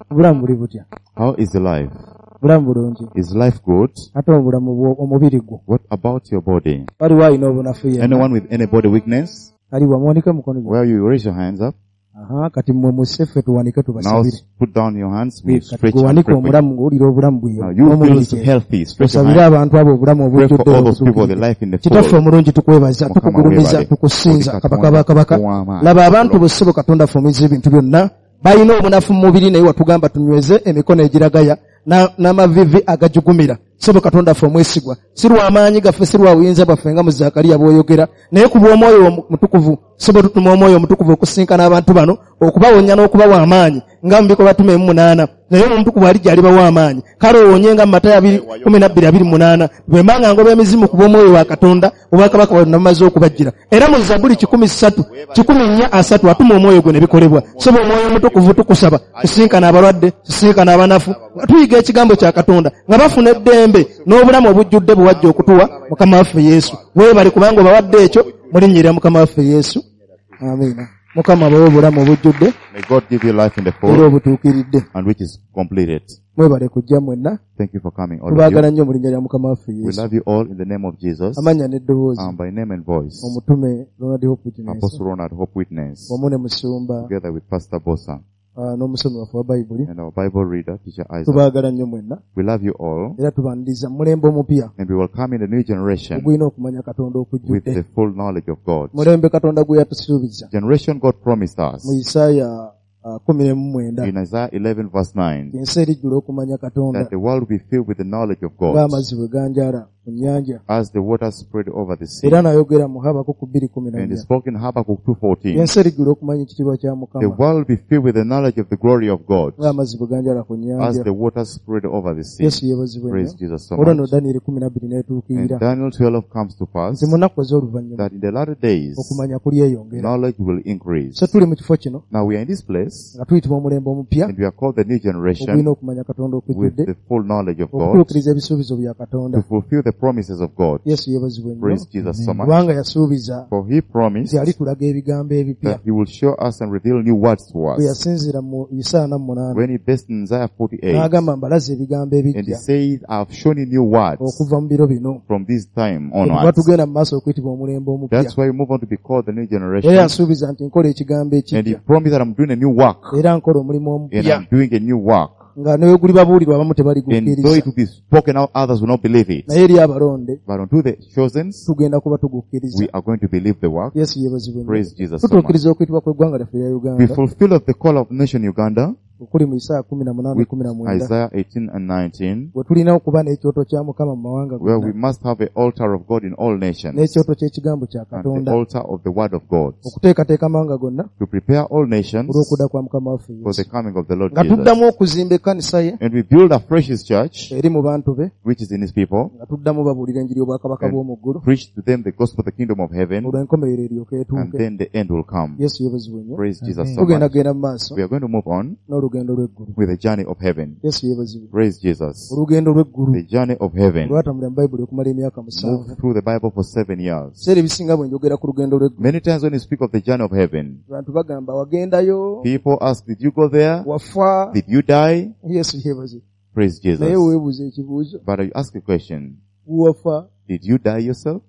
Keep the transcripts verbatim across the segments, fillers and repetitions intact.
Obulamu buli butya? How is the life? Obulamu bulungi. Is life good? Ate obulamu bwo omubiri gwo. What about your body? Waliwo alina obunafu yenna. Anyone with any body weakness? Aliwo muwanike mukono gwo. Where you raise your hands up. Aha, kati mmwe museffe tuwanike Now tubasabire. put down your hands. We Kati stretch and guwanike pray for you. omulamu ng'owulira obulamu bwiyo. Now you feel so healthy. Stretch your Osabire hands. abantu abo obulamu Pray for obujjudde all those people, the obutuukirivu. life in the Kitaffe full. omulungi tukwebaza, Mukama tukugulumiza, webale. tukusinza, kabaka Katonda, bakabaka. kuwama. Laba abantu bose bo Katonda afumiza ebintu byonna. Balina obunafu mu mubiri naye watugamba tunyweze emikono egiragaya n'amavivi agajugumira. Sobo Katonda ffe omwesigwa. Si lwa maanyi gaffe, si lwa buyinza bwaffe nga mu Zakaliya bw'oyogera, naye ku bw'omwoyo mutukuvu. Sobo tutuma omwoyo omutukuvu okusinkana abantu bano, okubawonya n'okubawa amaanyi nga mu bikolwa kkumi mu munaana. Naye omutukuvu alijja alibawa amaanyi. Kale owonye nga mu Matayo kkumi na bbiri abiri mu munaana. Bwe mbanga ngoba emizimu ku bw'omwoyo wa Katonda, obwakabaka bwonna bumaze okubajjira. Era mu Zabbuli kikumi ssatu, kikumi nnya asatu atuma omwoyo gwe ne bikolebwa. Sobo omwoyo omutukuvu tukusaba tusinkana abalwadde, tusinkana abanafu, nga tuyiga ekigambo kya Katonda, nga bafuna eddembe n'obulamu obujjudde bwe wajja okutuwa Mukama waffe Yesu. Weebale kubanga obawadde ekyo mu linnya lya Mukama waffe Yesu. Amiina. Mukama abawe obulamu obujjudde. May God give you life in the Era full obutuukiridde. and which is completed. Mwebale kujja mwenna. Thank you for coming, all of Tubaagala you. nnyo mu linnya lya Mukama waffe We Yesu. love you all in the name of Jesus. Amanya n'eddoboozi. Um, by name and voice. Omutume Ronald Hope Witness. Apostle Ronald Hope Witness. Wamu ne musumba Together with Pastor Bosa uh, n'omusomi waffe wa Bayibuli. and our Bible reader, Teacher Isaac. Tubaagala nnyo mwenna. We love you all. Era tubaniriza mulembe omupya. And we will come in the new generation Ogulina okumanya Katonda with okujjudde. the full knowledge of God. Mulembe Katonda gwe yatusuubiza. Generation God promised Mu us Isaaya uh, kumi n'emu mwenda. in Isaiah eleven verse nine Ensi erijjula okumanya Katonda. that the world will be filled with the knowledge of God Ng'amazzi bwe ganjaala ku nnyanja. as the waters spread over the sea. Era n'ayogera mu Habakuku bbiri kumi na And nnya. it's spoken in Habakkuk two fourteen. Ensi erijjula okumanya ekitiibwa kya The Mukama. world will be filled with the knowledge of the glory of God Ng'amazzi bwe ganjaala ku as nnyanja. the waters spread over the sea. Yesu yeebazibwe Praise nnyo. Jesus so Olwo nno much. Danyeri kumi na bbiri And n'etuukirira. Daniel twelve comes to pass Nti mu nnaku ez'oluvannyuma that in the latter days okumanya kulyeyongera. knowledge will increase. So tuli mu kifo kino Now we are in this place nga tuyitibwa omulembe omupya and we are called the new ogulina generation okumanya Katonda with okujjudde, the full knowledge of God okutuukiriza ebisuubizo bya Katonda. to fulfill the promises of God. Yesu yeebazibwe nnyo. Praise Jesus so much. Kubanga yasuubiza For he promised nti alitulaga ebigambo ebipya. that he will show us and reveal new words to Bwe us. yasinziira mu Isaaya munaana When he based in Isaiah forty-eight n'agamba mbalaze ebigambo and he ebijja said, I have shown you new words okuva mu biro bino. from this time Kuba onwards. tugenda mu maaso okuyitibwa omulembe omupya. That's why we move on to be called the new Era generation. yansuubiza nti nkola ekigambo And he ekijja promised that I'm doing a new work. era nkola omulimu And omupya I'm doing a new work. nga naye gulibabuulirwa abamu And though it tebaligukkiriza, will be spoken out, others will not believe it. naye eri abalonde But unto the chosen, tugenda kuba tugukkiriza. we are going to believe the work. Yesu yeebazibwe nnyo. Praise Jesus so much. Tutuukiriza okuyitibwa kw'eggwanga lyaffe lya We Uganda fulfill of the call of nation Uganda okuli mu Isaaya kumi na munaana with kumi na mwenda Isaiah eighteen and nineteen, bwe tulina okuba n'ekyoto kya Mukama mu mawanga where we gonna, must have an altar of God in all nations n'ekyoto ky'ekigambo kya and the Katonda, altar of the word of God, okuteekateeka amawanga gonna to prepare all nations olw'okudda kwa Mukama waffe for the Yesu, coming of the Lord nga Jesus. tuddamu okuzimba ekkanisa ye And we build afresh his church, eri mu bantu be, which is in his people, nga tuddamu babuulira enjiri y'obwakabaka And bw'omu ggulu, preach to them the gospel of the kingdom of heaven, olw'enkomerero eryoke and etuuke. then the end will come. Yesu yeebazibwe nnyo. Praise Jesus so Tugenda much. genda mu maaso We are going to move on n'olugendo lw'eggulu. with the journey of heaven. Yesu yeebazibwe. Praise Jesus. Olugendo lw'eggulu The journey of heaven. olwatambulira mu Bayibuli okumala emyaka musanvu. Move through the Bible for seven years. Ebiseera ebisinga bwe njogera ku lugendo lw'eggulu, Many times when you speak of the journey of heaven, abantu bagamba wagendayo, people ask, did you go there? wafa. Did you die? Yesu yeebazibwe. Praise Naye Jesus. weebuuza ekibuuzo, But I ask a question. wafa. Did you die yourself?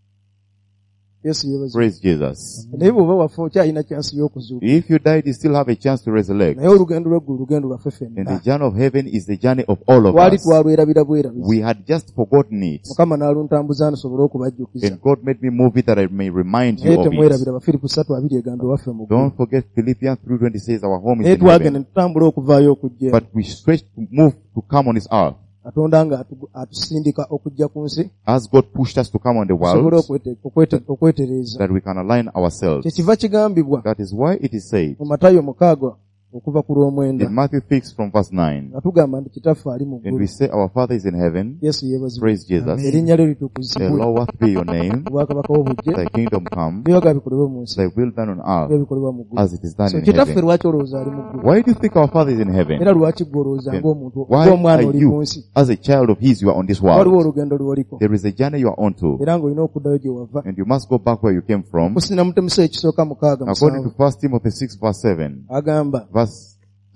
Yesu yeebazibwe. Praise Jesus. Naye bw'oba wafa okyalina kyansi y'okuzuuka. If you died, you still have a chance to resurrect. Naye olugendo lw'eggulu lugendo lwaffe And the ffenna. journey of heaven is the journey of all of Twali us. twalwerabira bwerabizi. We had just forgotten it. Mukama n'aluntambuza nsobole okubajjukiza. And God made me move it that I may remind you Naye of it. temwerabira Bafiripu ssatu abiri egamba waffe mu ggulu. Don't forget Philippians three twenty says our home is Naye in twagenda heaven. ne tutambula okuvaayo okujja. But we stretch to move to come on this earth. Katonda nga atu- atusindika okujja ku nsi, As God pushed us to come on the tusobole world, okwete- okwete- okwetereeza. that we can align ourselves. Kyekiva kigambibwa That is why it is said mu Matayo mukaaga okuva ku lw'omwenda in Matthew six from verse nine, nga tugamba nti kitaffe ali mu and we ggulu. say our Father is in heaven, Yesu yeebazibwe. praise Jesus, Erinnya lyo the litukuzibwe. Lord be your name, Obwakabaka bwo bujje, thy kingdom come, byoga bikolebwe mu nsi, thy will done on byo earth bikolebwa mu ggulu. as it is done So in kitaffe heaven. lwaki olowooza ali mu ggulu? Why do you think our Father is in heaven? Era lwaki gwe olowooza Then ng'omuntu why ng'omwana are oli mu you, nsi? as a child of his, you are on this Waliwo world? olugendo lw'oliko. There is a journey you are on to, Era ng'olina okuddayo gye wava. and you must go back where you came from. Okusinna mu Timoseewo ekisooka mukaaga According to musanvu First Timothy six verse seven, agamba verse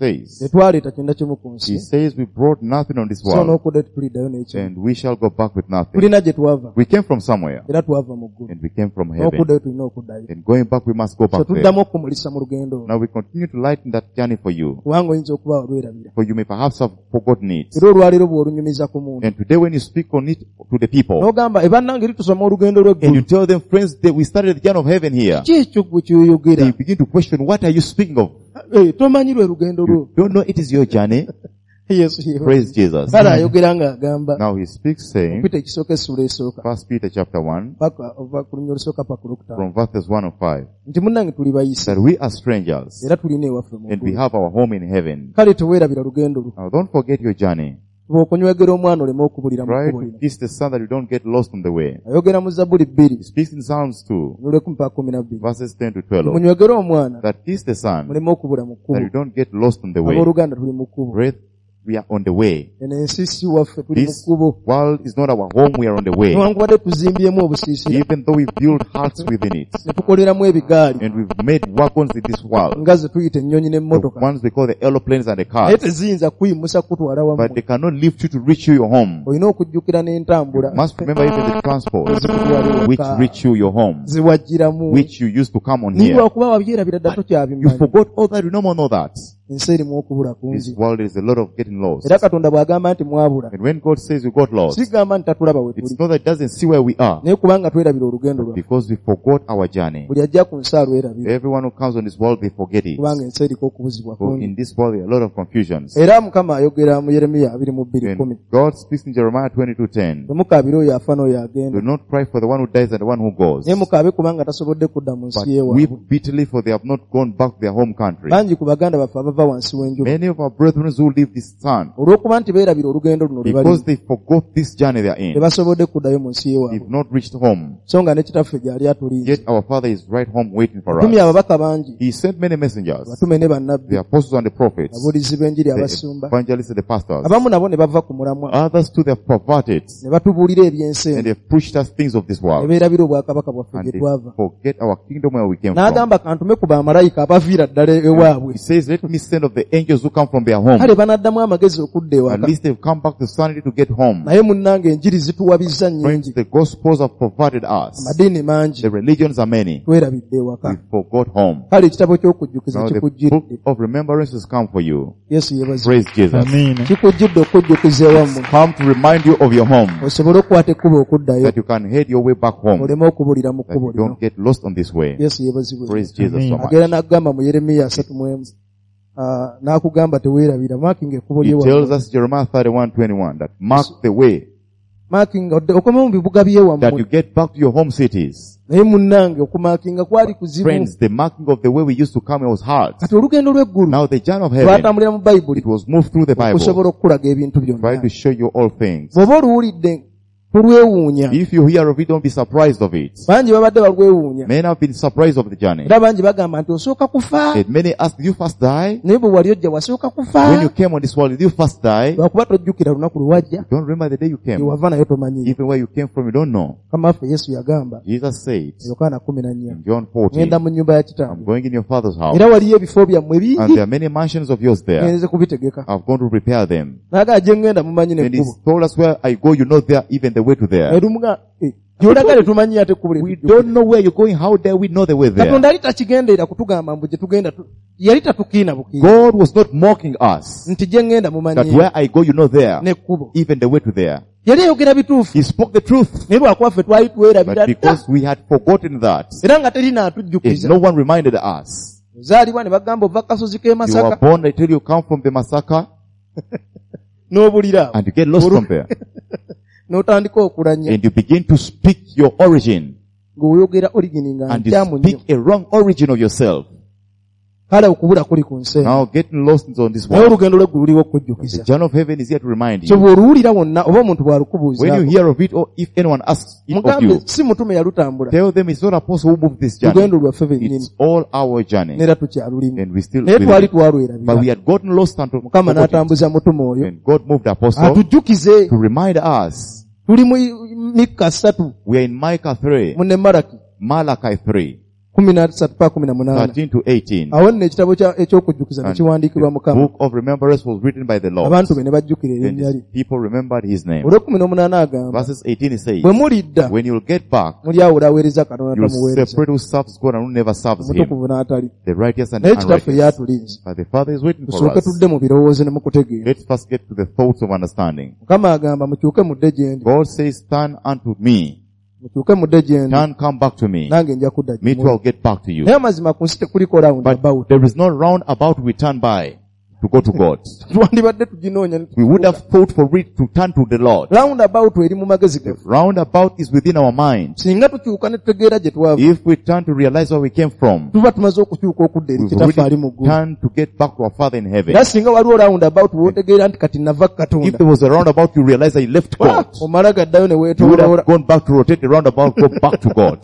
says, tetwaleeta kyonna kimu ku he nsi says we brought nothing on this so world n'okudda tetuliddayo n'ekimu and we shall go back with nothing. tulina gye twava We came from somewhere era twava mu ggulu and we came from heaven. n'okuddayo tulina okuddayo And going back, we must go so back there. tuddamu okumulisa mu lugendo olwo Now we continue to lighten that journey for you, kubanga oyinza okuba olwerabira for you may perhaps have forgotten it. era olwaleero bw'olunyumiza ku muntu And today when you speak on it to the people, n'ogamba ebannange eri tusoma olugendo and you lw'eggulu tell them, friends, that we started the journey of heaven here, ki ekyo gwe kyoyogera they begin to question, what are you speaking of? Eh, tomanyi lwe lugendo lwo You don't know it is your journey? yesu yewe. Praise Jesus. kale ayogera ng'agamba Now he speaks saying, pita ekisooka essula esooka First Peter chapter one, paka ova ku lunya olusooka paka olwokutaano from verses one and five, nti munnange tuli bayise that we are strangers era tulina ewaffe mu and we ggulu have our home in heaven. kale teweerabira lugendo lwo Now don't forget your journey. bw'okunywegera omwana oleme okubulira mu Try kkubo to lino kiss the son that you don't get lost on the way. ayogera mu zabbuli bbiri He speaks in Psalms two, nolwekumi paka kumi na bbiri verses ten to twelve, munywegere omwana that kiss the son muleme okubula mu that kkubo you don't get lost on the way. abooluganda tuli mu kkubo Brethren, we are on the way. eno ensi si waffe tuli mu This kkubo world is not our home, we are on the way. newankubadde tuzimbyemu obusiisira Even though we build huts within it, ne tukoleramu ebigaali and we've made wagons in this world, nga ze tuyita ennyonyi the n'emmotoka ones we call the aeroplanes and the naye cars, teziyinza kuyimusa kutwala but wamu they cannot lift you to reach you your home. olina okujjukira n'entambula You must remember even the transport ezikutwala which ewaka reach you your home, ziwajjiramu which you used to come on naye here. lwakuba wabyerabira dda You tokyabimanyi forgot all that, you no more know that. ensi erimu okubula kungi This world is a lot of getting lost. era katonda bw'agamba nti mwabula And when God says we got lost, sigamba nti tatulaba we it's tuli not that it doesn't see where we are, naye kubanga twerabira olugendo lwaffe because we forgot our journey. buli ajja ku nsi alwerabira Everyone who comes on this world, they forget it. kubanga ensi eriko okubuzibwa So kungi in this world, there are a lot of confusions. era mukama ayogera mu yeremiya abiri mu bbiri kumi And God speaks in Jeremiah twenty-two ten. temukaabire oyo afa n'oyo Do agenda not cry for the one who dies and the one who goes, naye mukaabe kubanga tasobodde kudda mu but nsi weep yeewaabwe bitterly, for they have not gone back to their home country. bangi ku baganda baffe abava wansi w'enjuba Many of our brethren who leave this sun, olw'okuba nti beerabira olugendo luno lwe because bali they forgot this journey they are in, tebasobodde kuddayo mu nsi yeewaabwe they've not reached home. so nga ne kitaffe gy'ali atulinze Yet our Father is right home waiting for tumye us. ababaka bangi He sent many messengers, batume ne the bannabbi apostles and the prophets, abuulizi b'enjiri the abasumba evangelists and the pastors. abamu nabo ne bava ku mulamwa Others too, they have perverted, ne batubuulira eby'ensi and eno they've pushed us things of this ne world, beerabira obwakabaka bwaffe and gye they twava forget our kingdom where we came from. n'agamba kantume ku bamalayika abaviira ddala ewaabwe He says, let me send of the angels who come from their home. kale banaddamu amagezi okudda At ewaka least they've come back to sanity to get home. naye munnange enjiri zituwabizza Friends, nnyingi the gospels have perverted us. amadiini mangi The religions are many. twerabidde ewaka We forgot home. kale ekitabo ky'okujjukiza Now the kikujjidde book of remembrance has come for you. yesu yebazi Praise Jesus. kikujjidde okujjukiza ewammwe Come to remind you of your home, osobole okukwata ekkubo okuddayo that you can head your way back home, oleme okubulira mu that kkubo you lino don't get lost on this way. yesu yebazibwe Praise Jesus so much. agera n'agamba mu yeremiya asatu mu emu ah, n'akugamba teweerabira maakinga ekkubo He tells lyewammwe us Jeremiah thirty-one twenty-one that mark the way, maakinga okome mu bibuga that you byewammwe get back to your home cities. naye munnange okumaakinga kwali kuzibu Friends, the marking of the way we used to come was hard. kati olugendo lw'eggulu Now the journey of heaven, twatambulira mu bayibuli it was moved through the Bible, okusobola okukulaga ebintu trying byonna to show you all things. bw'oba oluwulidde tulwewuunya If you hear of it, don't be surprised of it. bangi babadde balwewuunya Many have been surprised of the journey. era bangi bagamba nti osooka kufa And many ask, did you first die? naye bwe wali ojja wasooka When kufa you came on this world, did you first die? lwakuba tojjukira lunaku lwe wajja You don't remember the day you came. ewava nayo tomanyi Even where you came from, you don't know. kama waffe yesu yagamba Jesus said yokaana kumi na nnya in John fourteen, ngenda mu nnyumba ya I'm kitange going in your father's house, era waliyo ebifo byammwe and bingi there are many mansions of yours there. ngenze kubitegeka I've gone to prepare them. naagala gye ngenda mumanyi And n'ekkubo he's told us where I go, you know there, even the way to there. erumuga gyolaga tetumanyi ate ekkubo We don't know where you're going. How dare we know the way there? katonda yali takigendeera kutugamba mbu gye tugenda tu- yali tatukiina bukiina God was not mocking us. nti gye ngenda That mumanyi where I go, you know there. n'ekkubo Even the way to there. yali ayogera bituufu He spoke the truth. naye lwakuba ffe twali twerabira But dda because we had forgotten that, era nga teri and naatujjukiza no one reminded us. ozaalibwa ne bagamba ova kasozi k'e You were masaka born, they tell you come from the Masaka, n'obulira awo and you get lost from there. n'otandika okulanya And you begin to speak your origin, ng'oyogera origini nga and you nkyamu nnyo speak a wrong origin of yourself. kale okubula kuli ku nsi eno. Now getting lost is on this naye one. olugendo lwe luliwo The okujjukiza journey of heaven is here to remind so you. bw'oluwulira wonna oba omuntu When you bw'alukubuuza hear of it, or if anyone asks it of mugambe you, si mutume yalutambula tell them it's not apostle who moved this journey. lugendo lwaffe bennyini It's all our journey. neera tukyalulimu And we still naye with twali it. But twalwerabira we had gotten lost unto mukama forgotten it. n'atambuza mutume oyo And God moved the apostle atujjukize to remind us. tuli mu mikka ssatu We are in Micah three, munne malaki Malachi three. kumi na ssatu pa kumi na munaana thirteen to eighteen. awo nno ekitabo kya- eky'okujjukiza ne And kiwandiikibwa the mukama book of remembrance was written by the Lord. abantu be ne bajjukira And erinnya lye people remembered his name. olw'ekumi n'omunaana agamba Verses eighteen it says, bwe mulidda when you'll get back, muli awo olaweereza katonda you'll tamuweereza separate who serves God and who never serves him, omutukuvu n'atali the righteous and the naye kitaffe unrighteous. yatulinze But the Father is waiting for tusooke us. tudde mu birowoozo ne mu kutegeera Let's first get to the thoughts of understanding. mukama agamba mukyuke mudde gye ndi God says, turn unto me. mukyuke mudde gye ndi Turn, come back to me. nange nja kudda Me gye too, I'll get back to you. naye amazima ku nsi tekuliko round But about there is no roundabout we turn by to go to God. twandibadde tuginoonya ne We would have thought for it to turn to the Lord. round about eri mu magezi The gaffe roundabout is within our mind. singa tukyuka ne tutegeera gye twava If we turn to realize where we came from, tuba tumaze okukyuka okudda eri we've kitaffe ali already mu ggulu turned to get back to our Father in heaven. era singa waliwo round about wootegeera nti kati nava ku If katonda there was a roundabout, you realize that you left Ah, God. omala gaddayo ne You would weetooloola have gone back to rotate the roundabout, go back to God.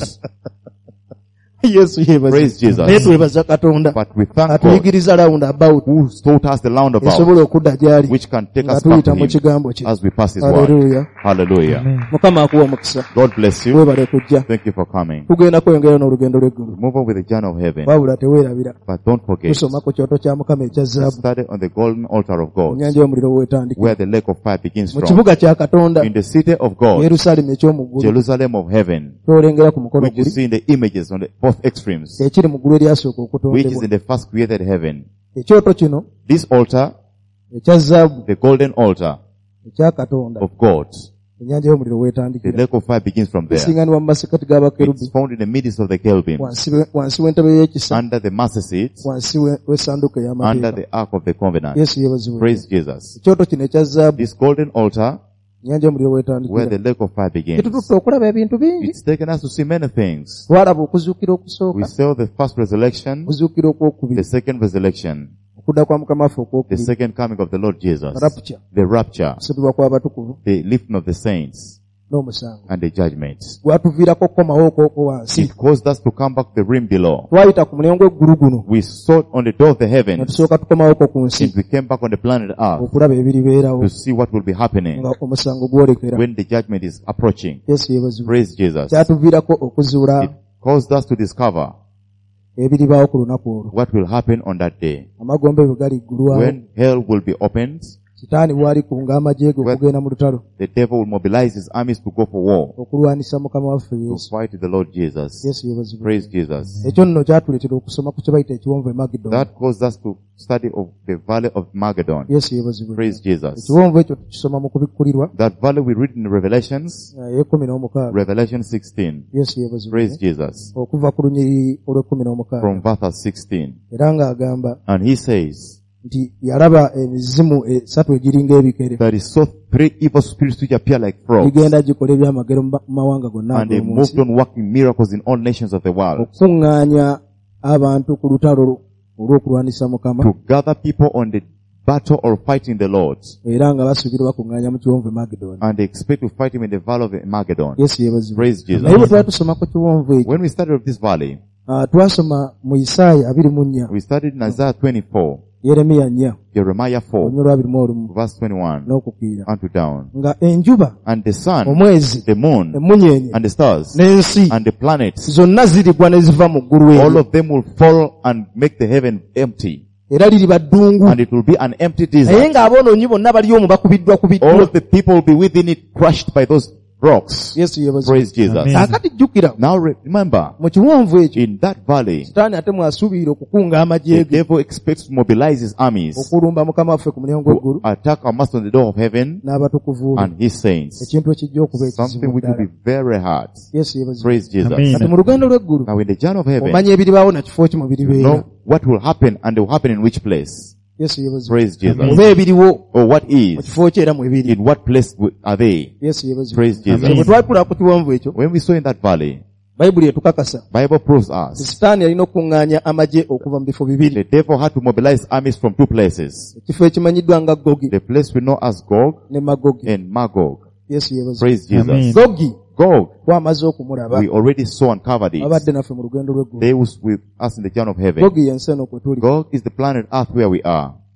yesu yeebaza Praise Jesus. naye twebaza katonda But we thank God atuyigiriza round about who taught us the roundabout, esobola okudda gy'ali which can take nga us back tuyita to mu Him kigambo kye as we pass His word. Hallelujah. Hallelujah. mukama akuwa omukisa God bless you. weebale kujja Thank you for coming. tugenda kweyongera n'olugendo lw'eggulu Move on with the journey of heaven. wabula teweerabira But don't forget, tusoma ku kyoto kya mukama ekya zaabu study on the golden altar of God, ennyanja y'omuliro weetandika where the lake of fire begins mu from. kibuga kya katonda In the city of God, yerusaalemi eky'omu ggulu Jerusalem of heaven, kyolengera ku mukono which you guli see in the images on the both extremes, ekiri mu ggulu eryasooka which is okutondebwa in the first created heaven. ekyoto kino This altar, ekya zaabu the golden altar ekya katonda of God, ennyanja y'omuliro the weetandikira lake of fire begins from there. esinganibwa mu masekati g'abakerubi It's found in the midst of the cherubims, wansi we- wansi w'entebe y'ekisa under the mercy seat, wansi we- w'essanduuko under ey'amateeka the ark of the covenant. yesu yeebazibwe Praise Jesus. ekyoto kino ekya zaabu This golden altar, ennyanja y'omuliro where weetandikira the lake of fire begins. kitututte okulaba ebintu bingi It's taken us to see many things. twalaba okuzuukira okusooka We saw the first resurrection, okuzuukira okwokubiri the second resurrection, okudda kwa mukama waffe the okwokubiri second coming of the Lord Jesus, rapture the rapture, okusibibwa kw'abatukuvu the lifting of the saints, n'omusango and the judgment. gwatuviirako okukomawo okwo wansi It caused us to come back to the rim below. twayita ku mulyango eggulu guno We sought on the door of the ne heavens, tusooka tukomawo okwo ku nsi and we came back on the planet Earth okulaba ebiribeerawo to see what will be happening nga omusango gwolekera when the judgment is approaching. yesu yeebazibwe Praise Jesus. kyatuviirako okuzuula It caused us to discover ebiribaawo ku lunaku olwo what will happen on that day amagombe bwe gali ggulwawo when hell will be opened. sitaani bw'ali kunga amagye ge okugenda mu lutalo The devil will mobilize his armies to go for war, okulwanisa mukama waffe to yesu fight the Lord Jesus. yesu yeebazibwe Praise Jesus. ekyo nno kyatuleetera okusoma ku kye bayita ekiwonvu emagedoni That caused us to study of the valley of Magedon. yesu yeebazibwe Praise Jesus. ekiwonvu ekyo tukisoma mu kubikkulirwa That valley we read in Revelations, ekumi n'omukaaga Revelation sixteen. yesu yeebazibwe Praise Jesus. okuva ku lunyiri olw'ekkumi n'omukaaga From verse sixteen. era ng'agamba And he says, nti yalaba emizimu esatu egiringa ebikere that he saw three evil spirits which appear like frogs, bigenda gikola ebyamagero mu mawanga gonna and they ag'omu moved nsi on working miracles in all nations of the world, okuŋŋaanya abantu ku lutalo olw'okulwanisa mukama to gather people on the battle or fighting the Lord. era nga basuubira bakuŋŋaanya mu kiwonvu emagedoni And they expect to fight him in the valley of Magedon. yesu yeebazibwe Praise naye bwe Jesus. twali tusoma ku kiwonvu ekyo When we studied of this valley, ah, twasoma mu isaaya abiri mu nnya we studied in Isaiah twenty-four, yeremiya nnya Jeremiah four, olunya olwabiri mu olumu verse twenty-one, n'okukiira unto down. nga enjuba And the sun, omwezi the moon, emunyeenye and the stars, n'ensi and the planets, zonna zirigwa ne ziva mu ggulu all eryo of them will fall and make the heaven empty. era liriba ddungu And it will be an empty naye desert. ng'aboonoonyi bonna bali omwo bakubiddwa All kubiddwa of the people will be within it, crushed by those rocks. yesu yeebazibwe Praise Jesus. Amen. kaakati jjukira Now re- remember, mu kiwonvu ekyo in that valley, sitaani ate mwasuubira okukunga the amagye ge devil expects to mobilize his armies okulumba mukama waffe ku mulyango to eggulu attack our master on the door of heaven n'abatukuvu be and his saints. ekintu ekijja okuba Something ekizibu which will ddala be very hard. yesu yeebazibwe Praise Jesus. Amen. kati mu lugendo lw'eggulu Now in the journey of heaven, omanya ebiribaawo na kifo ki mu you biribeera know what will happen and it will happen in which place. yesu yeebazibwe Praise Jesus. oba ebiriwo Or what mu is, kifo ki era mu ebiri in what place w- are they? yesu yeebazibwe Praise Jesus. bwe twatula ku kiwonvu ekyo When we saw in that valley, bayibuli etukakasa Bible proves us sitaani yalina okuŋŋaanya amagye okuva mu bifo bibiri the devil had to mobilize armies from two places. ekifo ekimanyiddwa nga gogi The place we know as Gog ne magogi and Magog. yesu yeebazibwe Praise Jesus. Amen. gogi Gog, twamaze okumulaba we already saw and covered it. abadde naffe mu lugendo lw'eggulu They was with us in the journey of heaven. gogi yensi eno kwe tuli Gog is the planet Earth where we are.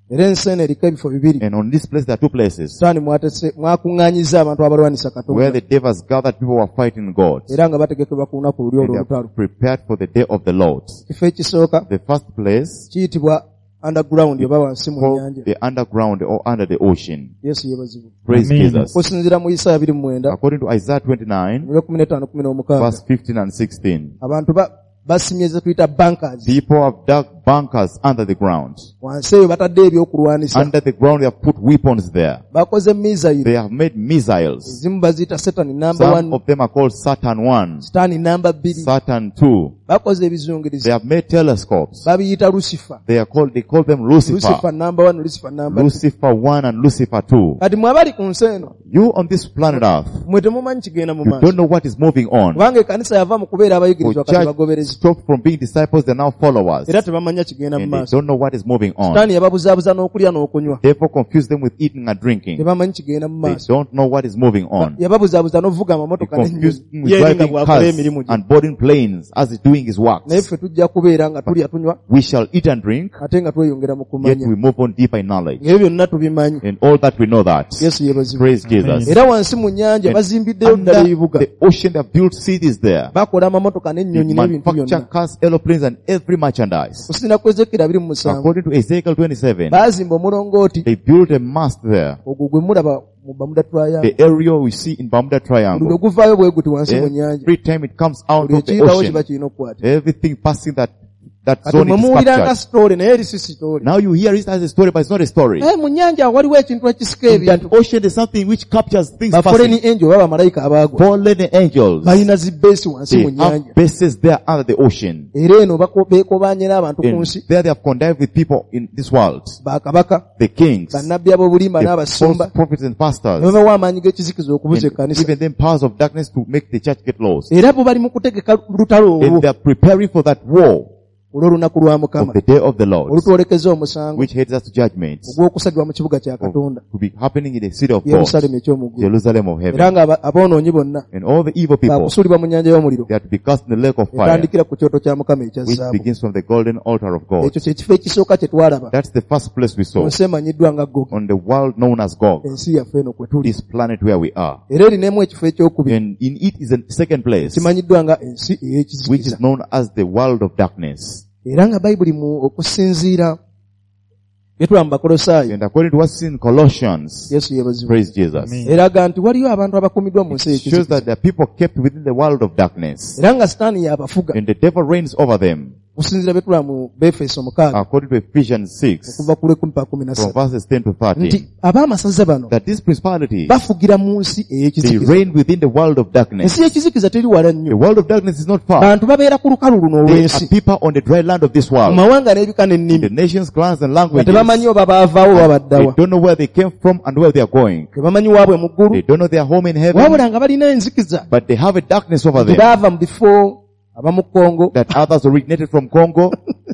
era ensi eno eriko ebifo bibiri. And on this place there are two places Sitaani mwatese- mwakuŋŋaanyiza abantu abalwanisa where Katonda the devil has gathered people who are fighting God. era nga bategekebwa ku lunaku luli And they olw'olutalo. are prepared for the day of the Lord. Ekifo ekisooka The first place kiyitibwa underground oba wansi mu called nnyanja. the underground or under the ocean. Yesu yeebazibwe. Praise Amen. Jesus. okusinziira mu Isaaya abiri mu mwenda According to Isaiah twenty-nine, omulundi kumi n'etaano kumi n'omukaaga verse fifteen and sixteen, abantu ba- basimye ze tuyita bankers. people have dug bunkers under the ground. Wansi eyo batadde ebyokulwanisa. Under the ground they have put weapons there. Bakoze misairo. They have made missiles. Ezimu baziyita Satan number Some one, of them are called Saturn one, Sitaani number bbiri. Saturn two. Bakoze They ebizungirizi. have made telescopes. Babiyita Lucifer. They are called, they call them Lucifer Lucifer. number one, Lucifer number two. Lucifer one and Lucifer two. Kati mwe abali ku nsi eno, You on this planet Earth, mwe temumanyi kigenda mu you don't maaso. know what is moving on. Kubanga ekkanisa yava mu kubeera For abayigirizwa kati church bagoberezi. stopped from being disciples, they're now followers. Era tebamanya kigenda mu And they maaso. don't know what is moving on. Sitaani yababuzaabuza n'okulya n'okunywa. Therefore confuse them with eating and drinking. Tebamanyi kigenda mu They maaso. don't know what is moving on. Yababuzaabuza n'ovuga They amamotoka confuse n'ennyonyi. them with Ye nga driving bw'akola cars emirimu gye. and boarding planes as he's doing his works. Naye ffe tujja kubeera nga tulya tunywa We shall eat and drink, ate nga tweyongera mu yet kumanya. we move on deeper in knowledge. Ebyo byonna tubimanyi. And all that we know that. Yesu yeebazibwe. Praise Jesus. Era wansi mu nnyanja And bazimbiddeyo ddala under ebibuga. the ocean they have built cities there. Bakola amamotoka They n'ennyonyi n'ebintu manufacture byonna. cars, aeroplanes and every merchandise. Kusinziira ku Ezekiel abiri mu musanvu According to Ezekiel twenty-seven, baazimba omulongooti they built a mast there. ogwo gwe mulaba mu Bermuda Triangle. The area we see in Bermuda Buli lwe Triangle. guvaayo bwe guti wansi mu nnyanja. Every time it comes out Buli of the ekiyitawo kiba ocean, kirina okukwata. everything passing that, that Kati zone mwe is muwuliranga captured. story naye eri si story. Now you hear it as a story, but it's not a story. Eh, mu nnyanja waliwo ekintu ekisika In that ebintu. ocean there's something which captures things Ba foreign passing. angel oba bamalayika abaagwa. Fallen angels. Balina zibeesi wansi mu They have nnyanja. bases there under the ocean. Era eno bako- beekobaanyera abantu ku And nsi. there they have connived with people in this world. Bakabaka, The kings, bannabbi ab'obulimba the n'abasumba. false prophets and Ne pastors, babawa amaanyi g'ekizikiza okubuza and ekkanisa. even them powers of darkness to make the church get lost. Era bo bali mu kutegeka lutalo olwo And they are preparing for that war olw'olunaku lwa of Mukama the day of the Lord, olutwolekeza omusango which heads us to judgment, ogw'okusajjwa mu kibuga kya of, Katonda, to be happening in the city of God, Yerusaalemi ekyomuggulu. Jerusalem of Era heaven. nga aba- aboonoonyi bonna And all the evil people, baakusuulibwa mu nnyanja y'omuliro. they are to be cast in the lake of fire, Etandikira ku kyoto kya Mukama ekya which zaabu. begins from the golden altar of God. Ekyo kye kifo ekisooka kye twalaba. That's the first place we Ku saw nsi emanyiddwa nga Gogi, on the world known as Gog, ensi yaffe eno kwe tuli. this planet where we are. Era erinamu ekifo ekyokubiri And in it is a second place, kimanyiddwa nga ensi which ey'ekizikiza. is known as the world of darkness. Era nga Bayibuli mu okusinziira bye tulaba mu Bakolosaayo, And according to what's in Colossians, Yesu yeebazibwe, praise Jesus, Amen. eraga nti waliyo abantu abakumiddwa mu nsi it shows ey'ekizikiza. that there are people kept within the world of darkness, Era nga Sitaani y'abafuga. and the devil reigns over them. Okusinziira bye tulaba mu Befeso mukaaga According to Ephesians six, okuva ku lw'ekumi pa kumi na from ssatu, verses ten to thirteen, nti ab'amasaza bano that this principality, bafugira mu nsi they ey'ekizikiza. reign within the world of darkness. Ensi y'ekizikiza teri wala The nnyo. world of darkness is not far. Bantu babeera ku lukalu luno There are olw'ensi, people on the dry land of this mu world. mawanga n'ebika n'ennimi, The nations, clans, and nga languages. tebamanyi oba baavaawo oba They baddawa. don't know where they came from and where they are going. Tebamanyi waabwe mu ggulu, They don't know their home in heaven, wabula nga balina enzikiza. but they have a darkness over them. Tebaava mu bifo abamu Kongo. That others originated from Congo.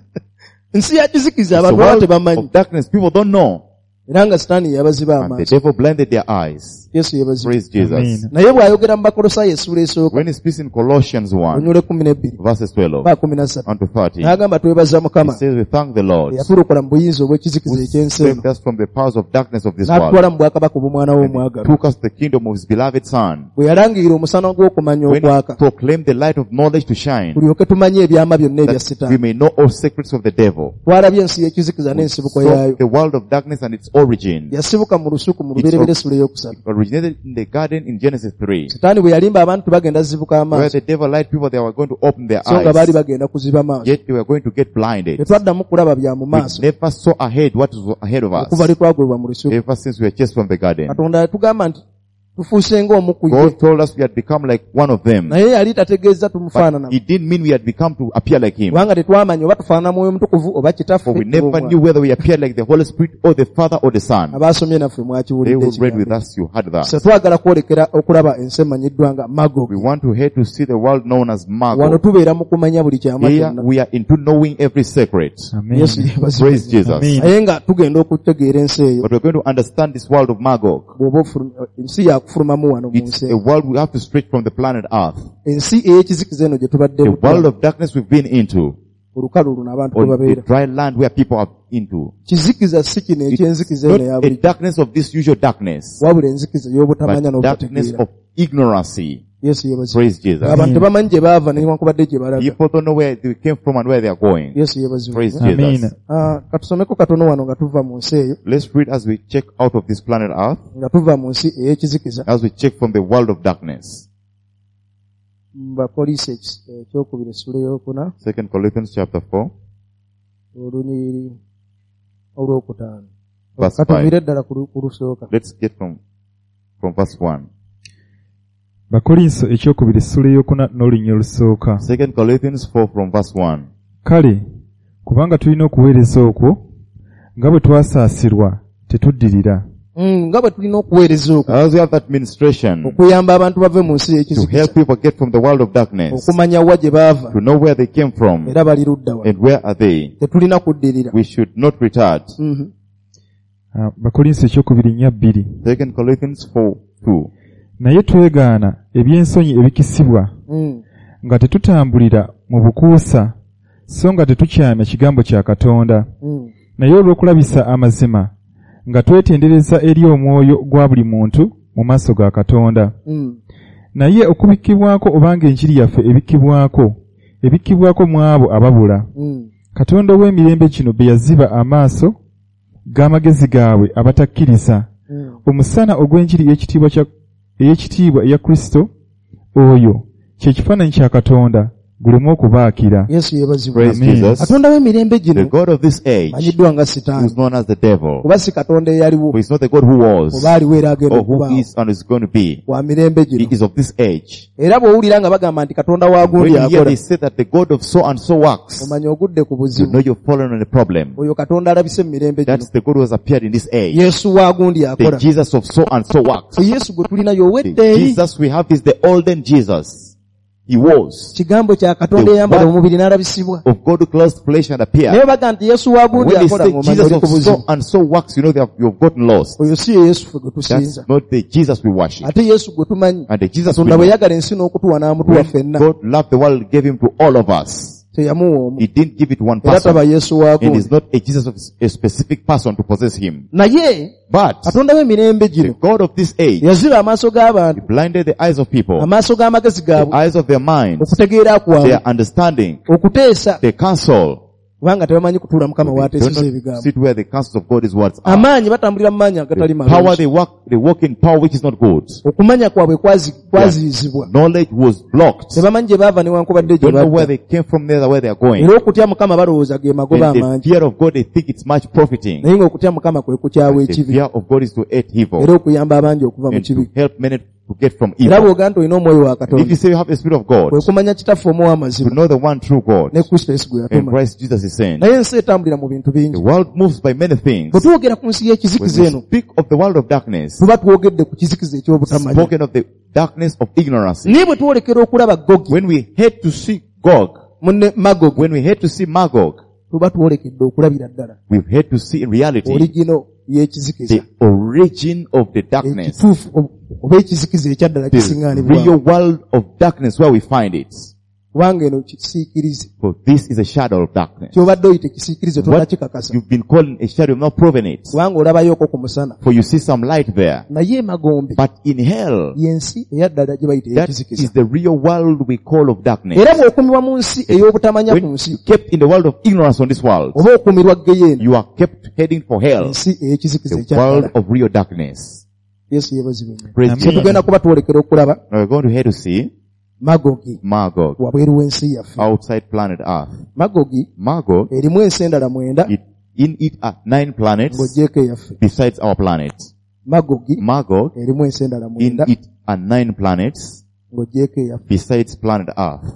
Ensi ya kizikiza It's a abantu baba world tebamanyi. of darkness. People don't know. Era nga Sitaani yabaziba And the amaaso. devil blinded their eyes. Yesu yeebazibwe. Praise Jesus. Amen. Naye bw'ayogera mu Bakolosaayo essula esooka, When he speaks in Colossians one, onyole kumi n'ebbiri, verses twelve ba kumi na ssatu, unto thirteen, n'agamba twebaza he Mukama says, we thank the Lord eyatulokola mu buyinza obw'ekizikiza who eky'ensi eno, saved us from the powers of darkness of this world, n'atutwala mu bwakabaka obw'Omwana we and omwagalwa. took us to the kingdom of his beloved Son, Bwe yalangirira omusana gw'okumanya when he okwaka, proclaimed the light of knowledge to shine, tulyoke tumanye ebyama byonna ebya that we Sitaani. may know all secrets of the devil. Twalabye ensi y'ekizikiza n'ensibuko So yaayo. the world of darkness and its origin Yasibuka mu lusuku mu lubereberye essula ey'okusatu. originated in the garden in Genesis three, Sitaani bwe yalimba abantu bagenda zibuka where amaaso, the devil lied people they were going to open their so nga baali eyes, bagenda kuziba maaso. yet they were going to get blinded. Tetwaddamu kulaba bya mu We maaso never saw ahead what was ahead of okuva us, lwe twagobebwa mu lusuku. ever since we were chased from the garden. Katonda yatugamba nti tufuuse ng'omu ku ye, God told us we had become like one of them, naye yali tategeeza but tumufaanana, it didn't mean we had become to appear like him. kubanga tetwamanya oba tufaanana mwoyo mutukuvu oba kitaffe For we oba never omwana. knew whether we appeared like the Holy Spirit or the Father or the Son. Abaasomye naffe They mwakiwulidde who read with ekigambo. us, you heard that. So twagala kwolekera okulaba ensi emanyiddwa nga Magog. We want to head to see the world known as Wano Magog. tubeera mu kumanya buli kyama Here kyonna. we are into knowing every secret. Amen. Yesu yeebazibwe. Praise Jesus. Amen. Naye nga tugenda okutegeera ensi eyo, But we're going to understand this world of Magog. bw'oba ofuluma- ensi yakufulumamu wano mu It's nsi a eyo. world we have to stretch from the planet Earth. Ensi ey'ekizikiza eno gye The tubaddemu. world of darkness we've been into. olukalu luno abantu or kwe the babeera. dry land where people are into. Kizikiza si kino ekyenzikiza eno Not eya a bulijjo, darkness of this usual darkness, wabula enzikiza ey'obutamanya but darkness n'obutategeera. of ignorancy. Yesu yeebazibwe. Praise Jesus. Abantu tebamanyi gye baava newankubadde gye balaga. People don't know where they came from and where they are going. Yesu yeebazibwe. Praise Amen. Jesus. Ah, katusomeko katono wano nga tuva mu nsi eyo, Let's read as we check out of this planet Earth, nga tuva mu nsi ey'ekizikiza. as we check from the world of darkness. Bapoliisi ekyokubiri essula ey'okuna Second Corinthians chapter four, olunyiriri olwokutaano. Verse Katumire ddala ku lu- ku lusooka. let's get from, from verse one. Bakolinso ekyokubiri essula ey'okuna n'olunya olusooka. Second Corinthians four from verse one. Kale, kubanga tulina okuweereza okwo, nga bwe twasaasirwa, tetuddirira. Mm, nga bwe tulina okuweereza okwo, As we have that ministration okuyamba abantu bave mu nsi to help y'ekizikiza, people get from the world of darkness, okumanya wa gye baava, to know where they came from era bali ludda wa. and where are they, Tetulina kuddirira. we should not retard. Mhm. Ah, Bakolinso ekyokubiri nnya bbiri. Second Corinthians four two. Naye twegaana eby'ensonyi ebikisibwa, Mm. nga tetutambulira mu bukuusa, so nga tetukyamya kigambo kya Katonda, Mm. naye olw'okulabisa amazima, nga twetendereza eri omwoyo gwa buli muntu mu maaso ga Katonda. Mm. Naye okubikkibwako obanga enjiri yaffe ebikkibwako, ebikkibwako mu abo ababula. Mm. Katonda ow'emirembe kino be yaziba amaaso g'amagezi gaabwe abatakkiriza, Mm. omusana ogw'enjiri ey'ekitiibwa kya ey'ekitiibwa eya Kristo, oyo kye kifaananyi kya Katonda, guleme okubaakira. Yesu yeebazibwe. Praise Amen. Jesus. Katonda w'emirembe The gino God of this age, manyiddwa nga who Sitaani, is known as the devil, kuba si Katonda eyaliwo who is not the God who was, oba aliwo era agenda or who okubaawo, is and is going to be. wa mirembe He gino. is of this age. Era bw'owulira nga bagamba nti Katonda wa When gundi you hear akola, they say that the God of so and so works, omanye ogudde ku you buzibu. know you've fallen on a problem. Oyo Katonda alabise mu mirembe gino. That's the God who has appeared in this age. Yesu wa gundi The akola. Jesus of so and so works. Yesu gwe tulina The y'owedde eri. Jesus we have is the olden Jesus. He was Kigambo kya Katonda The eyambala one- omubiri n'alabisibwa. of God who clothed flesh and Naye appeared. baga nti Yesu wa gundi When they akola, say ng'omanya Jesus oli of ku buzibu. so and so works, you know they have, you have gotten lost. Oyo si ye Yesu ffe gwe That's tusinza. not the Jesus we worship. Ate Yesu gwe tumanyi. And the Jesus we Katonda bwe know. yagala ensi n'okutuwa n'amutuwa When ffenna, God loved the world, He gave Him to all of us. teyamuwa omu. He didn't give it to one Era taba person. Yesu wa And gundi. it's not a Jesus of a specific person to possess Him. Naye But Katonda w'emirembe the gino God of this age, yaziba amaaso He g'abantu, blinded the eyes of people, amaaso g'amagezi the gaabwe, eyes of their minds, okutegeera kwabwe, their understanding, okuteesa, their counsel. kubanga tebamanyi kutuula Mukama They w'ateeseza don't ebigambo. sit where the counsels of God's words are. Amaanyi batambulira mu maanyi agatali The power malungi. they walk, they walk in power which is not good. Okumanya kwabwe kwazi- kwaziyizibwa. Knowledge was blocked. Tebamanyi gye baava newankubadde gye Don't know where badda. they came from, there where they are going. Era okutya Mukama balowooza ge magoba And the amangi. fear of God, they think it's much profiting. Naye ng'okutya Mukama kwe kukyawa The ekibi. fear of God is to hate evil Era okuyamba abangi okuva mu and to kibi. help many to get from Era evil. bw'ogaa nti olina omwoyo wa And if Katonda, you say you have the Spirit of God, kwe kumanya kitaffe to omw'amazima know the one true God, ne Kristo Yesu gwe and yatuma. Christ Jesus is saying, Naye ensi etambulira mu bintu bingi. the world moves by many things. Bwe twogera ku nsi When y'ekizikiza we eno, speak of the world of darkness, tuba twogedde ku kizikiza eky'obutamanya. spoken of the darkness of ignorance. Naye bwe twolekera okulaba Gogi, When we hate to see Gog, munne Magogi, when we hate to see Magog, tuba twolekedde okulabira ddala we hate to see in reality oligino y'ekizikiza. the origin of the darkness, Ekituufu ob- oba ekizikiza ekyaddala the kisiŋŋaanibwa. real world of darkness where we find it. Kubanga eno kisiikirize. For this is a shadow of darkness. Kyobadde oyite kisiikirize What tonnakikakasa. you've been calling a shadow, you've not proven it. Kubanga olabayoko ku musana. For you see some light there. Naye emagombe But in hell, y'ensi eyaddala gye bayita that ekizikiza. is the real world we call of darkness. Era bw'okuumibwa mu nsi ey'obutamanya ku When nsi, you're kept in the world of ignorance on this world, oba okuumirwa geyeena, you are kept heading for hell, ensi ey'ekizikiza the world ekyaddala. of real darkness. Yesu yeebazibwe nnyo. Praise Amen. Kye Jesus. tugenda kuba twolekera okulaba Now we're going to head to see Magogi Magog wabweru w'ensi yaffe. outside planet Earth. Magogi Magog, erimu ensi endala mwenda it, in it are nine planets ng'oggyeko eyaffe. besides our planet. Magogi Magog, erimu ensi endala in mwenda it are nine planets ng'oggyeko eyaffe. besides planet Earth.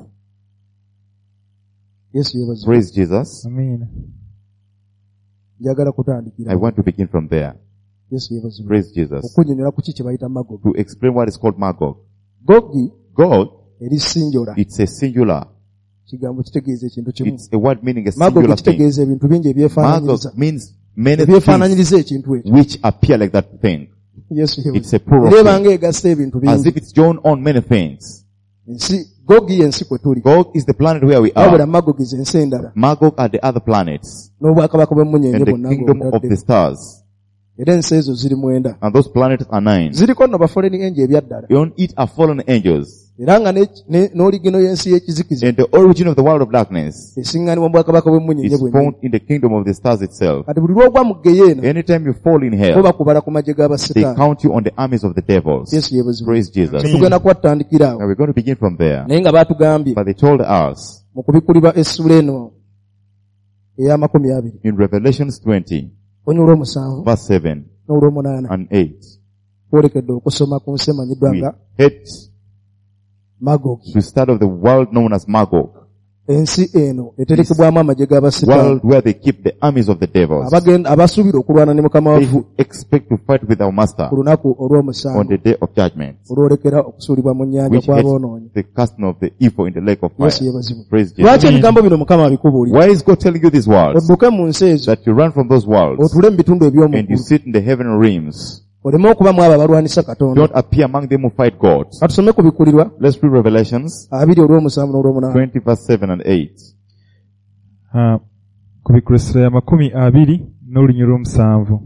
Yesu yeebazibwe. Praise Jesus. Amen. Njagala I kutandikira. want to begin from there. Yesu yeebazibwe. Praise Jesus. Okunnyonnyola ku ki kye bayita Magogi. To explain what is called Magog. Gogi God, eri sinjola. it's a singular. Kigambo kitegeeza ekintu kimu. It's a word meaning a Magogi singular thing. kitegeeza ebintu bingi ebyefaananyiriza. Magog means many things ebyefaananyiriza ekintu ekyo. which appear like that thing. Yesu It's a plural era thing. ebanga egasa ebintu As bingi. if it's drawn on many things. Ensi Gogi yensi kwe tuli. Gog is the planet where we Wabula are. Magogi zensi endala. Magog are the other planets. N'obwakabaka bw'emmunyenye And the bwonna kingdom of the ng'obutadde. stars. Era ensi ezo ziri mwenda. And those planets are nine. Ziriko nno bafallen angel ebyaddala. On it are fallen angels. Era nga ne- ne- n'oligino y'ensi y'ekizikiza And the origin of the world of darkness esiŋŋaanibwa mu bwakabaka bw'emmunyenye is bwennyini. found in the kingdom of the stars itself. Kati buli lw'ogwa mu geyeena Anytime you fall in bo hell, bakubala ku magye they g'abasitaani. count you on the armies of the devils. Yesu yeebazibwe. Praise Jesus. Tugenda kubatandikira awo. Now we're going to begin from there. Naye nga baatugambye But they told us mu kubikulibwa essula eno ey'amakumi abiri in Revelations twenty, onyi olw'omusanvu verse seven n'olw'omunaana and eight, kwolekedde okusoma ku nsi emanyiddwa we nga hate Magogi. to start of the world known as Magog, Ensi eno eterekebwamu amagye g'abasitaani world where they keep the armies of the devils. abagenda abasuubira okulwana ne mukama They waffe who expect to fight with our master ku lunaku on olw'omusanvu the day of judgment, olwolekera okusuulibwa mu nnyanja which kw'aboonoonyi. hates the casting of the evil in the lake of Yesu fire. yeebazibwe. Praise Lwaki Jesus. ebigambo bino Mukama abikubuulira? Why is God telling you these words? Odduke mu nsi ezo That you run from those worlds otule mu bitundu and you eby'omuggulu sit in the heaven realms. oleme okubamu abo abalwanisa Katonda. Don't appear among them who fight God. Katusome ku bikulirwa Let's read Revelations abiri olw'omusanvu n'olw'omunaana. twenty verse seven and eight. Ah, ku bikulesera amakumi abiri n'olunyiri lw'omusanvu.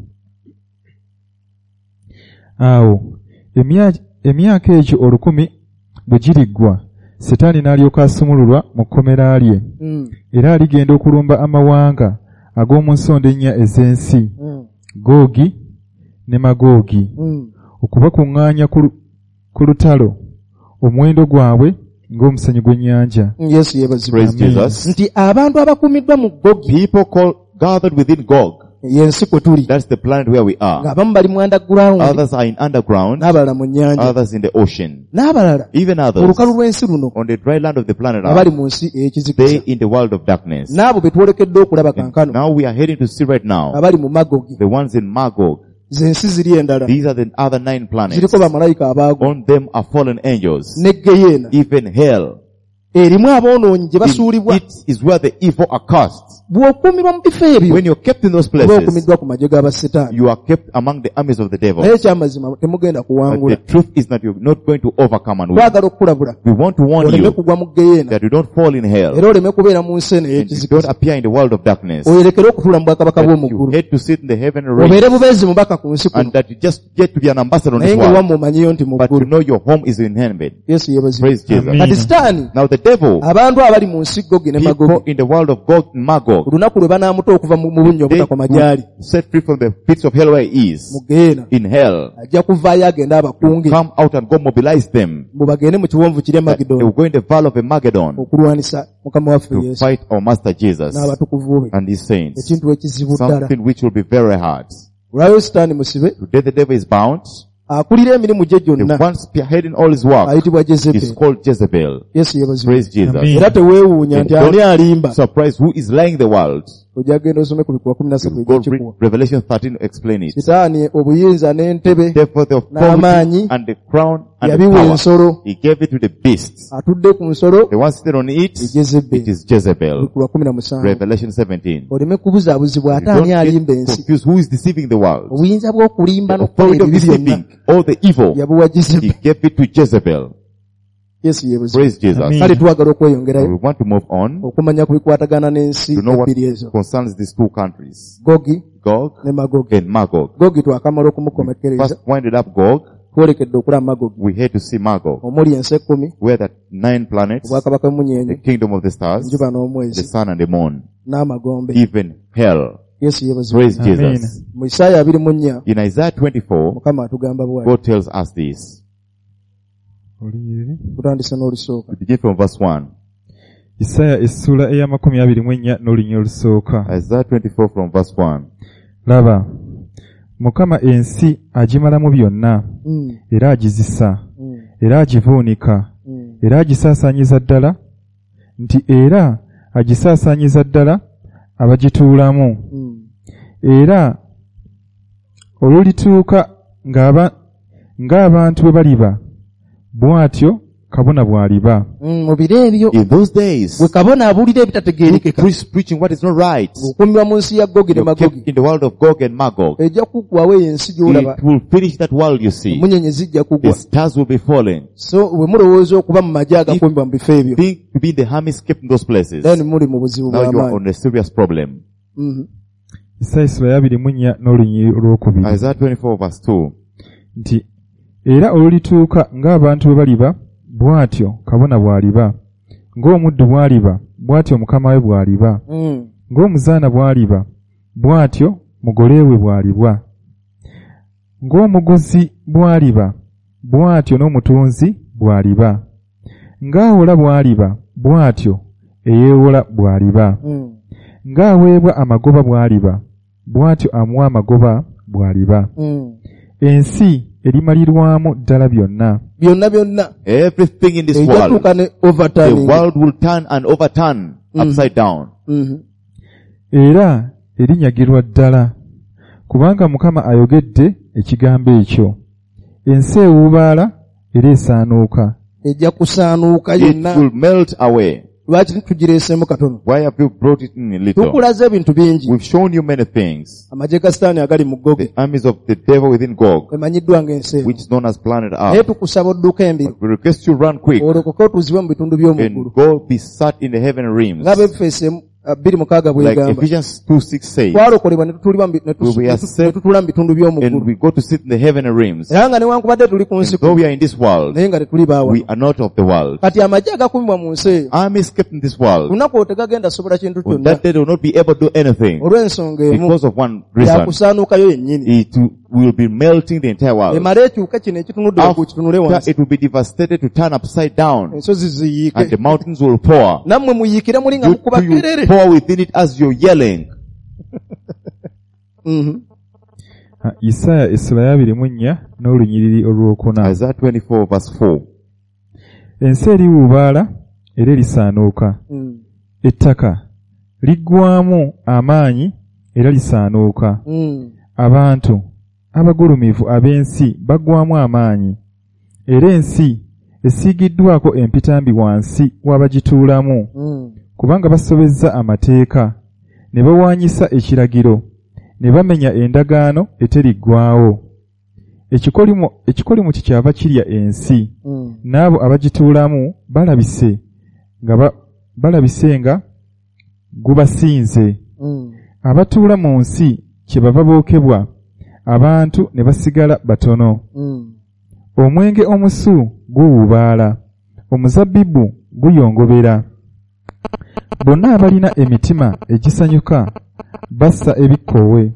Awo emya- emyaka egyo olukumi bwe giriggwa, Setaani n'alyoka asumululwa mu kkomera lye, Mm, era aligenda okulumba amawanga ag'omu nsonda ennya ez'ensi, mm, Googi ne Magoogi, mm. okubakuŋŋaanya ku lu- ku lutalo, omuwendo gwabwe ng'omusenyu gw'ennyanja. Yesu yeebazibwe. Praise Amen. Jesus. Nti abantu abakuumiddwa mu Gogi People call, gathered within Gog. y'ensi kwe tuli That's the planet where we are. ng'abamu bali mu underground Others are in underground. n'abalala mu nnyanja Others in the ocean. n'abalala Even mu others lukalu lw'ensi luno on the dry land of the planet abali Earth. mu nsi They ey'ekizikiza in the world of darkness. n'abo be twolekedde okulaba And kankano now we are heading to see right now abali mu Magogi. the ones in Magog. z'ensi ziri endala These are the other nine planets. ziriko bamalayika abaagwa On them are fallen angels. ne geyeena Even hell. erimu aboonoonyi gye In basuulibwa. it is where the evil are cast. bw'okuumirwa mu bifo ebyo When you're kept in those oba places, okumiddwa ku magye g'abasitaani you are kept among the armies of the devil. naye ekyamazima temugenda But kuwangula. the truth is that you're not going to overcome and win. twagala okukulabula We want to warn oleme you kugwa mu geyeena that you don't fall in hell. era oleme kubeera mu nsi eno And you don't ey'ekizikiza appear in the world of darkness. oyerekere okutuula mu bwakabaka That you bw'omuggulu head to sit in the heaven realm. obeere bubeezi mubaka ku nsi kuno And that you just get to be an ambassador on naye this nga world. wammwe omanyiyo nti But you muggulu. know your home is in heaven. Yesu yeebazibwe. Praise Jesus. Amen. kati sitaani Now the devil, abantu abali mu nsi Gogi ne people Magogi in the world of Gog and Magog, ku lunaku lwe banaamuta okuva mu mu bunnya they obutakoma gy'ali will set free from the pits of hell where he mu is. geyeena In hell. ajja kuvaayo agende abakunge Come out and go mobilize them. mbu bagende mu kiwonvu kiri That they Magidoni will go in the valley of Mageddon okulwanisa mukama waffe to Yesu fight our Master Jesus n'abatukuvu be. and his saints. ekintu ekizibu ddala. Something which will be very hard. olwayo sitaani musibe Today the devil is bound. akulira emirimu gye The gyonna one spearheading all his work ayitibwa is Jezebeli. called Jezebel. Yesu yeebazibwe. Praise Jesus. Amen. era teweewuunya nti ani alimba. Surprise who is lying the world. ojja genda osome ku bikuwa kumi na ssatu Go read ebyekikuwa. Revelation thirteen to explain it. sitaani obuyinza n'entebe Therefore the n'amaanyi authority and the crown and the yabiwa power, ensolo he gave it to the beasts. atudde ku nsolo The one sitting on it, it Jezebeli. is Jezebel. ku lwa kumi na musanvu. Revelation seventeen. oleme kubuzaabuzibwa You ate ani don't alimba get ensi. confused who is deceiving the world. obuyinza bw'okulimba The n'okukola authority of ebibi byonna deceiving all the evil, yabuwa he Jezebeli. gave it to Jezebel. Yesu yeebazibwe. Praise Jesus. Amen. kale twagala So okweyongerayo we want to move on okumanya ku bikwatagana n'ensi to know what ebbiri ezo concerns these two countries, Gogi Gog ne Magogi. and Magog. Gogi twakamala okumukomekereza First winded up Gog, twolekedde okulaba Magogi we had to see Magog, omuli ensi ekkumi where the nine planets, obwakabaka the emunyenye kingdom of the stars, enjuba the n'omwezi sun and the moon, n'amagombe. even hell. Yesu yeebazibwe. Praise Amen. Jesus. mu Isaaya abiri mu nnya In Isaiah twenty-four, Mukama atugamba bw'ati. God tells us this. Oliyiri. tutandise n'olusooka. We begin from verse one. Isaaya essula ey'amakumi abiri mu ennya n'olunyiri olusooka. Isaiah twenty-four from verse one. Laba, Mukama ensi agimalamu byonna, Mm, era agizisa, mm, era agivuunika, mm. era agisaasaanyiza ddala, nti era agisaasaanyiza ddala abagituulamu. Mm. Era olulituuka ng'aba- ng'abantu bwe baliba, bw'atyo kabona bw'aliba. Mm, mu biro ebyo In those days, bwe kabona abuulira ebitategeerekeka priest preaching what is not right, okuumibwa mu nsi ya Gogi ne you're kept Magogi in the world of Gog and Magog. ejja kuggwawo eyo ensi gy'olaba It will finish that world, you see. emunyenye zijja The kugwa stars will be falling. so bwe mulowooza okuba mu magye agakuumibwa mu bifo ebyo Think to be the armies kept in those places. then muli mu buzibu Now you are bw'amaanyi. on a serious problem. Mhm. Isaaya abiri mu nnya n'olunyiriri olwokubiri. Isaiah twenty-four verse two. Nti era olulituuka ng'abantu bwe baliba bw'atyo kabona bw'aliba, ng'omuddu bw'aliba bw'atyo mukama we bw'aliba, Mm. ng'omuzaana bw'aliba bw'atyo mugole we bw'alibwa, ng'omuguzi bw'aliba bw'atyo n'omutunzi bw'aliba, ng'awola bw'aliba bw'atyo eyeewola bw'aliba, Mm. ng'aweebwa amagoba bw'aliba bw'atyo amuwa amagoba bw'aliba. Mm. Ensi erimalirwamu ddala byonna. byonna byonna Everything in this world, ejatuuka ne the overturning. world will turn and overturn upside down. Mhm. Era erinyagirwa ddala, kubanga Mukama ayogedde ekigambo ekyo. Ensi ewuubaala era esaanuuka. ejja kusaanuuka It yonna. will melt away. lwaki tugireeseemu katono? Why have you brought it in a little? tukulaze ebintu bingi. We've shown you many things. amagye ga sitaani agali mu Gogi The armies of the devil within Gog, emanyiddwa ng'ensi eno. which is known as planet naye Earth. tukusaba odduka embiro We request you run quick olokoke otuuzibwe mu bitundu by'omu and ggulu go be sat in the heaven realms. nga Befeso bbiri mukaaga Like bw'egamba Ephesians two six says. twalokolebwa ne tutulibwa mu bi- ne We tusu- were ne tu- saved ne tutula mu bitundu by'omu And ggulu we go to sit in the heaven realms. era nga newankubadde tuli ku nsi And though we are in this world, naye nga tetuli baawa. we are not of the world. kati amagye agakuumibwa mu nsi eyo Armies kept in this world. lunaku olwo tegagenda sobola kintu On kyonna that day they will not be able to do anything olw'ensonga emu because of one reason. yakusaanuukayo yennyini It will be melting the entire world. emale ekyuke kino ekitunudde waggulu kitunule After wansi it will be devastated to turn upside down ensozi and the ziyiike mountains will pour. nammwe muyiikire muli nga You, mukuba you kerere. pour within it as you're yelling. Mhm. Ha, Isaaya essula ya abiri mu nnya n'olunyiriri olwokuna. Isaiah twenty-four verse four. Ensi eriwuubaala era erisaanuuka. Mm. Ettaka liggwaamu amaanyi era lisaanuuka. Mm. Abantu abagulumivu ab'ensi baggwaamu amaanyi. Era ensi esiigiddwako empitambi wansi w'abagituulamu, Mm. kubanga basobezza amateeka, ne bawaanyisa ekiragiro, ne bamenya endagaano eteriggwaawo. Ekikolimo ekikolimo kikyava kirya ensi, Mm. n'abo abagituulamu balabise nga ba, balabise nga gubasinze. Mm. Abatuula mu nsi kyebava bookebwa, abantu ne basigala batono. Mm. Omwenge omusu guwuubaala, omuzabbibu guyongobera. Bonna abalina emitima egisanyuka bassa ebikkowe.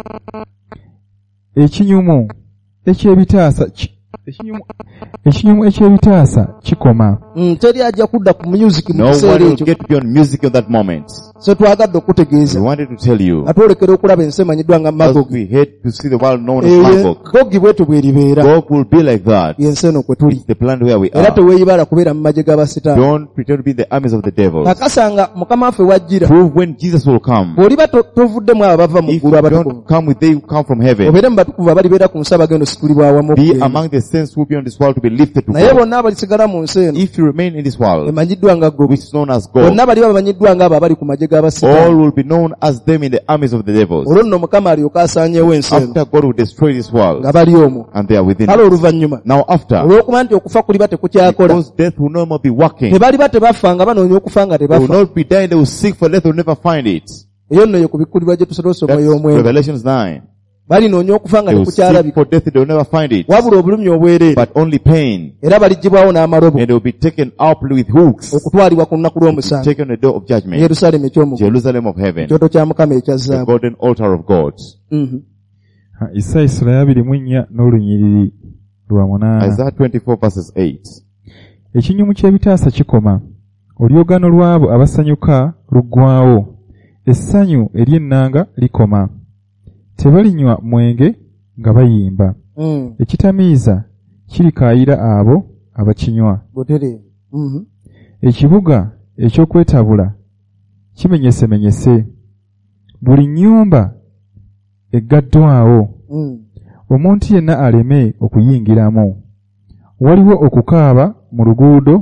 Ekinyumu eky'ebitaasa ki- ekinyumu ekinyumu eky'ebitaasa kikoma. Mm. teri ajja kudda ku music mu No one kiseera will ekyo get beyond music at that moment. so twagadde We okutegeeza wanted to tell you, atwolekera okulaba ensi emanyiddwa nga as Magogi. we hate to see the world known as Eyo Magog. Gogi bwetyo bw'eribeera Gog will be like that. yensi eno kwe tuli It's the planet where we era are. teweeyibaala kubeera mu magye g'abasitaani. Don't pretend to be in the armies of the devil. kakasanga mukama waffe wajjira Prove when Jesus will come. bw'oliba to- tovuddemu abo bava mu If ggulu you abatukuvu don't come with they who come from heaven, obeere mu batukuvu abalibeera ku nsi abagenda ositulibwa awamu be okugenda. among the saints who will be on this world to be lifted to naye God. bonna abalisigala mu nsi eno If you remain in this world, emanyiddwa nga Gogi. which is known as God, bonna baliba bamanyiddwa nga abo abali ku magye all g'abasitaani. will be known as them in the armies of the devils. olwo nno mukama alyoka asaanyeewo ensi eno After God will destroy this world, nga bali omwo. and they are within kale it. oluvannyuma Now after, olw'okuba nti okufa kuliba tekukyakola because death will no more be working, tebaliba tebafa nga banoonya okufa nga they will tebafa. not be dying, they will seek for death, they will never find it. eyo nno ye ku bikkulirwa gye tusobola osoma That's ey'omwenda. Revelations nine. balinoonya okufa nga They will seek tekukyalabika for death, they will never find it. wabula obulumi obwereere But only pain. era baliggyibwawo n'amalobo And they will be taken up with hooks, okutwalibwa ku lunaku lw'omusanvu. taken on the door of judgment, Yerusaalemi eky'omugulu Jerusalem of heaven, ekyoto kya mukama ekya the zaabu. golden altar of God. Mhm. Ha, Isaaya essula ya abiri mu nnya n'olunyiriri lwa munaana. Isaiah twenty-four verses eight. Ekinyumu ky'ebitaasa kikoma, olyogano lw'abo abasanyuka luggwaawo, essanyu ery'ennanga likoma. Tebalinywa mwenge nga bayimba, Mm. ekitamiiza kirikaayira abo abakinywa. butereevu. Mhm. Ekibuga eky'okwetabula kimenyesemenyese, buli nnyumba eggaddwawo, Mm. omuntu yenna aleme okuyingiramu. Waliwo okukaaba mu luguudo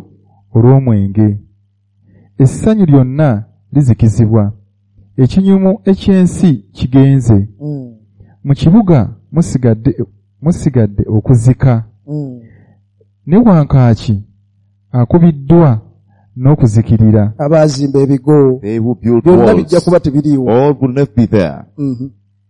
olw'omwenge. Essanyu lyonna lizikizibwa. Ekinyumu eky'ensi kigenze. Mm. Mu kibuga musigadde musigadde okuzika. Mm. Ne wankaaki akubiddwa n'okuzikirira. Abaazimba ebigo They who build byonna bijja walls, kuba tebiriiwo. all will not be there. Mhm.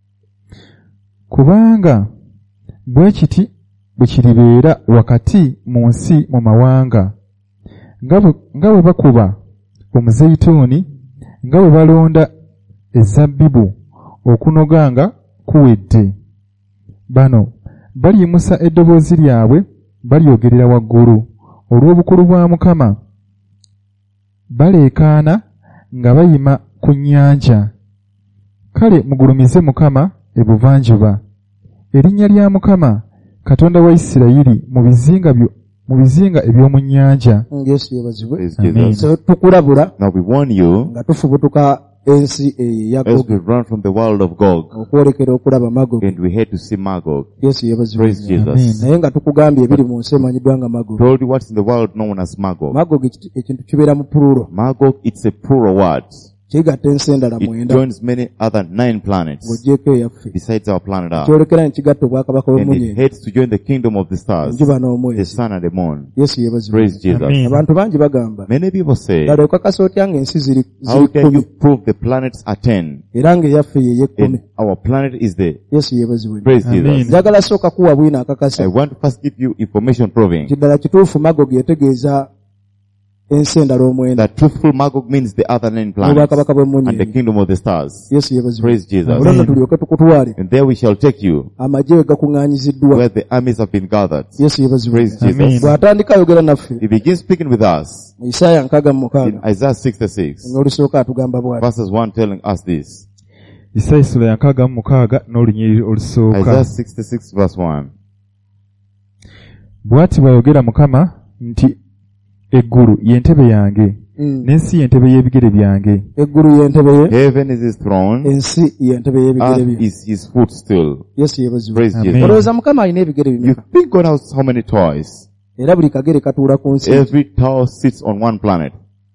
Kubanga bwe kiti bwe kiribeera wakati mu nsi mu mawanga. Nga bwe nga bwe bakuba omuzeyituuni, nga bwe balonda ezabbibu okunoga nga kuwedde. Bano baliyimusa eddoboozi lyabwe balyogerera waggulu olw'obukulu bwa Mukama. Baleekaana nga bayima ku nnyanja. Kale mugulumize Mukama ebuvanjuba. Erinnya lya Mukama Katonda wa Isirayiri mu bizinga byo mu bizinga eby'omu nnyanja. Mm, Yesu yeebazibwe. Praise Amen. Jesus. So tukulabula Now we warn you nga tufubutuka ensi eyo ya as we Gogi run from the world of Gog, okwolekera okulaba Magogi. and we head to see Magog. Yesu yeebazibwe. Praise Jesus. Amen. Naye nga tukugambye ebiri mu nsi emanyiddwa nga Magogi. Told you what's in the world known as Magog. Magogi ekiti- ekintu kibeera mu pululo. Magog, it's a plural word. Kigatta ensi endala It mwenda joins many other nine planets ng'oggyeko eyaffe. besides our planet Earth. Kyolekera ne kigatta obwakabaka And it bw'emmunyeenye, heads to join the kingdom of the stars, enjuba the n'omwezi. sun and the moon. Yesu yeebazibwe. Praise Jesus. Amen. Abantu bangi bagamba Many people say, ddala okakasa otya ng'ensi ziri how ziri can you kkumi prove the planets are ten? era ng'eyaffe ye y'ekkumi. And our planet is the, Yesu yeebazibwe. praise Amen. Jesus. njagala sooka kuwa bwina I akakasa want to first give you information proving nti ddala kituufu Magogi yategeeza ensi endala omwenda that truthful Magog means the other nine planets n'obwakabaka and the bw'emmunyeenye. kingdom of the stars. Yesu yeebazibwe. Praise Jesus. olwo nno tulyoke tukutwale And there we shall take you amagye we gakuŋŋaanyiziddwa. where the armies have been gathered. Yesu yeebazibwe. Praise Amen. Jesus. bw'atandika ayogera naffe He begins speaking with us mu Isaaya nkaaga mu in mukaaga Isaiah sixty-six, ng'olusooka atugamba bw'ati. verses one telling us this. Isaaya sula ya nkaaga mu mukaaga n'olunyiriri olusooka. Isaiah sixty-six verse one. Bw'ati bw'ayogera Mukama nti eggulu y'entebe yange, Mm. n'ensi y'entebe y'ebigere byange. eggulu y'entebe ye, Heaven is his throne, ensi y'entebe y'ebigere earth bye. is his footstool. Yesu yeebazibwe. Praise Amen. Jesus. olowooza Mukama alina ebigere You bimeka? think God has how many toys? era buli kagere katuula ku nsi. Every toy sits on one planet.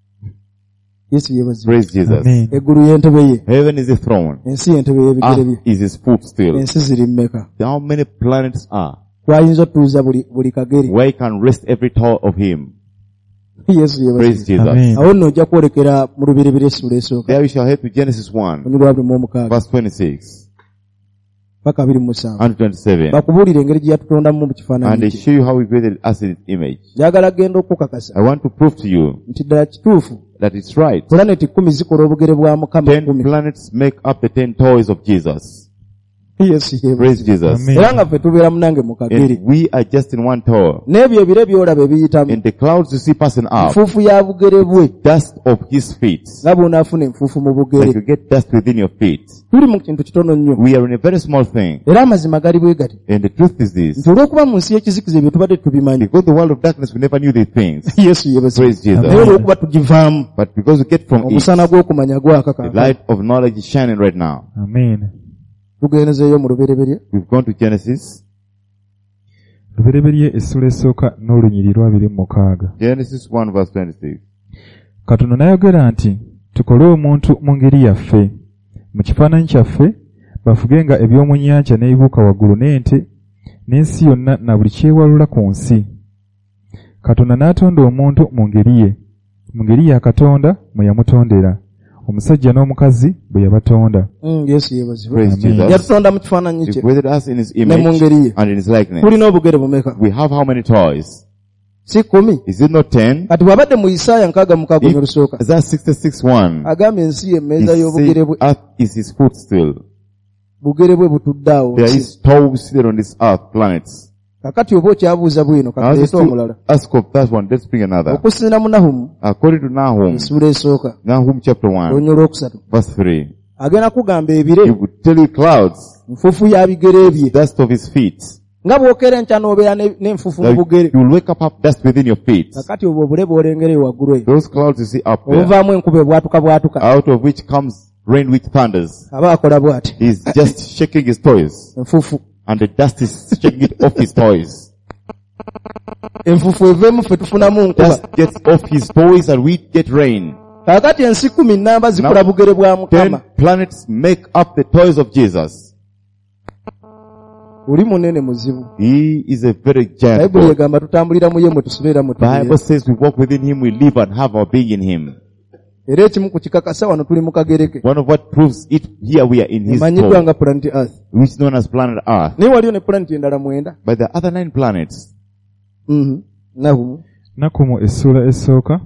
Yesu yeebazibwe. Praise Jesus. Amen. eggulu y'entebe ye, Heaven is his throne, ensi y'entebe y'ebigere earth bye. is his footstool. ensi ziri mmeka? How many planets are? twayinza otuuza buli buli kagere. Where can rest every toy of him? Yesu Praise yeebazibwe. Amen. Jesus. awo nno ojja kwolekera mu lubereberye essula esooka There we shall head to Genesis one, onyulwa abiri mu omukaaga verse twenty-six paka abiri mu musanvu. and twenty-seven. bakubuulira engeri gye yatutondamu mu And kifaananyi they kye. show you how we created us in his image. njagala genda okukakasa I want to prove to you nti ddala kituufu that it's right. pulaneti kkumi zikola obugere bwa Mukama Ten kkumi. planets make up the ten toys of Jesus. Yesu yeebazibwe. Praise Jesus. Amen. era nga ffe tubeera munange mu kagere. And we are just in one toy. n'ebyo ebire byolaba ebiyitamu And the clouds you see passing up, enfuufu ya bugere bwe dust of his feet. nga bw'onaafuna enfuufu mu Like bugere. you get dust within your feet. tuli mu kintu kitono nnyo We are in a very small thing. era amazima gali bwe gati And the truth is this. nti olw'okuba mu nsi y'ekizikiza ebyo tubadde tubimanyi. Because the world of darkness, we never knew these things. Yesu yeebazibwe. Praise Jesus. naye olw'okuba tugivaamu But because we get from it, omusana gw'okumanya gwaka the kaakano. light of knowledge is shining right now. Amen. tugenzeeyo mu lubereberye We've gone to Genesis. Lubereberye essula esooka n'olunyiriri abiri mu mukaaga. Genesis one verse twenty-six. Katonda n'ayogera nti tukole omuntu mu ngeri yaffe, mu kifaananyi kyaffe, bafugenga eby'omu nnyanja n'ebibuuka waggulu n'ente, n'ensi yonna na buli kyewalula ku nsi. Katonda n'atonda omuntu mu ngeri ye, mu ngeri ya Katonda mwe yamutondera, omusajja n'omukazi bwe yabatonda. Mm, Yesu yeebazibwe. Praise Amen. Jesus. yatutonda mu kifaananyi He kye created us in his ne mu image ngeri ye. and in his likeness. tulina obugere bumeka? We have how many toys? si kumi. Is it not ten? kati bw'abadde mu Isaaya nkaaga mukaaga If- olusooka Is that sixty-six one? agambye ensi He y'emmeeza y'obugere said bwe earth is his footstool. bugere bwe butudde awo. There is toes seated on this earth, planets. kakati oba okyabuuza bwino Now katuleete just omulala. to ask of that one, let's bring another. okusinziira mu Nahumu According to Nahum, essula esooka Nahum chapter one, olunya olwokusatu verse three, agenda kugamba he ebire would tell you clouds, nfuufu ya bigere bye dust of his feet. nga bw'okeera enkya n'obeera ne- n'enfuufu mu That bugere. you will wake up, up dust within your feet. kakati obwo obule bw'olengera eyo waggulu eyo Those clouds you see up there, obuvaamu enkuba ebwatuka bwatuka out of which comes rain which thunders. aba akola bw'ati He's just shaking his toys, enfuufu. and the dust is shaking it off his toys. enfufu eveemu ffe tufunamu nkuba. Dust gets off his boys and we get rain. Kaakati ensi kumi nnamba zikola bugere bwa Ten Mukama. planets make up the toys of Jesus. Oli munene muzibu. He is a very giant Bayibuli God. egamba tutambulira mu ye mwe tusubeera mu Bible tubeera. says we walk within him, we live and have our being in him. Era ekimu ku kikakasa wano tuli mu kagereke. One of what proves it, here we are in his Emanyiddwa throne, nga planet Earth. which is known as planet Earth. Naye waliyo ne planet endala mwenda. But the other nine planets, Mhm. Nahumu. Nakumu essula esooka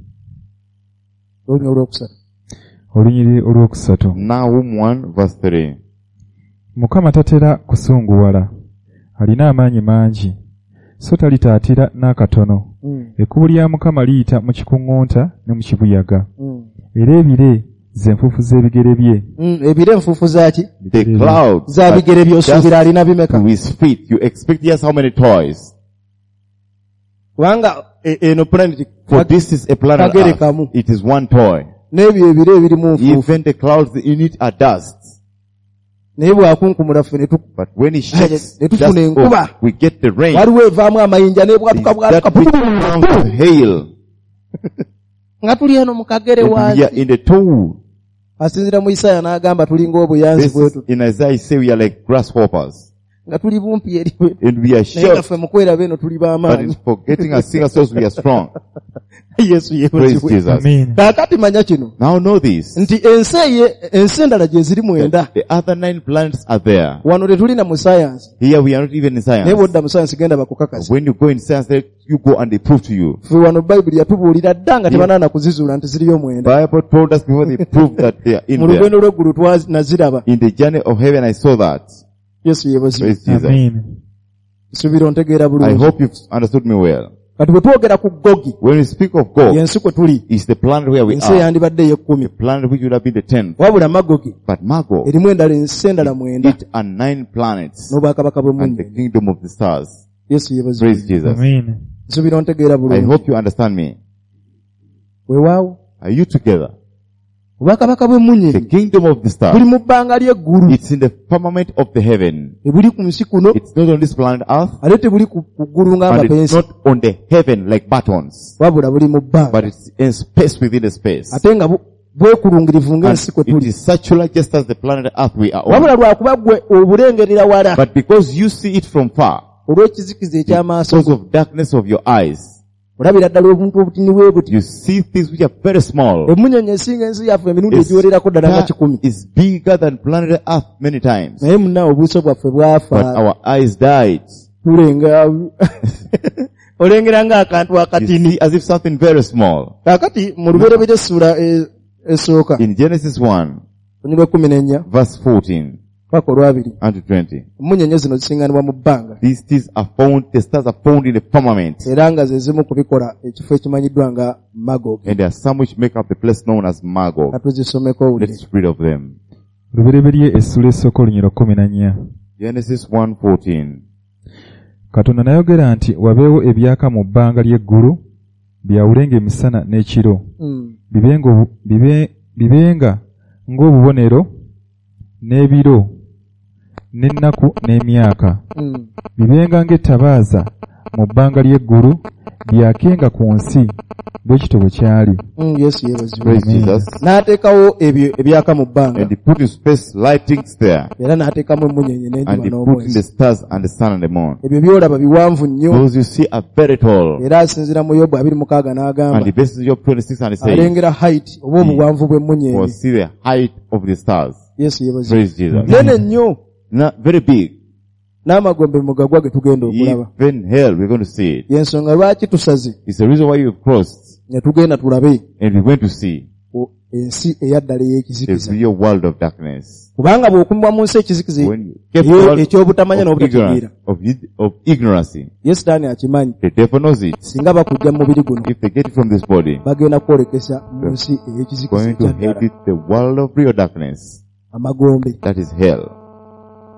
Olunya olwokusatu. olunyiri olwokusatu. Nahum one verse three. Mukama tatera kusunguwala, alina amaanyi mangi, so talitaatira n'akatono. Mm. Ekkubo lya Mukama liyita mu kikuŋŋunta ne mu kibuyaga. Mm. Era ebire ze nfuufu z'ebigere bye. Mm. Ebire enfuufu zaaki? The clouds Za bigere by'osuubira alina to bimeka? his feet. You expect yes how many toys? Kubanga e- eno planet For this is a planet kagere Earth. kamu. It is one toy. N'ebyo ebire ebirimu nfuufu. Even the clouds in it are dust. Naye bw'akunkumula ffe ne tu- But when he shakes Ne dust tufuna enkuba. off, we get the rain. waliwo evaamu amayinja n'ebwatuka That bwatuka which comes with hail. nga tuli eno mu kagere And we are wansi. in the toe. Asinzira mu Isaya n'agamba tuli ng'obuyanzi This bwetu. in Isaiah say we are like grasshoppers. Nga tuli bumpi eri bwe. And we are Naye nga short. ffe mu kwera beeno tuli But b'amaanyi. in forgetting us, seeing ourselves, we are strong. Yesu Praise yeebazibwe. Jesus. Amen. Kaakati manya kino. Now know this. Nti ensi eye- ensi endala gye ziri mwenda. The other nine planets are there. Wano tetulina mu sayansi. Here we are not even in Naye science. bw'odda mu sayansi genda But bakukakasa. when you go in science, they- you go and they prove to you. Ffe wano Bayibuli yatubuulira dda nga tebanaana kuzizuula nti ziriyo mwenda. Bible told us before they proved that they are in Mu there. lugendo lw'eggulu twaziraba. In the journey of heaven, I saw that. Yesu yeebazibwe. Praise Jesus. Amen. Nsuubira ontegeera I bulungi. hope you've understood me well. Kati bwe twogera ku Gogi, When we speak of Gog, y'ensi kwe tuli, it's the planet where we ensi are. eyandibadde ey'ekkumi. The planet which would have been the tenth. Wabula Magogi But Magog, erimu endala ensi endala mwenda it are nine planets n'obwakabaka and the bw'emmunyeenye. kingdom of the stars. Yesu yeebazibwe. Praise Jesus. Amen. Nsuubira ontegeera I bulungi. hope you understand me. Weewaawo Are you together? obwakabaka The bw'emmunyeenye kingdom of the buli stars. mu bbanga ly'eggulu. It's in the firmament of the heaven. Tebuli ku nsi kuno, It's not on this planet Earth, ate tebuli ku ku ggulu and ng'amapensi, it's not on the heaven like buttons, wabula buli mu bbanga. but it's in space within the space. Ate nga bu- bwekulungirivu And ng'ensi kwe it tuli. is circular just as the planet Earth we are on. Wabula lwakuba gwe obulengerera wala But because you see it from far, olw'ekizikiza eky'amaaso because go, of darkness of your eyes, olabira ddala obuntu obutini bwe buti. you see things which are very small. Emmunyeenye esinga ensi yaffe emirundi Its egiwererako ddala nga star kikumi. is bigger than planet Earth many times. Naye munaawe obuuso bwaffe But bwafa our eyes died. tulenga olengera ng'akantu You akatini. see as if something very small. Kaakati mu lubereberye essula e- esooka In Genesis one, olunyiri lw'ekkumi n'ennya verse fourteen paka olwabiri, unto twenty. emmunyeenye zino zisinganibwa mu bbanga These things are found, the stars are found in the firmament. era nga ze zimu kubikola ekifo ekimanyiddwa nga Magogi. And there are some which make up the place known as Magog. Ka tuzisomeko owulire. Let's read of them. Lubereberye essula esooka olunyiri lwa kkumi na nnya. Genesis one fourteen. Katonda n'ayogera nti wabeewo ebyaka mu bbanga ly'eggulu byawulenga emisana n'ekiro, Mm. bibenga obu- bibe- bibenga ng'obubonero n'ebiro n'ennaku n'emyaka, Mm. bibenga ng'ettabaaza mu bbanga ly'eggulu, byakenga ku nsi bwe kityo bwe kyali. Mm, Yesu yeebazibwe. Praise Amen. Jesus. N'ateekawo ebyo ebyaka mu bbanga And he put in space lightings there. era n'ateekamu emmunyeenye And n'enjuba he put in n'omwezi. the stars and the sun and the moon. Ebyo byolaba biwanvu nnyo Those you see are very tall. era asinziira mu Yobu abiri mukaaga And n'agamba the basis of Job twenty-six and it says, alengera height oba obuwanvu will bw'emmunyeenye. see the height of the stars. Yesu yeebazibwe. Praise Jesus. Nene nnyo Not very big. n'amagombe mugagwa ge tugenda okulaba. Even hell, we're going to see it. Y'ensonga lwaki tusaze It's the reason why you've crossed ne tugenda tulabe and we're going to see o- ensi eyaddala the ey'ekizikiza. real world of darkness. Kubanga bw'okumibwa mu nsi ekizikiza When you get the eyo world ekyobutamanya of n'obutategeera, ignorance, of, id- of ignorancy, ye Sitaani akimanyi. the devil knows it. Singa bakujja mu mubiri guno If they get it from this body, bagenda kwolekesa mu nsi ey'ekizikiza going to head ekyaddala, it the world of real darkness. amagombe. That is hell.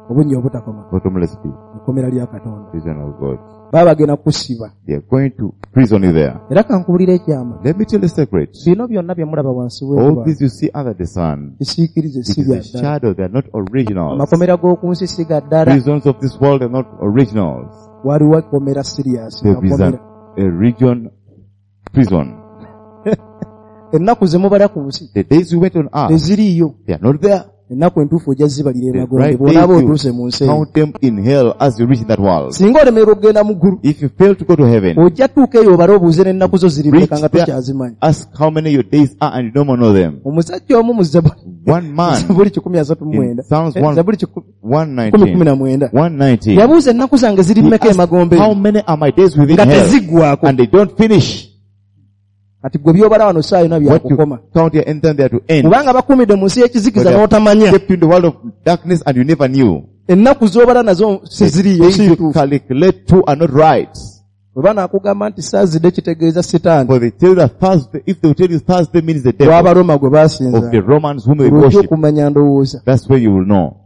obunnya obutakoma, bottomless pit, ekkomera lya Katonda. prison of God. Baba bagenda kusiba. They are going to prison you there. Era kankubulira ekyama. Let me tell you a secret. Bino byonna bye mulaba wansi All w'enjuba. this you see under the sun, Bisiikirize it si is bya a ddala. shadow. They are not originals. Amakomera g'oku nsi si ga ddala. Prisons of this world are not originals. Waliwo ekkomera siriasi. There is an, a region prison. Ennaku ze mubala ku nsi The days you went on earth, teziriiyo. they are not there. Ennaku entuufu ojja zibalira The emagombe right bw'onaaba days otuuse mu you nsi eno. count them in hell as you reach that world. Singa olemererwa okugenda mu ggulu, If you fail to go to heaven, ojja tuuka eyo obale obuuze n'ennaku zo ziri reach mmeka nga there, tokyazimanyi. ask how many your days are and you don't know them. Omusajja omu mu Zabuli One man Zabuli kikumi asatu mu in mwenda. Psalms Eh, one, Zabuli kikumi one kumi nineteen, na mwenda. one nineteen, Yabuuza ennaku zange ziri he mmeka asked, emagombe how many are my days within nga hell? teziggwako. And they don't finish. Kati gwe byobala wano saa yonna What you byakukoma. count here and then they are to end. Kubanga bakumidde mu nsi y'ekizikiza But they are n'otamanya. kept in the world of darkness and you never knew. Ennaku z'obala nazo The siziriiyo things you siituufu. calculate to are not right. Bwe banaakugamba nti saazidde kitegeeza sitaani. For they tell you that Thursday, if they will tell you Thursday means the devil Lw'Abaroma gwe of baasinza. the Romans whom they Olw'ojja worship, okumanya ndowooza. that's where you will know.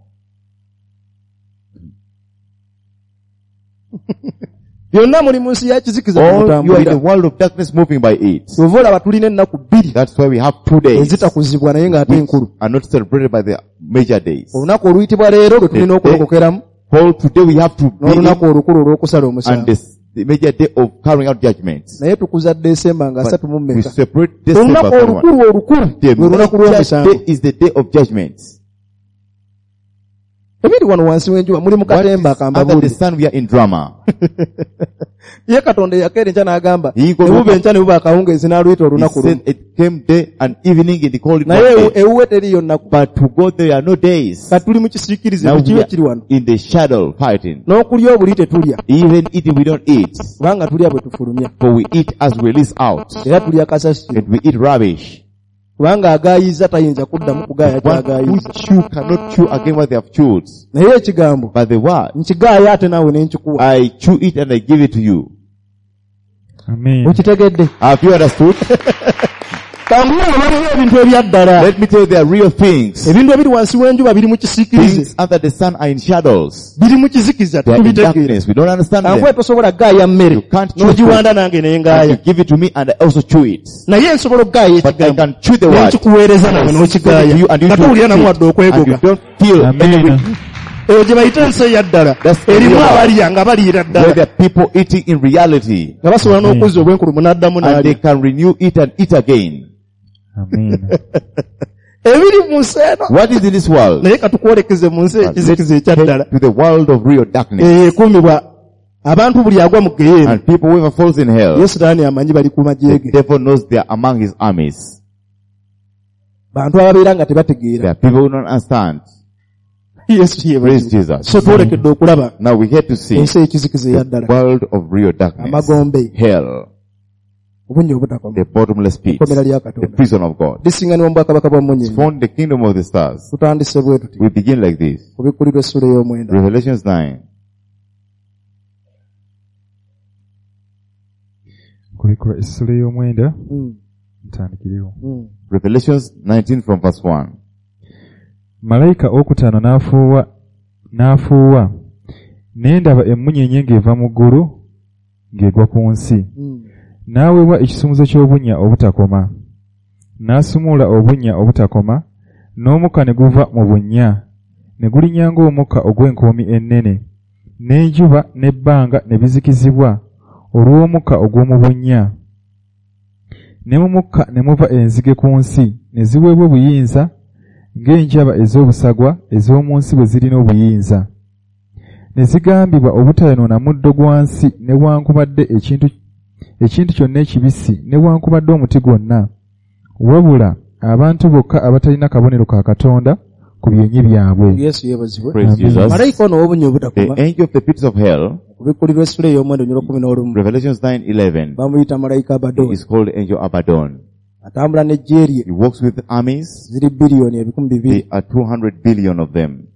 Byonna muli mu nsi y'ekizikiza All you are in the mutambulira. world of darkness moving by it. Kyova olaba tulina ennaku bbiri That's why we have two days ezitakuzibwa naye ng'ate which nkulu. are not celebrated by the major days. Olunaku oluyitibwa leero lwe tulina okulokokeramu, Paul, today we have to be in, n'olunaku olukulu olw'okusala and omusango. the, the major day of carrying out judgments. Naye tukuza Desemba nga asatu mu But we mmeka. separate December Olunaku from one. olukulu olukulu The lwe lunaku major lw'omusango. day is the day of judgments. Ebiri wano wansi w'enjuba muli mu What is katemba akamba under the buulire. sun we are in drama. Ye Katonda eyakeera enkya n'agamba He goes ne buba over- enkya ne buba akawungeezi n'aluyita He olunaku lumu. said it came day and evening and he called it one Naye ewu- day. ewuwe teriyo nnaku. But to God there are no days. Kati tuli mu kisiikirize Now we tukibe are kiri wano. in the shadow fighting. N'okulya obuli tetulya. Even eating we don't eat. Kubanga tulya bwe tufulumya. For we eat as we release out. Era tulya kasasi. And we eat rubbish. Kubanga agaayiza tayinza kuddamu kugaaya One who kyagaayiza. chew cannot chew again what they have chewed. Naye ekigambo But the word, nkigaaya ate naawe ne nkikuwa. I chew it and I give it to you. Amen. Okitegedde? Have you understood? Kangula waliwo ebintu ebya ddala. Let me tell you they are real things. Ebintu ebiri wansi w'enjuba biri mu kisiikirize. Things under the sun are in shadows. Biri mu kizikiza They are in tubitegeera. darkness. We don't understand Kankwe them. tosobola gaaya mmere. You can't chew N'ogiwanda nange ne And ngaaya. you give it to me and I also chew it. Naye nsobola okugaaya But I ekigambo. can chew the Ne word. nkikuweereza nawe Give it n'okigaaya. to you and you Nga chew towulira namu it. wadde And you okwegoga. don't feel any Amen. weak. Eyo gye bayita ensi eya ddala. That's the Erimu real one. abalya nga baliira Where ddala. there are people eating in reality. Nga basobola n'okuzza obwenkulumu n'addamu And they n'alya. can renew it and eat again. Amen. Ebiri mu nsi eno. What is in this world? Naye katukwolekeze mu nsi ekizikiza ekya ddala. To the world of real darkness. Eyo ekuumibwa abantu buli agwa mu geyeeri. And people whoever falls in hell, Ye Sitaani amanyi bali ku magye the ge. devil knows they are among his armies. Bantu ababeera nga There tebategeera. are people who don't understand. Yesu Praise yeebazibwe. Jesus. So twolekedde okulaba Now we get to see ensi ekizikiza eya the ddala. world of real darkness. Amagombe. Hell. Obunnya obutakoma. The bottomless pit. Ekkomera lya The Katonda. prison of God. Lisinganibwa mu bwakabaka bwa It's Mmunyeenye. found in the kingdom of the stars. Tutandise bwe tuti. We begin like this. Kubikkulirwa essula ey'omwenda. Revelations nine. Kuliko essula y'omwenda Mm, ntandikirewo. mm. Revelations nineteen from verse one. Malayika okutaano n'afuuwa n'afuuwa ne ndaba emmunyeenye ng'eva mu ggulu ng'egwa ku nsi. Mm. N'aweebwa ekisumuzo ky'obunnya obutakoma. N'asumula obunnya obutakoma, n'omukka ne guva mu bunnya, ne gulinnya ng'omukka ogw'enkoomi ennene, n'enjuba n'ebbanga ne bizikizibwa olw'omukka ogw'omu bunnya. Ne mu mukka ne muva enzige ku nsi, ne ziweebwa obuyinza ng'enjaba ez'obusagwa ez'omu nsi bwe zirina obuyinza. Ne zigambibwa obutayonoona muddo gwa nsi newankubadde ekintu ekintu kyonna ekibisi newankubadde omuti gwonna, wabula abantu bokka abatalina kabonero ka Katonda ku byenyi byabwe. Yesu yeebazibwe. Praise Amen. Jesus. Malayika ono ow'obunnya The obutakoma. angel of the pits of hell, Kubikkulirwa essula ey'omwenda onyolo kumi n'olumu. Revelations nine eleven, Bamuyita malayika Abaddoni. is called angel Abaddon. Atambula n'eggye lye. He walks with armies. Ziri biliyoni ebikumi bibiri. There are two hundred billion of them.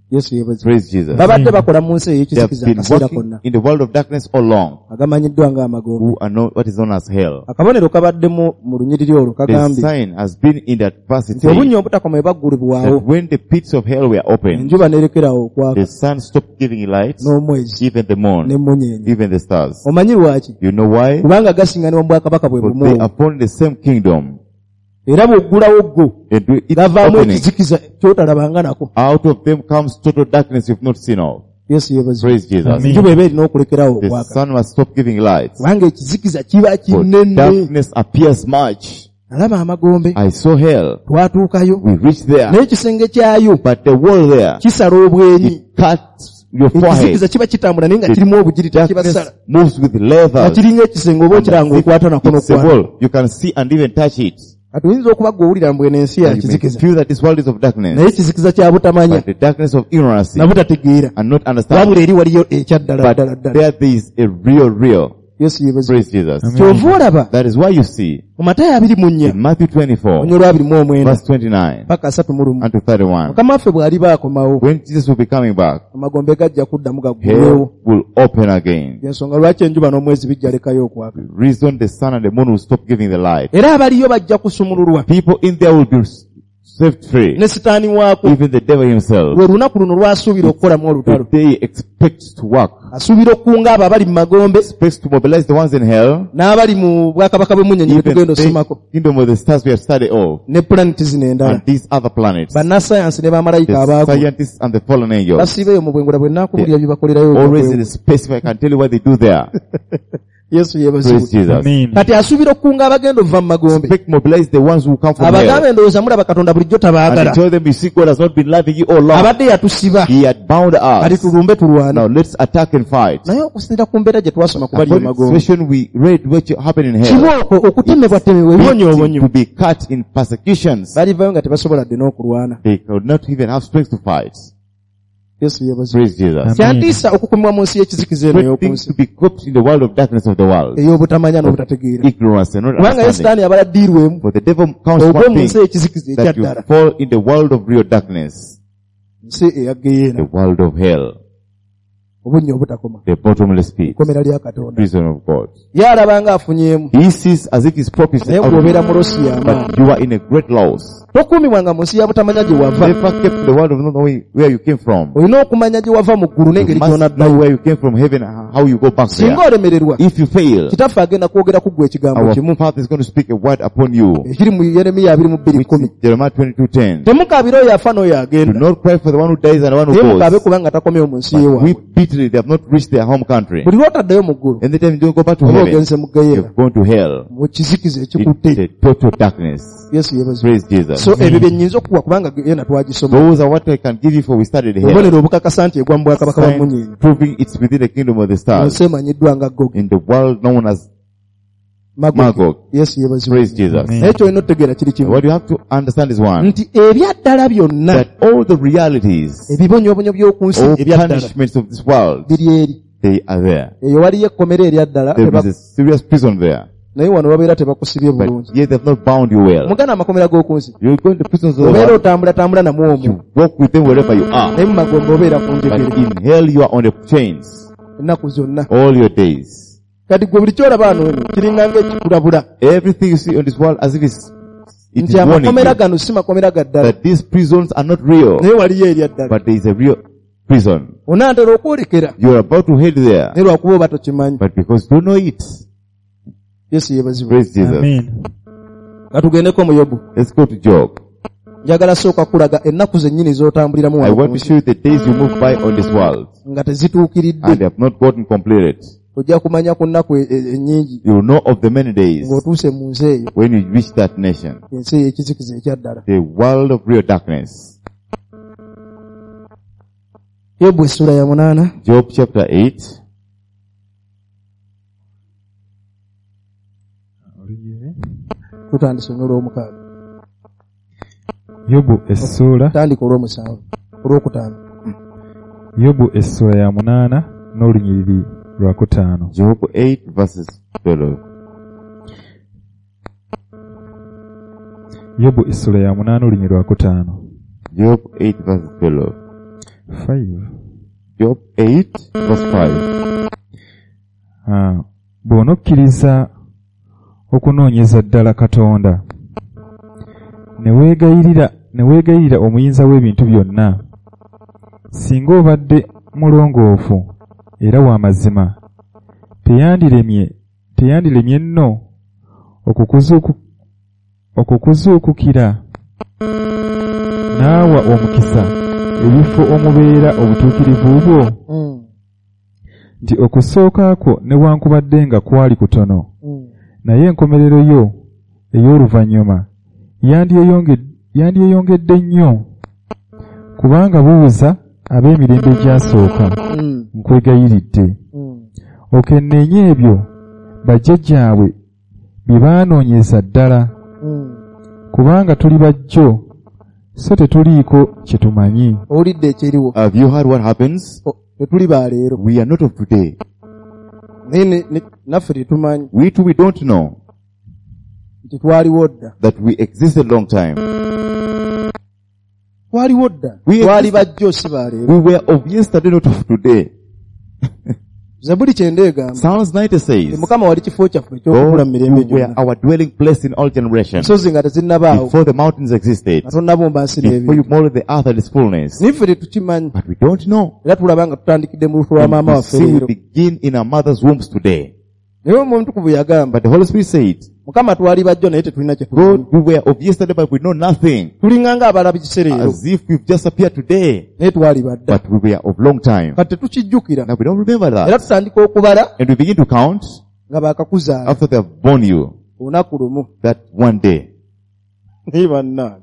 Yesu yebazi. Praise Jesus. Babadde bakola mu nsi They have eyekizikiza been akaseera working konna. in the world of darkness all along, Agamanyiddwa ng'amagombe. who are known, what is known as hell. Akabonero kabaddemu mu lunyiriri olwo The kagambye sign has been in that verse nti obunnya saying obutakoma bwe baggulibwawo, that when the pits of hell were opened, enjuba n'erekerawo okwaka, the sun stopped giving light, n'omwezi, even the moon, n'emmunyeenye. even the stars. Omanyi lwaki? You know why? Kubanga gasinganibwa mu bwakabaka bwe But they bumu. are born in the same kingdom. Era bw'oggulawo ggo, And with its gavaamu opening, ekizikiza kyotalabanga nako. out of them comes total darkness you've not seen of. Yesu yebazi. Praise Jesus. Amen. Enjuba eba erina okulekerawo The okwaka. sun must stop giving light. Kubanga ekizikiza kiba For kinene. darkness appears much. Alaba amagombe, I saw hell. twatuukayo. We reached there. Naye ekisenge kyayo But the wall there, kisala obweri. it cuts your forehead. Ekizikiza kiba kitambula naye nga kirimu obugiri tekibasala. Darkness moves with leather. Nga kiringa ekisenge oba okiranga okwata nako It's a n'okwata. wall. You can see and even touch it. Kati oyinza okuba gwe owulira mbu eno ensi ya And you may kizikiza. feel that this world is of Naye darkness. ekizikiza kya butamanya But the darkness of ignorance nabutategeera. and not Wabula understanding. eri waliyo ekyaddala But ddala ddala. there there is a real, real. Yesu yebazi. Praise Jesus. Amen. Kyova olaba That is why you see mu Matayo abiri mu nnya in Matthew twenty-four, onyo olwabiri mu omwenda verse twenty-nine paka asatu mu lumu. unto thirty-one. Mukama waffe bw'ali baakomawo, When Jesus will be coming back, amagombe gajja kuddamu hell gaggulwewo. will open again. Y'ensonga lwaki enjuba n'omwezi bijja lekayo okwaka. The reason the sun and the moon will stop giving the light. Era abaliyo bajja kusumululwa. People in there will be set free. Ne sitaani waako. Even the devil himself. Lwe lunaku luno lwasuubira okukolamu The olutalo. day expects to work. Asuubira okukunga abo abali mu magombe Expects to mobilize the ones in hell. n'abali mu bwakabaka bw'emmunyeenye bwe Even tugenda the osomako. kingdom of the stars we have studied of. Ne planeti zino endala. And these other planets. Bannasayansi ne bamalayika The abaako. scientists and the fallen angels. Basiibeeyo mu bwengula bwe nnaakubulira bye bakolerayo. Always in the space where I can tell you what they do there. Yesu Praise yeebazibwe. Jesus. Amen. Kati asuubira okukunga abagenda okuva mu magombe. Expect mobilize the ones who come from hell. Abagambe ndowooza mulaba Katonda bulijjo And to tabaagala. tell them, you see, God has not been loving you all along. Abadde yatusiba. He had bound Kati us. tulumbe tulwane. Now let's attack and fight. Naye okusinziira ku mbeera gye twasoma ku bali According to the emagombe. situation we read what happened in hell. Kibooko okutemebwa temebwa ebibonyoobonyo. To be cut in persecutions. Balivayo nga tebasobola dde n'okulwana. They could not even have strength to fight. Yesu yeebazibwe. Praise Jesus. Amen. Kyantiisa okukumibwa mu nsi y'ekizikiza eno Great ey'oku things nsi. to be cooked in the world of darkness of the world. Ey'obutamanya n'obutategeera. Ignorance and not Kubanga ye understanding. sitaani abala ddiirwemu. For the devil counts Ogwe one mu nsi thing, y'ekizikiza that you ekyaddala. fall in the world of real darkness. Nsi eya Geyeena. The world of hell. Obunnya obutakoma. The bottomless pit. Ekkomera lya Katonda. Prison of God. Ye alaba ng'afunyemu. He sees as if his property Naye is out gw'obeera of mu losi y'amaanyi. but you are in a great loss. Tokuumibwanga mu nsi ya butamanya gye wava. Never kept in the world of not knowing where you came from. Olina okumanya gye wava mu ggulu You n'engeri must know gy'onaddayo. where you came from heaven and how you go back there. Singa olemererwa, If you fail, kitaffe agenda kwogera ku ggwe ekigambo our kimu. Father is going to speak a word upon you. Ekiri mu Yeremiya abiri mu bbiri Which kumi. is Jeremiah twenty-two ten. Temukaabira oyo afa n'oyo Do agenda. not cry for the one who dies and the one who Naye mukaabe goes. kubanga takomyewo mu nsi But y'ewaabwe. weep bitterly, they have not reached their home country. Buli lw'otaddayo mu ggulu, And the time you don't go back to oba heaven, ogenze mu Geyeena. you've gone to hell. Mu kizikiza It's ekikutte. a total darkness. Yesu yeebazibwe. Praise Jesus. So ebyo bye nnyinza okukuwa kubanga Geyeena twagisoma. Those are what I can give you for we started here. Obubonero obukakasa nti egwa mu bwakabaka bwa Munyeenya. Sign proving it's within the kingdom of the Mu stars. nsi emanyiddwa nga Gogi. In the world known as Magog. Magog. Yesu yeebazibwe. Praise Jesus. Amen. Naye kyolina otegeera kiri kimu. What you have to understand is one, Nti ebyaddala byonna, that all the realities, ebibonyoobonyo by'oku nsi all ebyaddala punishments of this world, biri eri. they are there. Eyo waliyo ekkomera eryaddala, There teba- is a serious prison there. naye wano babeera tebakusibye But bulungi. yet they have not bound you well. Mugana amakomera g'oku nsi. You go into prisons of the Obeera world, otambulatambula namwo omwo. you walk with them wherever you are. Naye mu magombe obeera ku But njegere. in hell you are on the chains Ennaku zonna. all your days. Kati gwe buli kyolaba wano eno, kiringa ng'ekikulabula. Everything you see on this world as if it's, it is Nti warning amakomera you gano si makomera gaddala. that these prisons are not real, Naye waliyo eryaddala. but there is a real prison. Onaatera okwolekera. You are about to head there, Naye lwakuba oba tokimanyi. but because you don't know it. Yesu yeebazibwe. Praise Jesus. Amen. Katugendeko mu Yobu. Let's go to Job. Njagala sooka kulaga ennaku zennyini z'otambuliramu I wano ku want to nsi show you the days you move by on this world nga tezituukiridde. and they have not gotten completed. Ojja kumanya ku nnaku e- e- ennyingi You will know of the many days ng'otuuse mu nsi eyo, when you reach that nation, ensi ey'ekizikiza ekyaddala. the world of real darkness. Yobu essula ya munaana. Job chapter eight. Tutandise n'olw'omukaaga. Yobu essula Tandika olw'omusanvu. Olw'okutaano. Yobu essula ya munaana n'olunyiriri lwa kutaano. Job eight verses twelve. Yobu essula ya munaana olunyiriri lwa kutaano. Job eight verses twelve. five. Job eight verse five. Ah, bw'onokkiriza okunoonyeza ddala Katonda ne weegayirira ne weegayirira omuyinza w'ebintu byonna, singa obadde mulongoofu era wa mazima, teyandiremye teyandiremye nno okukuzuuku okukuzuukukira n'awa omukisa ebifo omubeera obutuukirivu bwo, Mm. nti okusookaako newankubadde nga kwali kutono, Mm. naye enkomerero yo ey'oluvannyuma yandyeyonge- yandyeyongedde nnyo, kubanga buuza ab'emirembe egyasooka, Mm. nkwegayiridde Mm. okenneenye ebyo bajjajjaabwe bye baanoonyeza ddala, Mm. kubanga tuli bajjo so tetuliiko kye tumanyi. Owulidde ekiriwo? Have you heard what happens? O, tetuli ba leero. We are not of today. Naye ne- ne- naffe tetumanyi We too, we don't know nti twaliwo dda. that we existed a long time. Twaliwo dda. We Twali exist- bajjo si ba leero. We were of yesterday, not of today. Zabuli kyenda egamba Psalms ninety nti says, Mukama wali kifo kyaffe eky'okukula mu God, mirembe you were gyonna. our dwelling place in all generations. Ensozi nga tezinnabaawo, Before the mountains existed, nga tonnabumba nsi before you n'ebintu. molded the earth and its fullness. Niffe tetukimanyi. But we don't know. Era tulaba nga tutandikidde mu lufu lwa And maama we waffe see we leero. begin in our mother's wombs today. Naye Omutukuvu yagamba, But the Holy Spirit said, Mukama twali bajjo naye tetulina kye tumanyi. God, we were of yesterday, but we know nothing. Tulinganga abalabi kiseera ero, As if we've just appeared today. naye twali badda. But we were of long time. Kati tetukijjukira. Now we don't remember Era that. tutandika okubala And we begin to count nga baakakuzaala after they have born you. olunaku lumu. That one day. Naye bannange.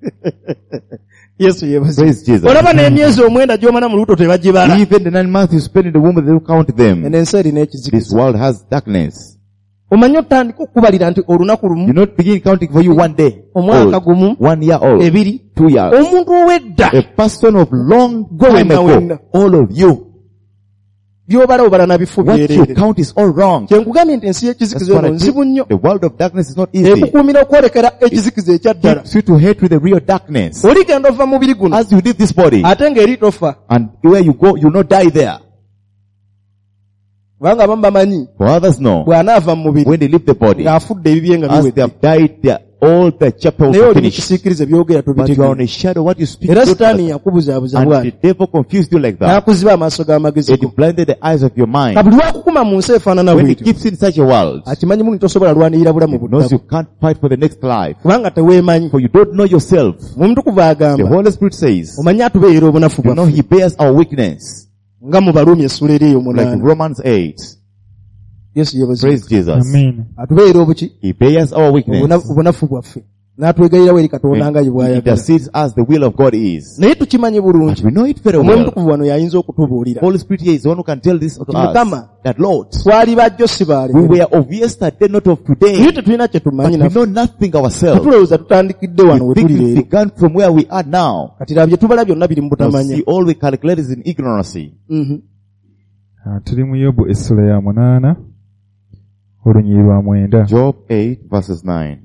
Yesu yeebazibwe. Praise Jesus. Olaba n'emyezi omwenda gy'omala mu lubuto tebagibala. Even the nine months you spend in the womb, they don't count them. Eno ensi erina This ekizikiza. world has darkness. Omanye otandika okubalira nti olunaku You lumu, not begin counting for you one day. omwaka Old, gumu, one year old. ebiri, Two years. omuntu ow'edda A person of long Go time wenna ago. wenna. All of you. by'obala obala na bifu What you byereere. count is all wrong. Kye nkugambye nti ensi That's y'ekizikiza what eno I nzibu nnyo. think. The world of darkness is not easy. Ekukuumira okwolekera ekizikiza ekya ddala. Keeps you to hate with the real darkness. Oligenda ova mubiri guno, As you leave this body, ate ng'eri tofa. and where you go, you'll not die there. Kubanga abamu bamanyi, For others know, bw'anaava mu mubiri, when they leave the body, ng'afudde ebibye nga as they biwedde. have died, they are- all the chapters Naye are oli mu finished. kisiikirize byogera But you are on tubitegeera. a shadow. What you speak, Era don't sitaani understand. yakubuzaabuza And bw'ati. the devil confused you like that. N'akuziba amaaso g'amagezi It go. blinded the eyes of your mind. Ka buli lwakukuma mu nsi efaanana When he bw'etyo, keeps you in such a world, akimanyi muni tosobola lwanirira bulamu he knows you buddamu. can't fight for the next life. Kubanga teweemanyi. For you don't know yourself. Omutukuvu The agamba, Holy Spirit says, omanyi atubeera obunafu you know bwaffe. he bears our weakness. Nga mu Baluumi essula eri eyo Like munaana. Romans eight. Yesu yeebazibwe. Praise Jesus. Amen. Atubeera obuki? He bears our Obuna- weakness. obunafu bwaffe. N'atwegayirawo eri Katonda nga ye He bw'ayagala. intercedes as the will of God is. Naye tukimanyi But bulungi. we know it very Omwoyo well. Omutukuvu wano y'ayinza okutubuulira. Holy Spirit here is the one who can tell this to Mukama, us. That Lord, twali bajjo si we baaleero. were of yesterday, not of Naye today. tetulina kye But tumanyi we naffe. know nothing ourselves. Tetulowooza tutandikidde wano We we think tuli we leero. began from where we are now. Kati laba bye tubala byonna biri mu Now butamanya. see, all we calculate is in ignorance. Mhm. Ah, tuli mu Yobu essula ya munaana olunyiri lwa mwenda. Job eight verses nine.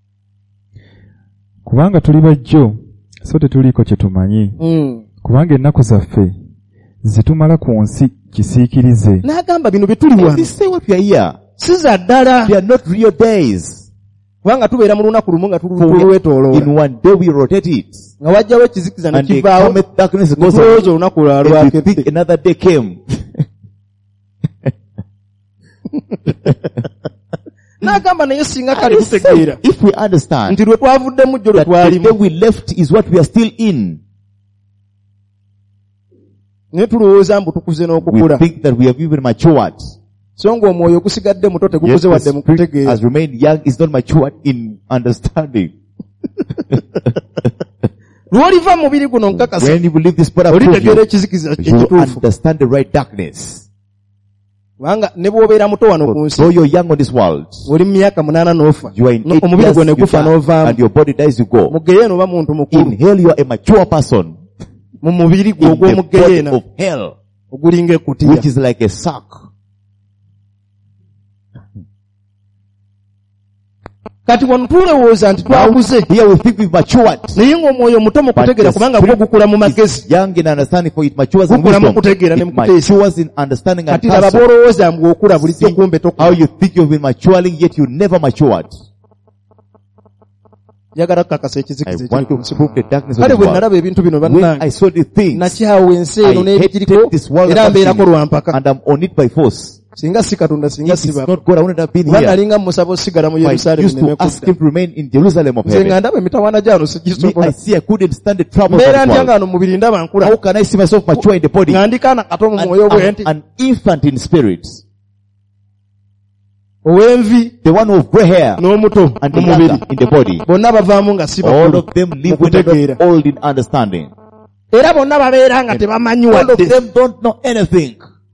Kubanga tuli bajjo so tetuliiko kye tumanyi, Mm. kubanga ennaku zaffe zitumala ku nsi kisiikirize. N'agamba bino bye tuli And wano they say what we are here. si za ddala. They are not real days. Kubanga tubeera mu lunaku lumu nga For tulwetoloola. in one day we rotate it. Nga wajjawo ekizikiza ne And they kivaawo. cometh darkness and goes Netulowooza on. olunaku lwa And we lwakette. think another day came. N'agamba naye singa kale And they say, tutegeera if we understand nti lwe twavuddemu jjo lwe that the day twalimu. we left is what we are still in, Naye tulowooza mbu tukuze we n'okukula. think that we have even matured. So ng'omwoyo ogusigadde muto Yet tegukuze the wadde mu spirit kutegeera. has remained young, is not matured in understanding. Lw'oliva mu mubiri guno nkakasa, When you leave this body, prove olitegeera you, ekizikiza you ekituufu. understand the right darkness. Kubanga ne bw'obeera muto wano ku For nsi, though you're young on this world, oli mu myaka munaana n'ofa. you are in No, eight omubiri years, gwo ne you gufa die, n'ovaamu. and your body dies, you go. Mu Geyeena oba muntu mukulu. In hell, you are a mature person. Mu mubiri gwo In the ogw'omu body Geyeena of hell, ogulinga ekkutiya. which is like a sack. kati wano tulowooza nti twakuze Here we think we've matured. naye ng'omwoyo muto mu kutegeera kubanga gwo gukula mu magezi Young in understanding, for it matures in gukula mu wisdom. kutegeera ne mu It kuteesa matures in understanding and kati laba counsel. bw'olowooza mbu okula bulijjo See kumbe how tokula you think you've been maturing, yet you never matured. njagala kukakasa I ekizikiza want to ekiri prove the darkness of kale the bwe world. nalaba ebintu bino When bannange I saw the things, nakyawa ensi eno I n'ebigiriko hated this world era and mbeerako everything, lwampaka and I'm on it by force. singa si katonda singa If si it's baba not God, I wouldn't have been kuba here. nalinga musaba osigala mu I yerusaalemu used to ask nemekudda him to remain in Jerusalem of nze nga heaven. ndaba emitawaana gyano Me, I sigisobola see I couldn't stand the trouble of mbeera this ntya world. nga no mubiri ndaba nkula How can I see myself mature in the body? nga ndikaana kato mu And mwoyo bwe I'm nti an infant in spirit. ow'envi The one with gray hair n'omuto and mu the mubiri younger in the body. bonna bavaamu nga si All bakulu of them mu live when they're kutegeera not old in understanding. era bonna babeera nga tebamanyi All of wadde them don't know anything.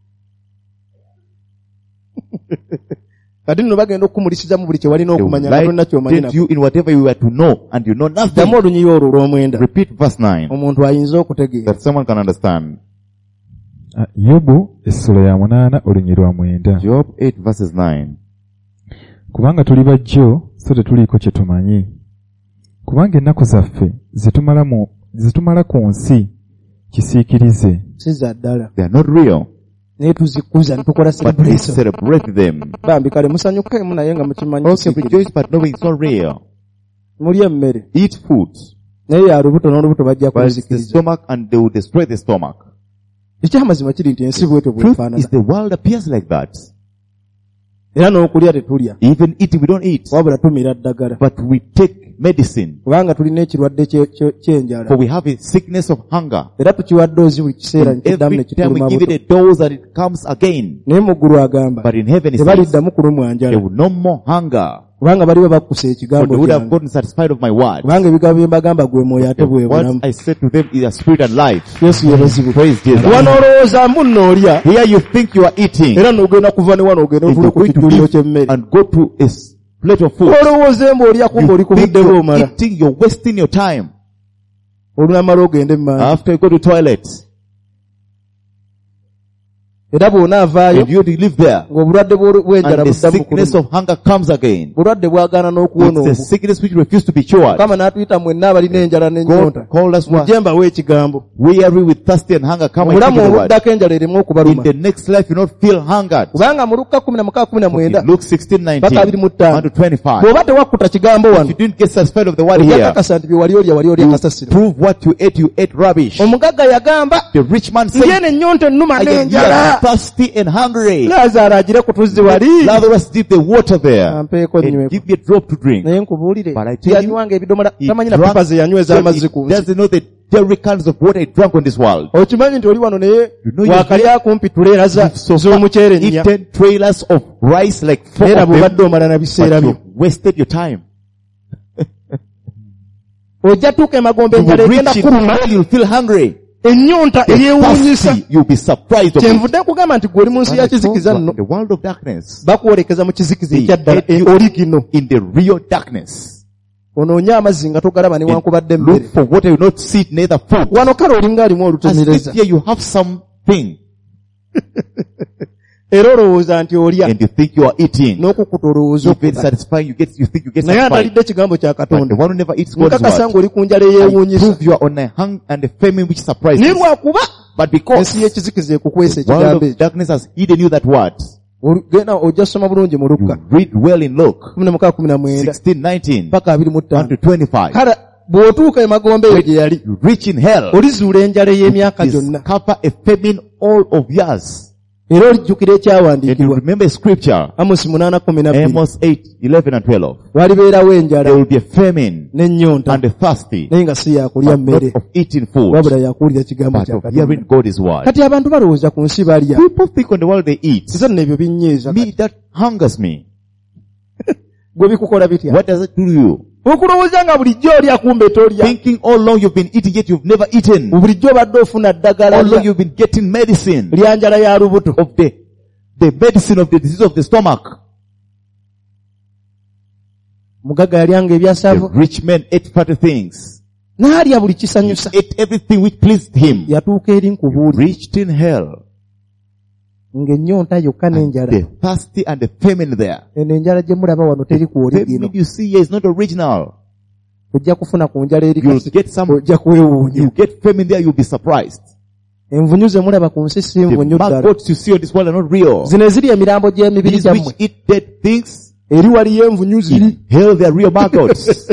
kati nno bagenda okukumulisiza mu buli kye walina They will okumanya nga tolina ky'omanyi light nako you in whatever you were to know, and you know ddamu nothing. olunyiyi olwo olw'omwenda Repeat verse nine, omuntu ayinza okutegeera that someone can understand. Ah, Yobu essula ya munaana olunyi lwa mwenda. Job eight verses nine. Kubanga tuli bajjo so tetuliiko kye tumanyi. Kubanga ennaku zaffe zetumala mu zetumala ku nsi kisiikirize. si za ddala They are not real, naye tuzikuza ne tukola but we celebration celebrate them. bambi kale musanyukemu naye nga mukimanyi Also kisiikirize. rejoice, but knowing it's not real. mulya emmere Eat food, naye ya lubuto n'olubuto bajja but it's the kuzikiriza stomach, and they will destroy the stomach. ekyamazima kiri nti ensi bwetyo Truth is bwefaanana the world appears like that. era n'okulya tetulya Even eating, we don't eat, wabula tumira ddagala but we take medicine. kubanga tulina ekirwadde kye- kye- ky'enjala For we have a sickness of hunger. era tukiwadde ozi buli kiseera And nkiddamu ne every time we kituluma give it buto a dose and it comes again. naye mu ggulu agamba But in heaven it says, tebaliddamu kulumwa there njala will no more hunger. kubanga baliba bakkusa For ekigambo they would have kyange gotten satisfied of my word. kubanga ebigambo bye mbagamba gwe mwoyo ate bwe bulamu What I said to them is a spirit and life. yesu yebazibu Praise Jesus. wano olowooza mbu nnoolya Here you think you are eating, era n'ogenda kuva ne wano ogenda and otula you're ku going to kijuliro eat ky'emmere and go to a s- plate of food. olowooza mbu olya kumbe oli You think kubudde you're bw'omala eating, you're wasting your time. olunamala ogenda emmanyi After you go to toilet, era bw'onaavaayo and you have to live there, ng'obulwadde bw'olu- bw'enjala and the buddamu sickness kuluma of hunger comes again. bulwadde bwagaana n'okuwona It's a obwo sickness which refuses to be cured. mukama n'atuyita mwenna abalina enjala n'ennyonta God called us one. mujje mbawe ekigambo Weary with thirsty and hunger, come and obulamu take the word. obuddako enjala eremu In okubaluma the next life, you not feel hungered. kubanga mu Luka kumi na mukaaga kumi na mwenda In Luke sixteen nineteen, paka abiri mu ttaano one to twenty-five. bw'oba tewakkuta kigambo If wano you didn't get satisfied of the word here, ojakakasa nti bye wali olya wali olya kasasiro prove what you ate, you ate rubbish. omugagga yagamba The rich man said, ndyeno ennyonta ennuma I am here n'enjala thirsty and hungry. laazaalo agire ku tuzzi wali Lazarus dip the water there ampeeko and nyweko give me a drop to drink. naye nkubuulire But I tell you, yanywanga ebidomola He tamanyi na drank- pipa ze yanyweza so amazzi he ku nsi doesn't know the jerrycans of water he drank on this world. okimanyi nti oli wano naye You know you're wakalya kumpi tuleera za- So z'omuceere nnya eaten trailers of rice like four era of them, bw'obadde omala na biseera but byo you wasted your time. ojja tuuka emagombe You enjala will egenda reach it, kuluma you'll feel hungry. ennyonta The eyeewuunyisa thirsty, you'll be surprised of it. kyenvudde nkugamba nti gwe oli mu nsi When ya I told kizikiza you, nno in the world of darkness, bakwolekeza mu kizikiza they ekyaddala hate you oligino in the real darkness. onoonye amazzi nga togalaba newankubadde emmere Look for water, you not see it, neither food. wano kale olinga alimu As if olutumireza here you have something era olowooza nti olya and you think you are eating. n'okukuta olowooza You've been okuta satisfied, you get, you think you get naye satisfied. atalidde ekigambo kya But the katonda one who never eats God's nkakasa word, ng'oli ku njala I eyeewuunyisa prove you are on a hung and a famine which naye surprises. lwakuba But because ensi y'ekizikiza ekukwesa the world ekigambo of ekyo darkness has hidden you that word, genda ojja soma bulungi mu you Luka read well in Luke kumi na mukaaga kumi na mwenda sixteen nineteen, paka abiri mu one ttaano to twenty-five. kale bw'otuuka emagombe eyo gye yali You reach in hell, olizuula enjala ey'emyaka gyonna discover a famine all of years. era olijjukira And you ekyawandiikibwa remember scripture, amosi munaana kumi na bbiri Amos eight, eleven and twelve. walibeerawo There enjala will be a famine n'ennyonta and a thirsty, naye nga si yakulya but mmere not of eating food, wabula yakuwulira kigambo but kya of katonda hearing God's word. kati abantu balowooza ku nsi balya People think on the world they eat. siza nno ebyo binnyiiza Me, that hungers me. gwe bikukola bitya What does it do to you? okulowooza nga bulijjo olya kumbe tolya Thinking all along you've been eating yet you've never eaten. bulijjo obadde ofuna ddagala All along lya- you've been getting medicine lya njala ya lubuto of the, the medicine of the disease of the stomach. mugagga yalyanga The ebyasavu rich man ate fatty things. n'alya buli kisanyusa Ate everything which pleased him. yatuuka eri nkubuuli Reached in hell. ng'ennyonta yokka n'enjala. The thirsty and the famine there. Eno enjala gye mulaba wano teri ku The oligino. famine you see here is not original. Ojja kufuna ku njala eri You'll kasi get some, ojja kwewuunya. you get famine there, you'll be surprised. Envunyu ze mulaba ku nsi si The nvunyu ddala. maggots you see on this world are not real. Zino eziri emirambo gy'emibiri These which gyammwe. eat dead things, Eri waliyo envunyu ziri. in hell they are real maggots.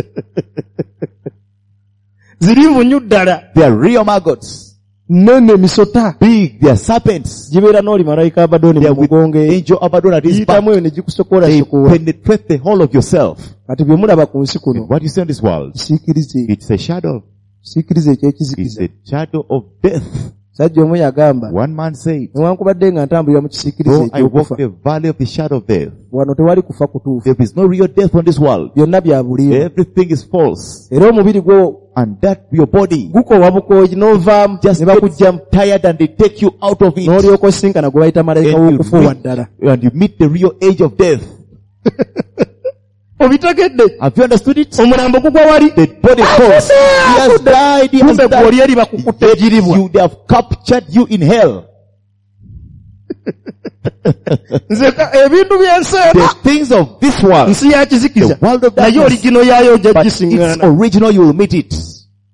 Ziri nvunyu ddala. They are real maggots. Nene misota. Big, they are serpents. Gibeera n'oli malayika Abadoni They mu are with mugonge. angel Abaddon at his back. Giyitamu eyo ne gikusokola They sokola. penetrate the whole of yourself. Kati bye mulaba ku nsi And kuno. what you see on this world, Kisiikirize. it's a shadow. Kisiikirize It's ekyekizikiza. a shadow of death. Sajja omu yagamba. One man said, Newankubadde nga ntambulira mu kisiikirize though I walk ekyokufa. the valley of the shadow of death, Wano tewali kufa kutuufu. there is no real death on this world. Byonna bya bulimba. Everything is false. Era omubiri gwo And that your body gukowa bukoogi n'ovaamu just ne gets bakugjamu tired and they take you out of it. n'olyoka osinkana gwe bayita malayika And you, w'okufuuwa meet, ddala. and you meet the real age of death. Obitegedde? Have you understood it? Omulambo gugwa wali? The body falls. He has died. He has Kumbe died. gw'oli eri bakukutte ejjiribwa. You, they have captured you in hell. Nze ka- ebintu by'ensi eno The things of this world, nsi ya kizikiza the world of naye darkness, oligino yaayo ojja but its gisiŋŋaana. original, you will meet it.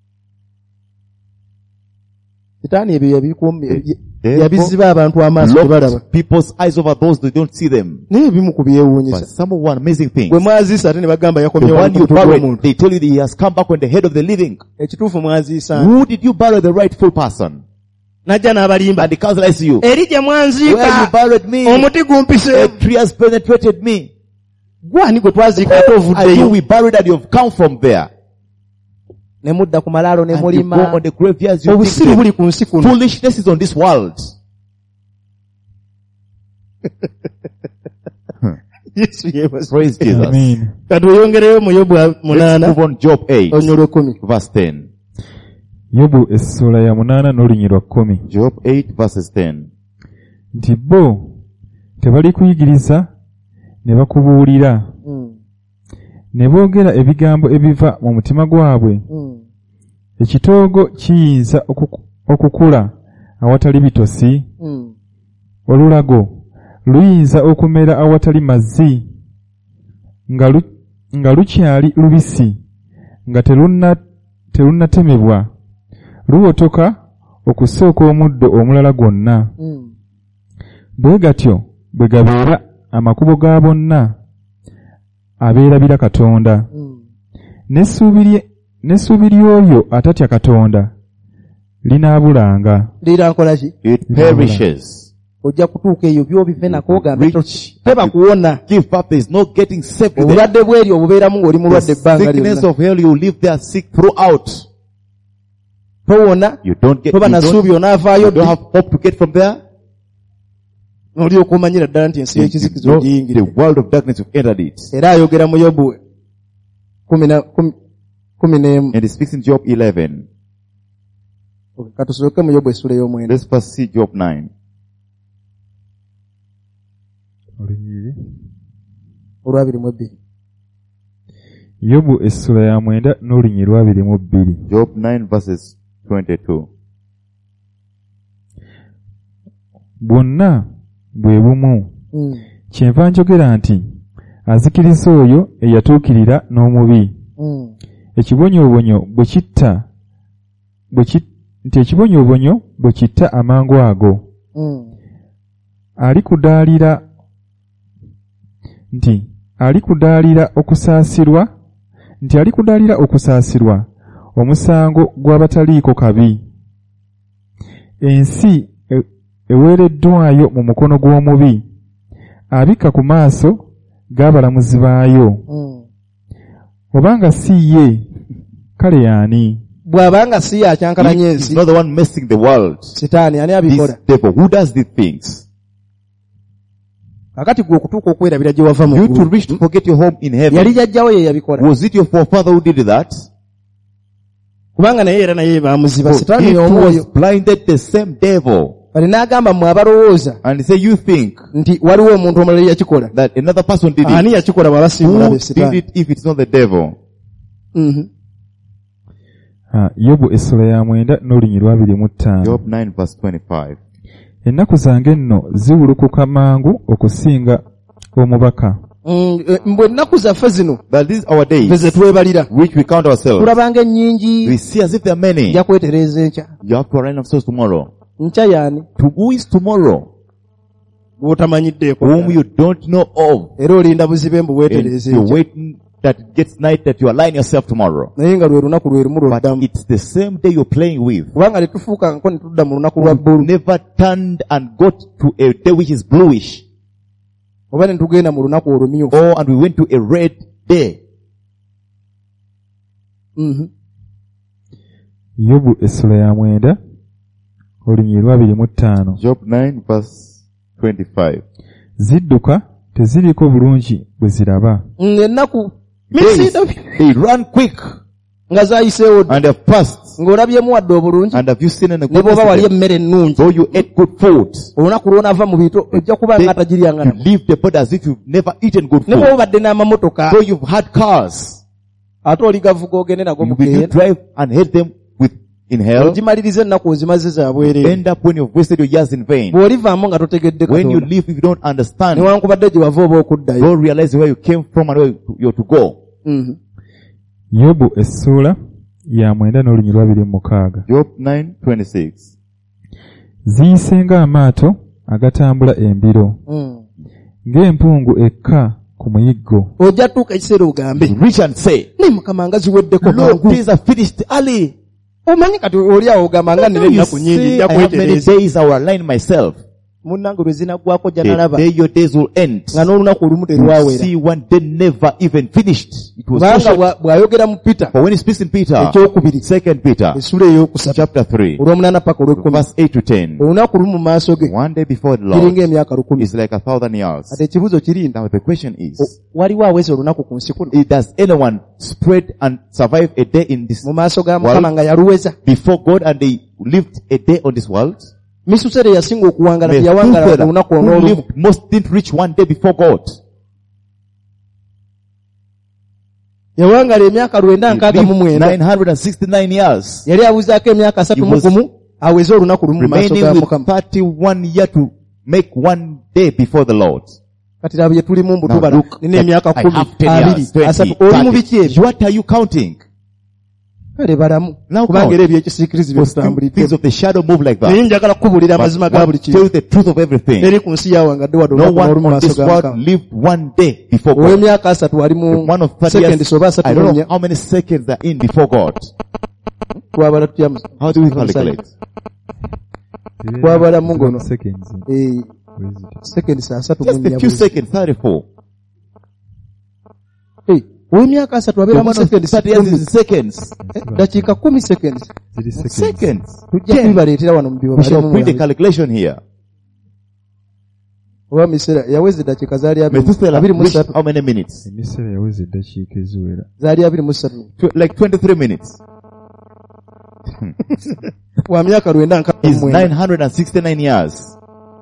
Sitaani ebyo yabikum- Therefore, yabiziba abantu amaaso tebalaba. locked people's eyes over those that don't see them. Naye ebimu ku But byewuunyisa. some of one amazing things. Gwe mwaziisa ate ne bagamba The yakomyewo one you ku mutwe buried, gw'omuntu. they tell you that he has come back on the head of the living. Ekituufu mwaziisa. Who did you bury the rightful person? Najja n'abalimba. And the council lies to you. Eri gye Where you mwanziika buried me, omuti a gumpiseemu. tree has penetrated me. Gwani gwe twaziika ate And you ovuddeyo. we buried and you have come from there. Ne mudda ku malaalo ne And you go mulima. on the graveyards, you Obusiru think buli ku nsi that kuno. foolishness is on this world. Yesu yeebazibwe. Praise Jesus. Amen. Kati oyongereyo mu Yobu Let's munaana move on Job eight, olunyolo lw'ekkumi. verse ten. Yobu essula ya munaana n'olunyi lwa kkumi. Job eight verses ten. Nti bo tebali kuyigiriza ne bakubuulira Mm, ne boogera ebigambo ebiva mu mutima gwabwe. mm. Ekitoogo kiyinza okuku- okukula awatali bitosi, Mm. olulago luyinza okumera awatali mazzi, nga lu- nga lukyali lubisi, nga terunna terunnatemebwa, luwotoka okusooka omuddo omulala gwonna. Mm. Bwe gatyo bwe gabeera amakubo ga bonna abeerabira Katonda. Mm. N'essuubi lye- n'essuubi ly'oyo atatya Katonda linaabulanga. Lira nkola ki? It perishes. Ojja kutuuka eyo by'obive nako ogambe to- Reach. teba kuwona. Give up. There is no getting saved there. Obulwadde bw'eri obubeeramu ng'oli The mulwadde ebbanga sickness lyonna. of hell, you live there sick throughout. Towona, You don't get, toba you na don't, ssuubi onaavaayo you don't ddi. have hope to get from there. N'olyoka omanyira ddala nti ensi You y'ekizikizo know, ogiyingire. the world of darkness, you've entered it. Era ayogera mu Yobu kumi na- kumi- kumi n'emu. And it speaks in Job eleven. Okay, katusooke mu Yobu essula ey'omwenda. Let's first see Job nine. Olunyiriri. olwabiri mu ebbiri. Yobu essula ya mwenda n'olunyi lwabiri mu bbiri. Job nine verses twenty-two. Bwonna bwe bumu. Mm. Kyenva njogera nti azikiriza oyo eyatuukirira n'omubi. Mm. Ekibonyoobonyo bwe kitta bwe ki- nti ekibonyoobonyo bwe kitta amangu ago. Mm. Alikudaalira nti alikudaalira okusaasirwa nti alikudaalira okusaasirwa omusango gw'abataliiko kabi. Ensi e- eweereddwayo mu mukono gw'omubi, abikka ku maaso g'abalamuzi baayo. Mm. Obanga si ye, kale y'ani? Bw'abanga si yakyankalanya He's ensi, not the one messing the world. sitaani ani This abikola? devil, who does these things? Kakati gwe okutuuka okwerabira gye wava mu You to ggulu. reach to forget your home in Yali heaven. jjajjawo ye yabikola. Was it your forefather who did that? Kubanga naye era naye baamuziba. For Sitaani it y'omu was oyo. blinded the same devil. Bali n'agamba mmwe abalowooza And he said, you think nti waliwo omuntu omulala yakikola. that another person did Ani it. yakikola bw'aba si Who mulabe did sitaani? it if it's not the devil? Mhm. Ah, Yobu essula ya mwenda n'olunyi lwabiri mu ttaano. Job nine verse twenty-five. ennaku zange nno ziwulukuka mangu okusinga omubaka. Mm, eh, mbwe ennaku zaffe zino But these our ffe days, ze twebalira which we count ourselves, tulabanga ennyingi we see as if there are many. nja kwetereeza enkya. You have to align yourselves tomorrow. Nkya yaani To who is tomorrow? gw'otamanyiddeeko Whom you don't know of. era olinda buzibe mbu And weetereeza you're enkya. waiting that it gets night that you align yourself tomorrow. naye nga lwe lunaku lwe lumu But lwoddamu it's the same day you're playing with. kubanga tetufuuka nko ne tudda mu lunaku lwa We've bbulu never turned and got to a day which is bluish. oba ne tugenda mu lunaku olumyufu. Oh, and we went to a red day. Mhm. Yobu essula ya mwenda olunyiri lwa abiri mu ttaano. Job nine verse twenty-five. Zidduka teziriiko bulungi bwe ziraba. Mm, ennaku Days, misida they run quick nga zayiseewo dda. and have passed. ng'olabyemu wadde obulungi And have you seen in a ne good bw'oba walya incident? emmere ennungi Though you ate good food, olunaku lw'onaava mu bintu ojja kuba nga they, atagiryanga you namo. leave the body as if you've never eaten good ne bw'oba food. obadde n'amamotoka Though you've had cars, ate oligavuga ogende nago you mu will you keera drive and hate them with in hell. ogimaliriza ennaku ozimaze za bwereere. End up when you've wasted your years in vain. bw'olivaamu nga totegedde When you Katonda leave, if you don't understand, newankubadde gye wava oba okuddayo. don't realize where you came from and where you're to go. Mhm. Yobu essula ya mwenda n'olunyiri lwa abiri mu mukaaga. Job nine twenty-six. Ziyisenga amaato agatambula embiro, Mm. ng'empungu ekka ku muyiggo. ojja tuuka ekiseera ogambe Reach and say, naye mukama nga ziweddeko Lord, mangu. days are finished early. omanyi kati oli awo ogamba nga nina You ennaku nyingi say, nja I have many kwetereeza. days I will align myself. munnange lwe zinaggwako jja The nalaba day your days will end. nga n'olunaku olumu You terwawera. see one day never even finished. It was so kubanga short. bwa- bw'ayogera mu Peter But when he speaks in Peter, ekyokubiri second Peter, essula ey'okusatu chapter three, olw'omunaana paka olw'ekkumi verse eight to ten, olunaku lumu mu maaso ge one day before the kiringa Lord emyaka lukumi. is like a thousand years. ate ekibuuzo kiri Now the question is, o- waliwo aweza olunaku ku nsi kuno does anyone spread and survive a day in this mu maaso ga Wal- mukama nga yaluweza? before God and they lived a day on this world? misusere yasinga okuwangala The teyawangala two-thirds olunaku who olw'olumu. lived most didn't reach one day before God. yawangala emyaka lwenda He nkaaga mu lived mwenda nine hundred sixty-nine years, yali abuzaako emyaka asatu He mu was gumu aweze olunaku lumu mu maaso remaining ga with mukama. thirty-one years to make one day before the Lord. kati laba bye tulimu mbu Now tubala look, nina emyaka I kumi have ten abiri years, twenty, asatu oli mu biki thirty. ebyo? What are you counting? kale balamu Now kubanga count. era ebyekisiikirizi bye Those things tutambuliddemu. of the shadow move like naye that. njagala kukubuulira But amazima ga I buli tell kintu you the truth of everything. eri ku nsi yawangadde wadde No olunaku one n'olumu mu on maaso this ga world mukama. lived one day before God. ow'emyaka asatu ali mu The one of thirty seconds years, oba asatu I don't know n'ennya how many seconds are in before God. twabala tutya mu- How do we calculate? twabalamu ngono Seconds. Eh, seconds asatu mu Just a nnya few buli. seconds, thirty-four. Eh, ow'emyaka asatu The abeera mu one of seconds thirty years kumi. is in seconds. Eh, dakiika kumi seconds Ziri seconds. Seconds. tujja Ten. kubibaleetera wano mu We shall bring the bibabalemu calculation here. oba misera yaweza eddakiika zaali abiri mu- Methuselah abiri mu reached ssatu how many minutes? Emisere yaweza eddakiika eziwera. zaali abiri mu ssatu Tw- Like twenty-three minutes. wa myaka lwenda nkaaga mu Is mwenda. nine hundred sixty-nine years.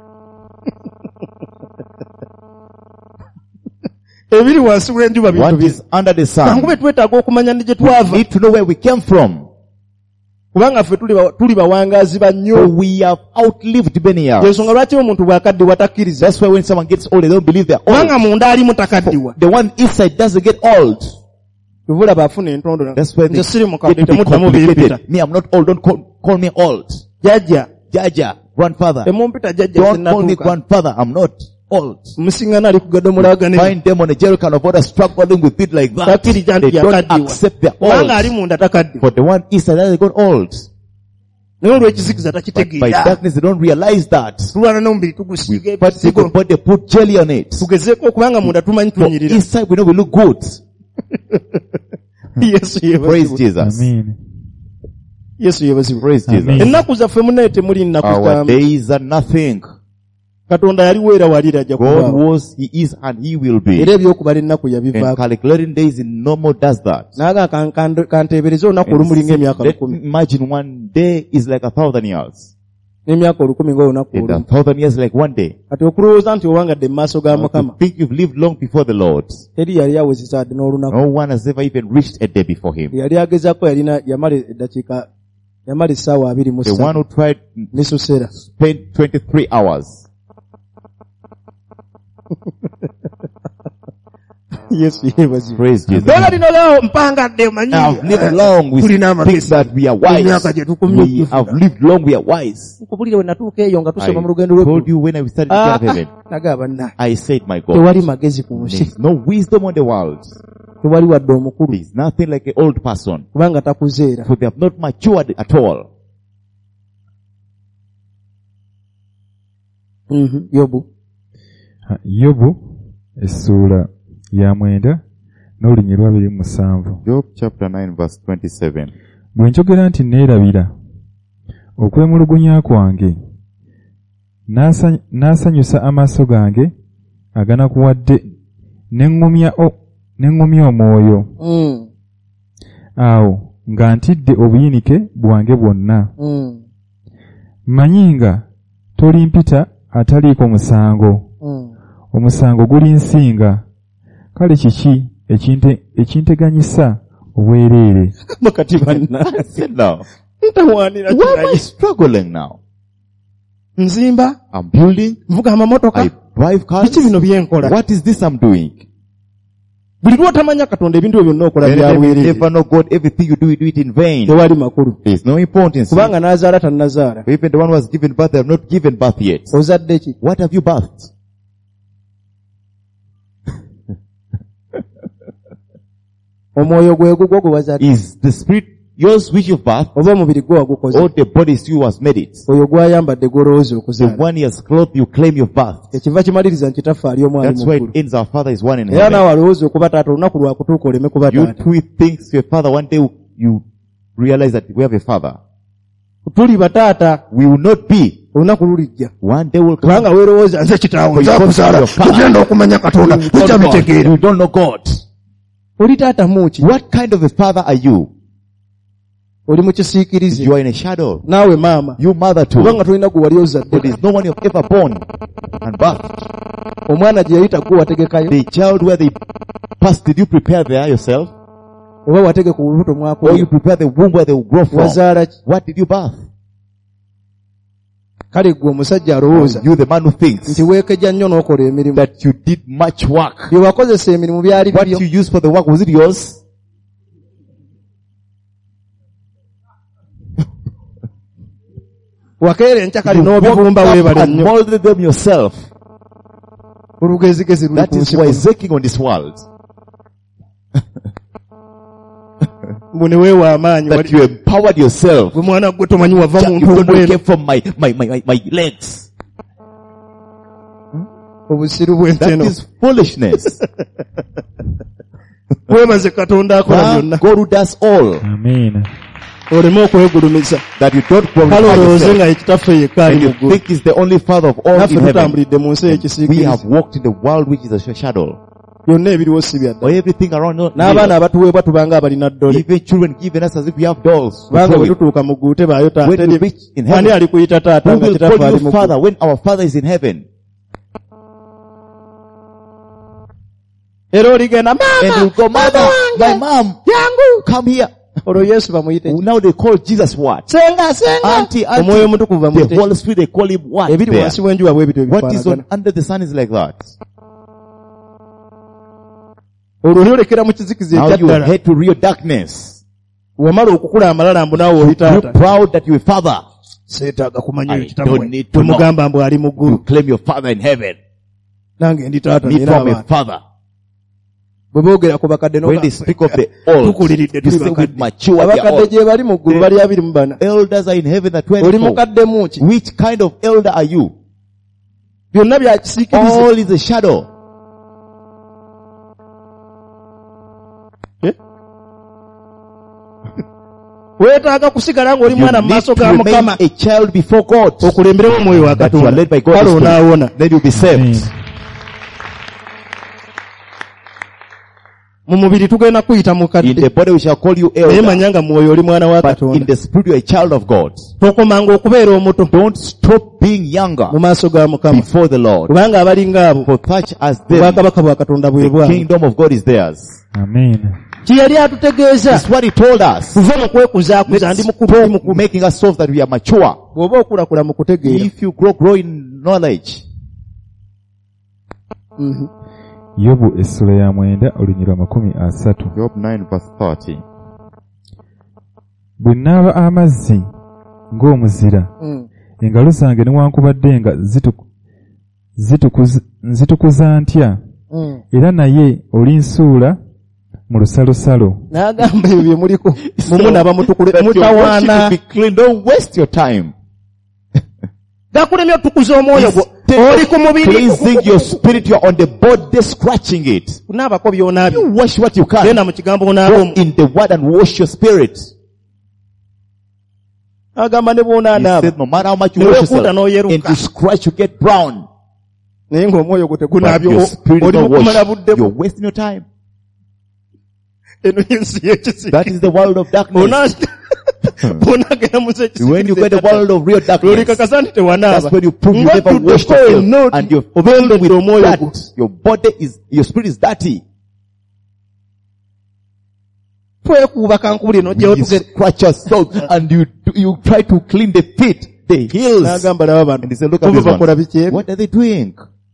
ebiri wansi w'enjuba bintu What bye is under the kankube sun? twetaaga okumanya ne gye We twava need to know where we came from. kubanga ffe tuli ba- tuli bawangaazi ba So nnyo we have outlived many years. ensonga lwaki omuntu bw'akaddiwa takkiriza That's why when someone gets old, they don't believe they're kubanga old. munda alimu takaddiwa The one inside doesn't get old. tuvula baafuna entondo That's why they nze siri get mukadde to be temuddamu bimpita complicated. Me, I'm not old. Don't call, call me old. jjajja Jaja, grandfather. temumpita jjajja Don't call me sinatuuka grandfather. I'm not old. musingana ali kugadde omulaganiro Find them on a Jericho of water struggling with it like that. takkiriza They nti don't yakaddiwa accept they're kubanga ali old. munda takaddiwa For the one inside, they got old. naye olw'ekizikiza But by takitegeera darkness, they don't realize that. tulwana n'omubiri tugusiiga We put, ebisigo but they put jelly on it. tugezeeko okubanga munda tumanyi For tunyirira inside, we know we look good. yesu Praise yeebazibwe Jesus. Amen. yesu yeebazibwe Praise Amen. Jesus. ennaku zaffe munaye temuli nnaku Our zamu days are nothing. katonda yaliwo era walira ajja God kubaawo was, He is, and He will be. era ebyokubala ennaku And yabivaako calculating days in normal does that. naga kan- kan- kanteebereze olunaku And olumulinga emyaka let lukumi me imagine one day is like a thousand years. n'emyaka olukumi ng'olunaku And a olumu thousand years like one day. kati okulowooza nti owangadde mu maaso ga Now, mukama to think you've lived long before the Lord. teri yali awezesa wadde n'olunaku No one has ever even reached a day before Him. yali agezaako yalina yamala eddakiika yamala essaawa abiri mu The one ssatu who tried n'esuseera. spent twenty-three hours. Yesu yeebazibwe. Praise Jesus. Bwera lino leo mpangadde omanyi. Now, we've lived long, we Tulina think amagezi. that we are Emyaka gye wise. tukumye We have lived long, we are wise. nkubulire we natuuka eyo nga I tusoma mu lugendo told lw'eggulu. you when I started Ah, to heaven. nagamba nna I said, my God, tewali magezi ku nsi, there's no wisdom on the world. tewali wadde omukulu There's nothing like an old person. kubanga takuzeera. For they have not matured at all. Mhm, Yobu. Ha, Yobu essuula ya mwenda n'olunyiriri lwa abiri mu musanvu. Job chapter nine verse twenty-seven. Bwe njogera nti neerabira okwemulugunya kwange, n'asa- n'asanyusa amaaso gange aganakuwadde, ne ŋŋumya o- ne ŋŋumya omwoyo, Mm, awo nga ntidde obuyinike bwange bwonna. mm, Mmanyi nga tolimpita ataliiko musango, mm. omusango gulinsinga. Kale kiki ekinte- ekinteganyisa obwereere? Makati banna. I said now, Ntawaanira why am I kirayi. struggling now? Nzimba, I'm building, nvuga amamotoka, I drive cars. biki bino byenkola? What is this I'm doing? Buli lw'otamanya Katonda ebintu ebyo byonna okola bya Anytime you bwereere. never know God, everything you do, you do it in vain. Tewali makulu. There is no importance. Kubanga n'azaala tannazaala. Even the one who has given birth, they have not given birth yet. Ozadde ki? What have you birthed? Omwoyo gwe gugwo gwe wazadde. Is the spirit yours which you've birthed, Oba omubiri gwe wagukoze. or the body is you who has made it? Oyo gwayambadde gw'olowooza The okuzaala. one he has clothed, you claim you've birthed. Ekiva kimaliriza nti taffe ali omu ali That's mu why ggulu. it ends, our Father is one in Era heaven. naawe alowooza okuba taata, olunaku lwakutuuka oleme kuba You taata. too think your Father, one day you realize that we have a Father. Tuli bataata, We will not be. olunaku lulijja. One day will Kubanga come. weerowooza nze kitaawo For you nza come kuzaala, to your father. tugenda okumanya Katonda, You tujja don't know God. bitegeera. You don't know God. Oli taata muuki? What kind of a father are you? Oli mu kisiikirize. You are in a shadow. Naawe maama. You mother too. Kubanga tolina gwe wali There ozadde. is no one you have ever born and birthed. Omwana gye yayita gwe wategekayo. The child where they passed, did you prepare there yourself? Oba wategeka olubuto Or you mwakuya. prepare the womb where they will grow from? Wazaala ki? What did you birth? Kale gwe omusajja alowooza You the man who thinks nti weekejja nnyo n'okola emirimu. that you did much work. Bye wakozesa emirimu byali What bibyo. you used for the work, was it yours? Wakeera enkya kale You n'obibumba worked up weebale and nnyo. molded them yourself. Olugezigezi luli That ku is nsi why kuno. zeking on this world. Mbu ne weewa amaanyi. That you empowered yourself. Gwe mwana gwe tomanyi wava mu You don't know ntumbwe it came from my, my, my, my, my legs. obusiru That bw'enteno. is foolishness. Weebaze Katonda akola Huh? byonna. God who does all. Amiina. Oleme okwegulumiza. That you don't Kale glorify olowooze yourself. nga ye kitaffe yekka ali And mu you ggulu. think is the only father of all Naffe in heaven. tutambulidde mu nsi We ey'ekisiikirize. have walked in the world which is a shadow. Byonna ebiriwo si byadda. Or everything around us. N'abaana abatuweebwa tubanga abalina ddole. Even children given us as if we have dolls. Kubanga bwe tutuuka mu ggulu tebaayo taata. When we reach in heaven, Ani ali kuyita taata who nga will kitaffe call ali you mu father ggulu? when our father is in heaven? Era oligenda And maama you go, mother, wange, my mom, jangu. come here. Olwo Yesu bamuyite ki? Now they call Jesus what? Senga senga. Auntie, auntie. Omwoyo omutukuvu bamuyite The ki? Holy Spirit, they call him what? Ebiri there? wansi w'enjuba bwe bityo What is on ebifaanagana. under the sun is like that. Olwo lyolekera mu kizikiza Now you ekyaddala. head to real darkness. Wamala okukula amalala mbu naawe oli You taata. proud that you're a father. Seetaaga kumanya I eyo kitammwe. don't need to know. Tomugamba mbu ali mu You ggulu. claim your father in heaven. Nange ndi taata Me nina from a abaana. father. Bwe boogera ku bakadde When they n'ogamba, speak of the old, tukuliridde you tuli say we bakadde. mature, they are Abakadde old. gye bali mu ggulu bali abiri mu bana. Elders are in heaven at Oli twenty-four. mukadde mu ki? Which kind of elder are you? Byonna bya kisiikirize. All is a shadow. Eh? Weetaaga kusigala ng'oli You mwana mu need maaso to ga remain Mukama. a child before God. Okulemberemu omwoyo wa That you are Katonda. led by Kale God's onaawona. Spirit. Then you'll be saved. Amiina. mu mubiri tugenda kuyita In the mukadde body we shall call you naye elder. manya nga mwoyo oli mwana wa But in katonda the spirit you are a child of God. tokomanga okubeera omuto Don't stop being younger mu maaso ga mukama before the Lord. kubanga abalinga abo For such as them, obwakabaka bwa katonda bwe the bwabwe kingdom of God is theirs. Amen. kye yali atutegeeza That's what he told us. tuve mu kwekuzaakuza ndi mukulu ndi Stop mukulu making us so that we are mature. bw'oba okulakula mu kutegeera If you grow, grow in knowledge. Mhm. Yobu essula ya mwenda olunyirwa makumi asatu. Job nine verse thirty. Bwe nnaaba amazzi ng'omuzira, Mm. engalo zange newankubadde nga zitu- zitukuza- nzitukuza ntya, Mm. era naye olinsuula mu lusalosalo. n'agamba ebyo bye muliko mumunaaba mutukule That your worship will mutawaana be clean. Don't waste your time. gakulemye otukuza omwoyo gwo oli ku mubiri Cleansing your spirit, you're on the body, scratching it. kunaabako by'onaabye You wash what you can. genda mu kigambo onaaba Go omu in the word and wash your spirit. agamba ne He bw'onaanaaba said, no matter how much you Ne wash weekuuta yourself, n'oyeruka. and you scratch, you get brown. naye ng'omwoyo gwo But tegunaabye your spirit is oli not mukumala washed. budde You're wasting your time. eno y'ensi y'ekisiikirize That is the world of darkness. bw'onaagenda mu z'ekisiikirize When you get the world of real darkness, lwolikakasa nti tewanaaba that's when you prove you never washed yourself and you're filled with omwoyo gwo dirt. Your body is, your spirit is dirty. twekuuba kankubuli n'ojjawo You tugere scratch yourself and you, you try to clean the feet, the heels. n'agamba laba And bano he said, look at Kuva this bakola one. biki ebyo? What are they doing?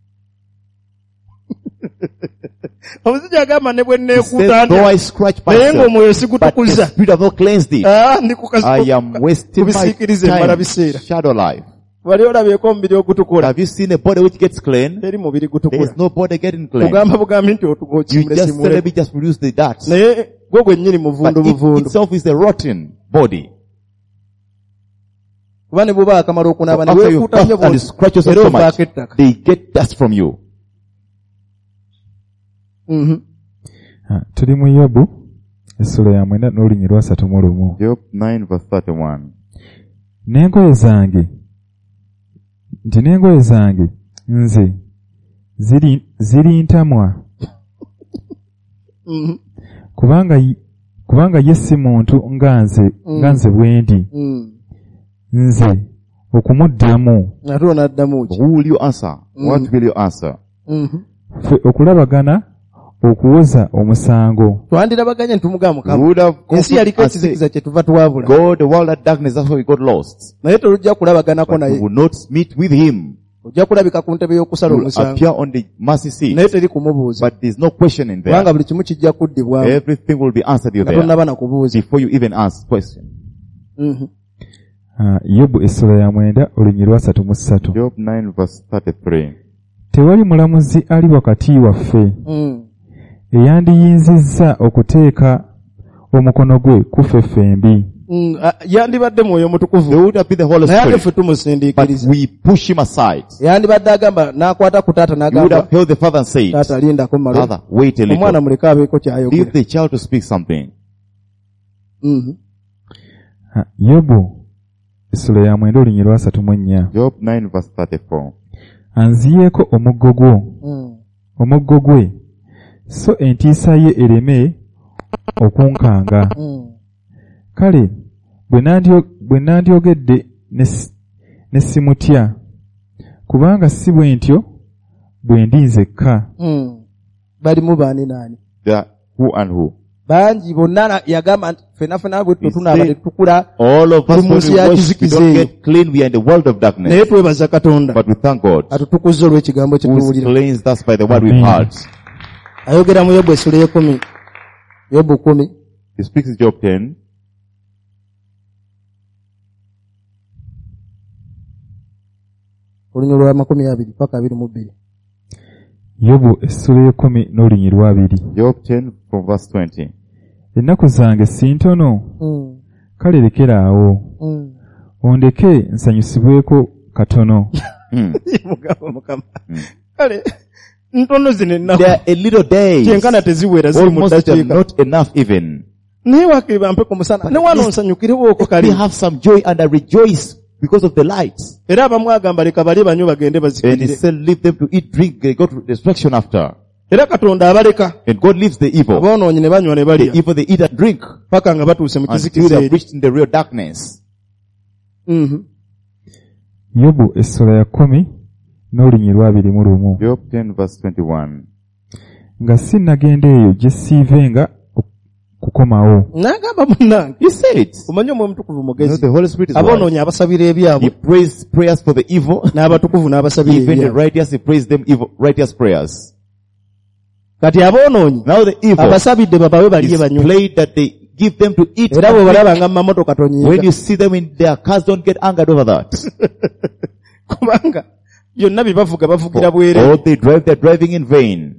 omusajja agamba ne bwe He neekuuta said, though I ntya scratch naye myself, ng'omwoyo but the sigutukuza spirit have not cleansed it. Ah, ndi ku kasi- I am wasting ku my bisiikirize mbala time. biseera Shadow life. wali olabyeko omubiri ogutukula Have you seen a body which gets clean? teri mubiri There gutukula is no body getting clean. ogamba bugambi nti You otugokimule just say, simule let me just produce the dirt. naye gwe gwennyini But muvundu it buvundu itself is a rotten body. kuba ne buba akamala okunaaba ne After you weekuuta nnyo cough and you bw'oti scratch yourself era so much, ovaako ettaka they get dust from you. Mhm. Ah, tuli mu Yobu essula ya mwenda n'olunyirwa asatu mu lumu. Job nine verse thirty-one. N'engoye zange, nti n'engoye zange nze ziri, ziri ntamwa, Mhm. kubanga, y- kubanga ye si muntu nga nze, nga nze bwendi, Mm. nze okumuddamu, ate onaddamu ki Who will you answer? What will you answer? Mhm. ffe okulabagana okuwoza omusango. twandirabaganye ntumugaa You mukama would have ensi yaliko and say, ekizikiza kye tuva twabula God, the world of darkness, that's why we got lost. naye tolujja kulabaganako But we naye will not meet with him. ojja kulabika ku ntebe y'okusala We will omusango appear on the mercy seat. naye teri kumubuuza But there's no question in kubanga there. buli kimu kijja kuddibwamu Everything will be answered you nga there tonnaba na kubuuza before you even ask question. Mhm. Ah, Yobu essula ya mwenda olunyirwa asatu mu ssatu. Job nine verse thirty-three. Tewali mulamuzi ali wakati waffe Mm. eyandiyinzizza okuteeka omukono gwe ku ffe fembi. Mm, ah, yandibadde mwoyo There mutukuvu would have been the Holy naye ate ffe Spirit. But tumusindiikiriza we push him aside. yandibadde agamba n'akwata ku taata You would n'agamba have held the father and said, taata lindako malo Father, wait a omwana little. muleke abeeko Leave kyayogera the child to speak something. Mhm. Ah, Yobu essula ya mwenda olunyirwa asatu mu nnya. Job nine verse thirty-four. Anziyeeko omuggo gwo, Mm. omuggo gwe, so entiisa ye ereme okunkanga. Mm. Kale bwe nandyo- bwe nandyogedde ne si- ne simutya, kubanga si bwe ntyo bwe ndi nzekka. Mm. balimu baani naani There are who and who? bangi bonna na- yagamba nti ffenna ffenna bwe He tunaaba said, tetukula All of us, when we Munsi ya wash, we kizikiza don't eyo. get clean. We are in the world of darkness. naye twebaza katonda But we thank God atutukuzza olw'ekigambo kye who tuwulira cleansed us by the word we've Amen. heard. ayogera mu yobu essula y'ekumi yobu kumi He speaks in Job ten. olunyolo lwa makumi abiri paka abiri mu bbiri Yobu essula y'ekumi n'olunyirwa abiri. Job ten from verse twenty. Ennaku zange si ntono, Mm. kale lekeraawo, Mm. ondeke nsanyusibweko katono. Mm. mugamba mukama kale ntono zino ennaku There are a little days. kyenkana teziwera ziri mu Almost them, ddakiika not enough even. naye wakiri bampe ku musana ne wano nsanyukirewooko We kali have some joy and I rejoice because of the light. era abamu agamba leka bali banywe bagende And he bazikirire said, leave them to eat, drink, they go to destruction after. era Katonda abaleka And God leaves the evil. aboonoonyi ne banywa ne The balya evil they eat and drink paka nga batuuse mu until kizikiza they have eri. reached in the real darkness. Mhm. Yobu essula ya kumi n'olunyiriri lwabiri mu lumu. Job ten verse twenty-one. Nga sinnagenda eyo gye siivenga kukomawo. N'agamba munnange, He said, omanyi omwoyo mutukuvu you know, mugezi, the Holy Spirit is aboonoonyi wise. abasabira He ebyabwe prays prayers for the evil. n'abatukuvu n'abasabira Even the ebyabwe. righteous, he prays them evil, righteous prayers. Kati aboonoonyi Now the evil abasabidde babawe balye is banywe. played that they give them to eat. Era and bwe drink. balaba nga mu mamotoka When tonyiiga. you see them in their cars, don't get angered over that. Kubanga byonna bye bavuga For bavugira all bwere. they drive, they're driving in vain.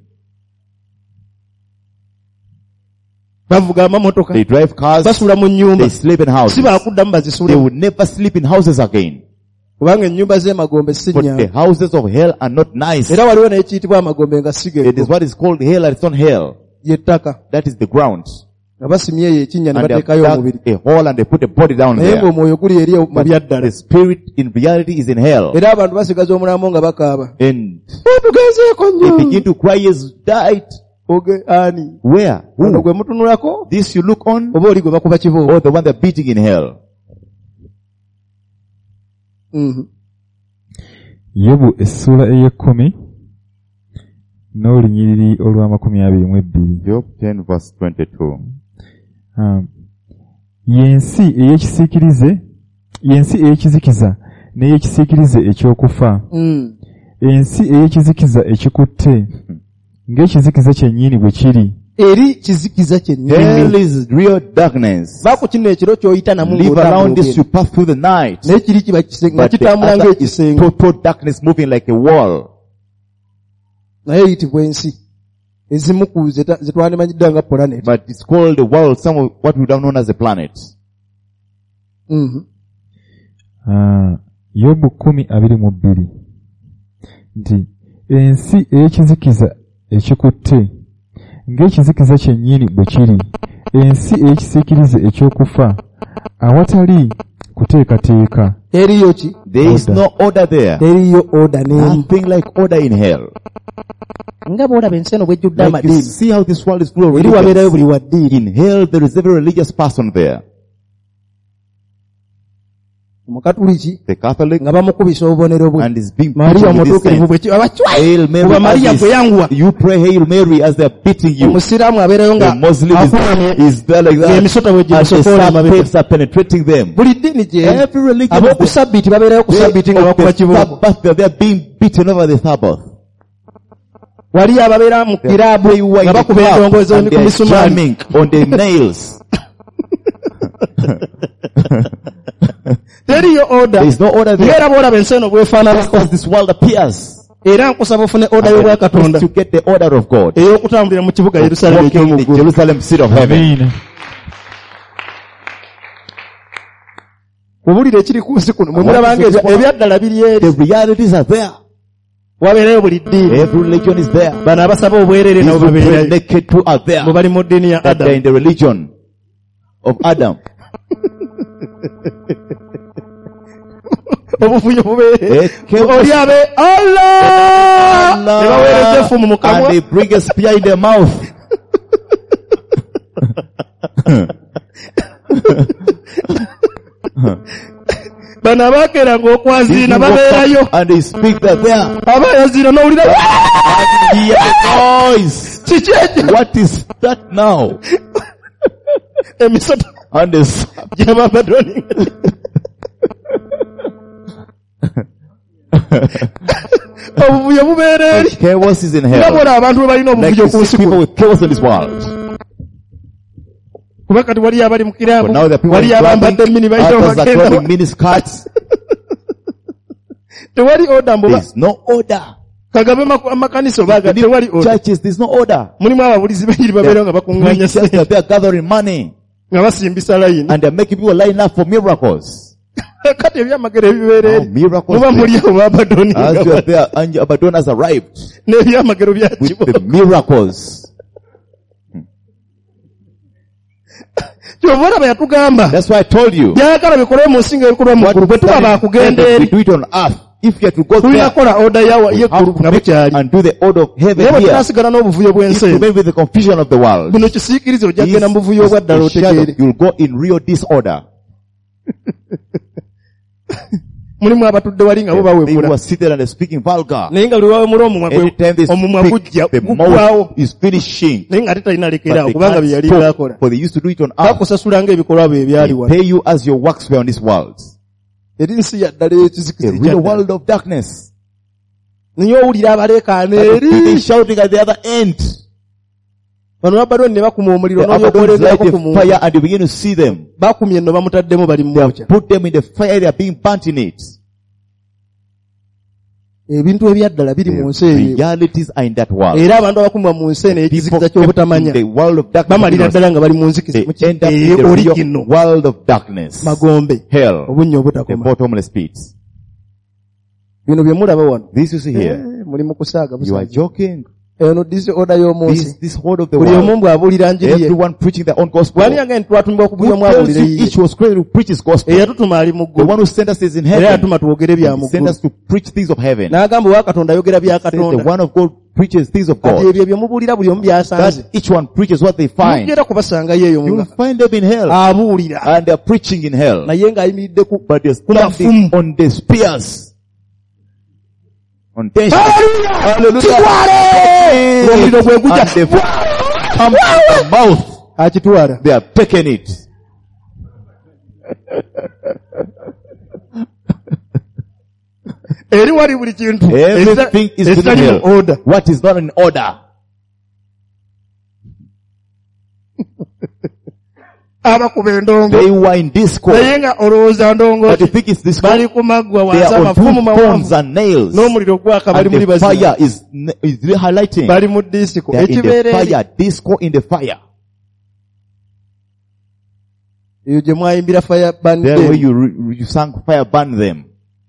Bavuga amamotoka. They drive cars, Basula mu nnyumba. they sleep in Si houses. baakuddamu They bazisule. will never sleep in houses again. Kubanga ennyumba z'emagombe si But the nnyangu. houses of hell are not nice. Era waliwo n'ekiyitibwa amagombe nga si It is geego. what is called hell, and it's not hell. Y'ettaka. That is the ground. Nga basimye eyo ekinnya ne And they have bateekayo dug omubiri. a hole and they put a body down Naye there. ng'omwoyo guli eri mu But byaddala. the spirit in reality is in hell. Era abantu basigaza omulamu nga bakaaba. And Otugezeeko they nnyo. begin to cry, he has died. Oge ani. Where? Ono Who? gwe mutunulako This you look on? oba oli gwe bakuba kiboobo. Or the one they're beating in hell? Mhm. Yobu essula ey'ekkumi n'olunyiriri olw'amakumi abiri mu ebbiri. Job ten verse twenty-two. Um, y'ensi ey'ekisiikirize, y'ensi ey'ekizikiza n'ey'ekisiikirize ekyokufa. Mm. Ensi ey'ekizikiza ekikutte ng'ekizikiza kyennyini bwe kiri. Eri kizikiza Hell kyennyini. is real darkness. Baku kino ekiro ky'oyita namu Live around this, ng'otambula. you pass through the night. Naye kiri kiba kisenge nga But the kitambula other is ng'ekisenge. total darkness moving like a wall. Naye eyitibwa ensi. Ezimu ku zeta- ze twandimanyidde nga planet. But it's called the world, some of what we would have known as a planet. Mhm. Ah, Yobu kumi abiri mu bbiri nti ensi ey'ekizikiza ekikutte ng'ekizikiza kyennyini bwe kiri, ensi ey'ekisiikirize ekyokufa awatali kuteekateeka. Eriyo ki? There is Order. no order there. Teriyo oda n'emu. Nothing like order in hell. Nga bw'olaba ensi eno bw'ejjudde Like you amadiini. see how this world is full of Eri wabeerayo religions. buli wa ddiini. In hell there is every religious person there. Omukatuliki The Catholic nga bamukubisa obubonero bwe. and is being Mariya beaten with this omutuukirivu sign. bwe ki- abacwa. Hail Mary, Kuba Mariya as gwe yanguwa. is, you pray Hail Mary as they are beating you. Omusiraamu abeerayo nga The Muslim akoonye is, is there like that. ng'emisota bwe And the gimusokoola amabega. serpents are penetrating them. Buli ddiini gy'eri. Every religion is Ab'oku there. sabbiiti babeerayo ku They sabbiiti nga of bakuba the kiboobo. Sabbath, they're, they're being beaten over the Sabbath. Wali ababeera mu kiraabu They were in nga the bakuba club endongozi and ku they're misumaali. jamming on their nails. Teriyo oda. There is no order there. Ng'era bw'olaba ensi eno bw'efaananako. As this world appears, Era nkusaba ofune oda y'obwa Katonda to get the order of God. ey'okutambulira mu kibuga Yerusaalemi Walking in the eky'omuggulu. Jerusalem city of heaven. Amen. Kubulira ekiri ku nsi kuno. Mwe mulabanga ebya- ebyaddala biri eri. The realities are there. Wabeerayo buli ddiini. Every religion is there. Bano abasaba obwereere These nabo who pray babeerayo. naked too are there. Bwe bali mu ddiini ya That they're in Adamu. the religion of Adam. Obuvuyo bubeere. Eh, chaos. Oli abe Allah! Ne baweereza effumu mu And kamwa. they bring a spear in their mouth. Bano abaakeranga These okwaziina people babeerayo. come and they speak that there. Abaayaziina n'owulira And hear the noise. kiki ekyo? What is that now? Emisota And the serpent. gy'Ababadoni. Obuvuyo bubeera eri. Chaos is in Nga hell. bw'olaba abantu bwe balina Like obuvuyo you ku see nsi people kuno. with chaos in this world. Kuba kati wali abali mu kiraabu, But now the people wali abambadde clubbing, mini bayita others are bagenda. clubbing mini skirts. Tewali oda mboba. There's no order. Kagabe maku- amakanisa obaga In tewali oda. churches, there's no order. Mulimu ababulizi benjiri babeera nga bakuŋŋaanya Preachers, ssente they're gathering money nga basimbisa layini. and they're making people line up for miracles. Kati ebyamagero ebibeera Oh, eri. miracles. Muba muli abo Abadoni As nga you are there, and Abaddon has arrived n'ebyamagero with byakibwa. the miracles. Kyova olaba yatugamba. That's why I told you. Byayagala bikolwe mu nsi nga ebikolwa mu What ggulu. Bwe tuba we baakugenda eri. do it on earth If you are to go tulina there, kola order ya you yeggulu have nga to make bukyali. and do the order of heaven Naye bwe here. tunaasigala n'obuvuyo If bw'ensi you eno, remain with the confusion of the world, bino kisiikirize ojja kugenda mu buvuyo bwa ddala is a shadow. otegeere. You'll go in real disorder. Mulimu abatudde wali nga bo They bawemula. were seated and speaking vulgar. Naye nga buli wawemula omumwa gwe, Anytime they omumwa gujja, speak, the guggwawo. mouth is finishing. Naye nga ate talina But lekeraawo they kubanga bye can't yali stop, gaakola. for they used to do it on earth. Bakusasula ng'ebikolwa bye ebyali They wano. pay you as your works were on this world. Eri nsi ya ddala A ey'ekizikiza real ekya ddala. world of darkness. Niye owulira abaleekaana But they eri. shouting at the other end. Bano Abadoni ne bakuma omuliro The Abaddons n'obyokwolerako light ku a muntu. fire and you begin to see them. Bakumye nno bamutaddemu bali mu They mwokya. have put them in the fire, they are being burnt in it. Ebintu ebyaddala biri mu nsi The eyo. realities are in that world. Era abantu abakumibwa mu nsi eno People ekizikiza kept in ky'obutamanya the world of bamalira darkness. ddala nga bali mu nzikiza They mu end up in eyo the real origino world of darkness. magombe Hell. obunnya The obutakoma. bottomless pits. Bino bye mulaba wano. This you see here. Eh, muli mu kusaaga You are busaaga. joking. Eno disi oda y'omunsi. This, this word of the Buli omu world. mbwe abuulira njiri ye. Everyone preaching their own gospel. Bw'ani yange ntitwatumibwa okubuulira Who mu tells abuulire you yiye. each was created to preach his gospel? Eyatutuma ali mu The ggulu. one who sent us is in Era heaven. yatuma twogere bya mu He sent ggulu. us to preach things of heaven. N'agamba wa Katonda ayogera bya Says the Katonda. one of God preaches things of Kati God. ebyo bye mubuulira buli omu byasanze. That each one preaches what they find. Mugera kubasangayo eyo You nga will find them in hell. abuulira. And they are preaching in hell. Naye ng'ayimiridde ku But they're ku mafumu. standing on the spears. On tension. Hallelujah! Kitwale! Omuliro gwe gujja. And they've come from the mouth. Akitwala. They have taken it. Eri wali buli kintu. Everything is within Ekitali mu hell. order. What is not in order? Abakuba endongo. They were in discord. Naye nga olowooza ndongo But you ki. think it's this Bali ku maggwa They wansi are on amafumu two phones mawanvu. and nails. N'omuliro gwaka bali And muli the bazina. fire is, is really highlighting. Bali mu disiko. They are in the Ekibeera eri. fire. Disco in the fire. Eyo gye mwayimbira fire band. There where you, re- you sang fire burn them.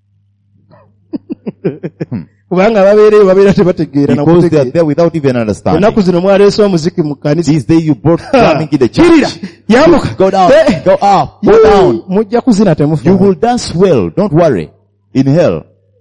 Kubanga ababeereyo babeera tebategeera na Because they are kutegeera. there without even understanding. Ennaku zino mwaleese omuziki mu kkanisa. These days you brought drumming in the Kirira. church. Yambuka. Go down. Eh. Go up. Go down. Mujja kuzina temufa. You will dance well. Don't worry. In hell.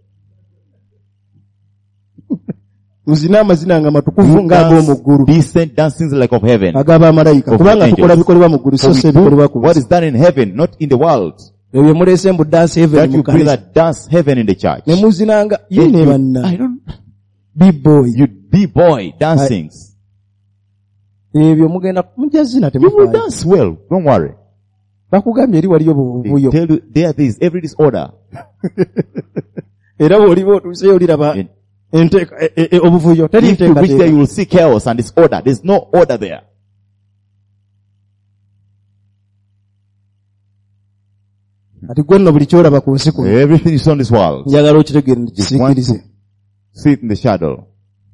Muzina amazina nga matukuvu You ng'ag'omu dance ggulu. decent dancings like of heaven. Ag'abamalayika. Of Kubanga angels. tukola bikolebwa mu ggulu So so we si ebikolebwa do ku what nsi. is done in heaven, not in the world. Ebyo muleese mbu dance heaven That mu you bring kkanisa. that dance heaven in the church. Ne muzinanga ye And ne you- banna. I don't, B-boy. you B-boy dancings. Ebyo mugenda mujja zina You will temufaayo. dance well. Don't worry. Bakugambye eri waliyo They buvuyo. tell you there is every disorder. Era bw'oliba otuuseyo oliraba In- enteeka e- e- e- obuvuyo. Teri If you reach there, nteekateeka. you will see chaos and disorder. There's no order there. Ati gwe nno buli kyolaba ku nsi kuno. Everything is on this world. Njagala okitegeere Just want nikisiikirize. to see it in the shadow.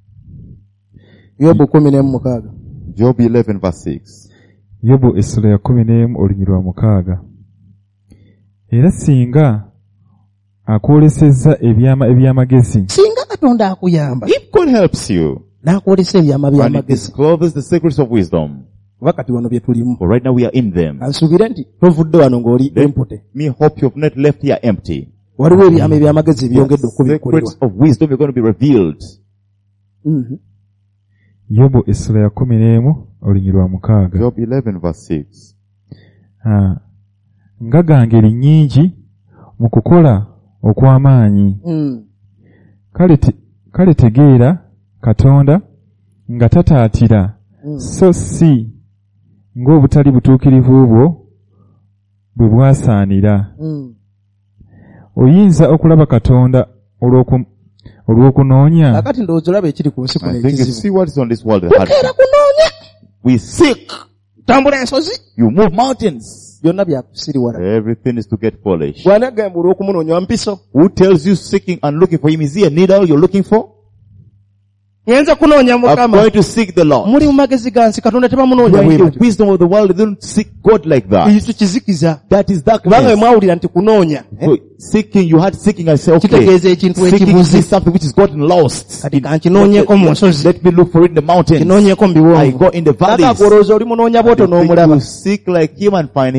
Yobu kumi n'emu mukaaga. Job eleven verse six. Yobu essula ya kumi n'emu olunyi lwa mukaaga. Era singa akwolesezza ebyama eby'amagezi, Singa Katonda akuyamba. If God helps you N'akwolesa ebyama and it by'amagezi. discloses the secrets of wisdom, Kuba kati wano bye tulimu. for right now we are in them. Ansuubire nti tovudde wano ng'oli empute. Me hope you've not left here empty. Waliwo ebyama eby'amagezi The byongedde okubikolebwa. secrets of wisdom are going to be revealed. Mhm. Yobu essula ya kumi n'emu olunyi lwa mukaaga. Job eleven verse six. Ah, nga gangeri nnyingi mu kukola okw'amaanyi. Mm. Kale te- kale tegeera Katonda nga tataatira, Mm. so si ng'obutali butuukirivu bwo bwe bwasaanira. Mm. Oyinza okulaba Katonda olw'oku- olw'okunoonya. Akati ndowooza olaba ekiri ku nsi kuno I think you ekizibu. see what is on this world. the hard Tukeera kunoonya. We seek. Tambula ensozi. You move mountains. Byonna byakusiriwala. Everything is to get polished. Bw'anagamba olw'okumunoonya mpiso. Who tells you seeking and looking for him? Is he a needle you're looking for? Ngenza kunoonya I'm Mukama. going to seek the Lord. Muli mu magezi ga nsi Katonda tebamunoonya When bwe the batyo. wisdom of the world, they don't seek God like that. Ekitu kizikiza. That is Kubanga bwe darkness. mwawulira nti kunoonya. So, seeking, you had seeking, I say, okay. Kitegeeza ekintu Seeking ekibuze. is something which is gotten lost. Kati kankinoonyeko mu nsozi. Let me look for it in the mountains. Kinoonyeko mu I biwonvu. go in the valleys. Kaka olowooza oli munoonya bw'oto You think n'omulaba. you seek like him and find him.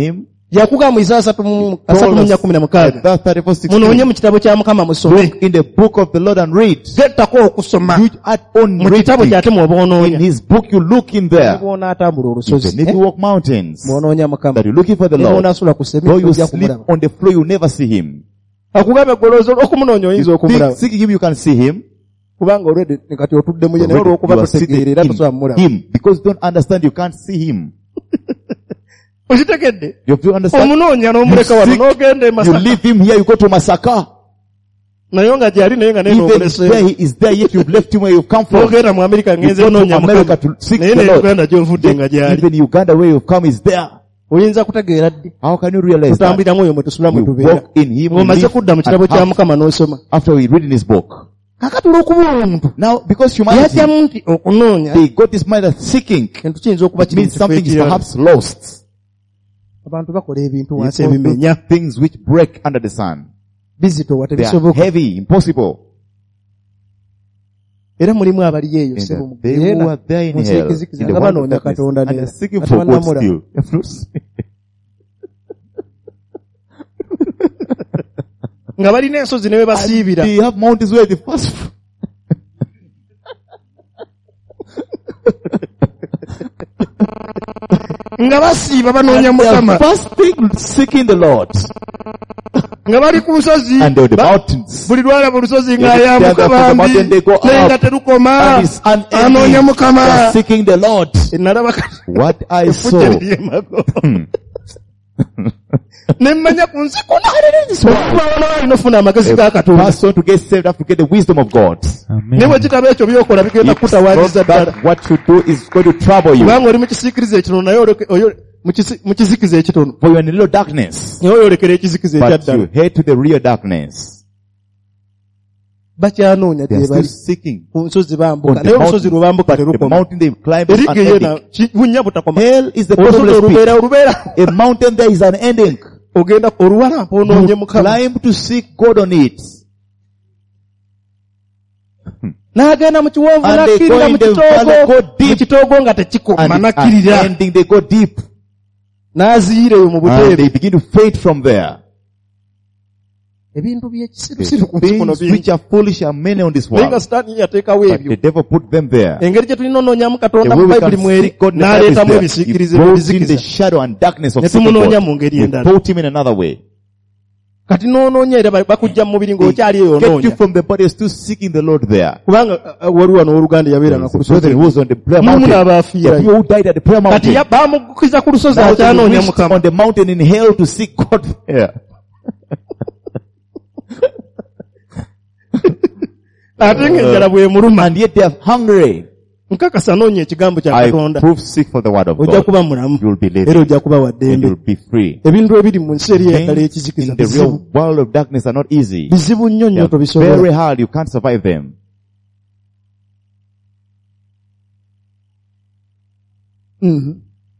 yakugamba mu Isaaya asatu mu nnya kumi na mukaaga That thirty-four munoonye sixteen. mu kitabo kya Mukama musome Look in the book of the Lord and read. gettako okusoma You add on mu kitabo reading. kyate mwoba In onoonya his book you look in there. bw'ona atambula Even olusozi if you walk mountains, mwonoonya Mukama that you're looking for the ne Lord, bw'onaasula ku semi though you tojja sleep kumulaba on the floor, you never see him. akugamba eggoloozi okumunoonya oyinza You think okumulaba seeking him, you can see him. kubanga olwedde kati otudde mu ye naye Already olw'okuba you are seated totegeera era tosobola in mumulaba him. Because you don't understand, you can't see him. okitegedde You have to understand. omunoonya You, n'omuleka wano seek, n'ogenda e you Masaka leave him here, you go to Masaka. naye nga gyali naye nga naye Even n'omulese there he is there, yet you've left him where you've come from. n'ogenda mu Amerika You ngenze go onoonya to America Mukama to seek naye the ne Lord. Uganda gy'ovudde nga gyali Even Uganda where you've come is there. oyinza kutegeera ddi How can you realize that? tutambuliramu oyo mwe tusula mwe We tubeera walk in him, we ng'omaze live kudda mu kitabo and kya have- Mukama n'osoma after we read in his book. kakati olw'okuba omuntu Now, because humanity, yajjamu nti okunoonya they got this mind of seeking. kintu kiyinza okuba It kiri mu means kifo something is ekirala perhaps lost. abantu bakola ebintu wansi People do ebimenya things which break under the sun. bizitowa They are tebisoboka heavy, impossible. era mulimu abali eyo And sebo they who are there in hell, mukizikiza in the nga world of banoonya darkness, katonda and ne they're seeking for God atibannamula still. They have not- nga balina ensozi ne we basiibira They have mountains where they fast. nga basiiba banoonya And they Mukama are fasting, seeking the Lord. nga bali ku nsozi And on the ba- mountains. buli lwalaba olusozi They ng'ayambuka stand up on the mountain, bambi they go naye nga up. terukoma And it's unending. anoonya They are Mukama seeking the Lord. nalaba kati What I efujja saw. liri emago Hmm. ne mmanya ku nsi kona okuba alina ofuna amagezi ga A Katonda person to get saved have to get the wisdom of God. ne bwe Amen. kitaba ekyo byokola bigenda It's kutawaanyiriza not ddala that what you do is going to trouble you. kubanga oli mu kisiikiriza ekitono naye oleke- oyo- mu kisi- mu kizikiza ekitono For you're in a little darkness. naye oyolekera ekizikiza ekya But ddala you head to the real darkness. bakyanoonya They are gye still bali seeking. ku nsozi On bambuka the naye olusozi lwe mountain, bambuka but the terukoma mountain they've climbed is erige yena unending. ki- bunnya butakoma Hell is the olusozi bottomless olubeera pit. olubeera A mountain there is unending. ogenda oluwalampa onoonye You Mukama climb to seek God on it. n'agenda mu kiwonvu And they n'akkirira go mu in the valley, go kitoogo deep. mu kitoogo nga tekikoma And it's n'akkirira unending, they go deep. n'aziira eyo mu And buteebi they begin to fade from there. ebintu by'ekisirusiru ku nsi Things kuno which bingi are foolish are many on this naye nga world. sitaani yateekawo But ebyo the devil put them there. engeri gye tulina onoonyamu The katonda way mu we bayibuli can mweri seek God in the Bible is n'aleetamu there. ebisiikirize He brought in the n'ebizikiza shadow and darkness of ne seeking tumunoonya God. mu ngeri He endala brought him in another way. kati n'onoonya era bakujja mu mubiri They ng'okyali eyo get you onoonya from the body, still seeking the Lord there. kubanga uh, uh, wali wano owooluganda yabeeranga ku The brother lusozi who was on the prayer mulimu mountain. There are n'abaafiirayo people who died at the prayer kati mountain. ya- baamugukiza ku lusozi Now they akyanoonya wished Mukama on the mountain in hell to seek God there. ate ng'enjala bw'emuluma And yet they are hungry. nkakasa noonya ekigambo kya I katonda prove seek for the word of ojja God. kuba mulamu You will be era living. ojja kuba wa And ddembe you will be free. ebintu ebiri mu nsi eri eddala Things ekizikiza in the bizibu real world of darkness are not easy. bizibu nnyo They nnyo are tobisobola very hard. You can't survive them. Mhm.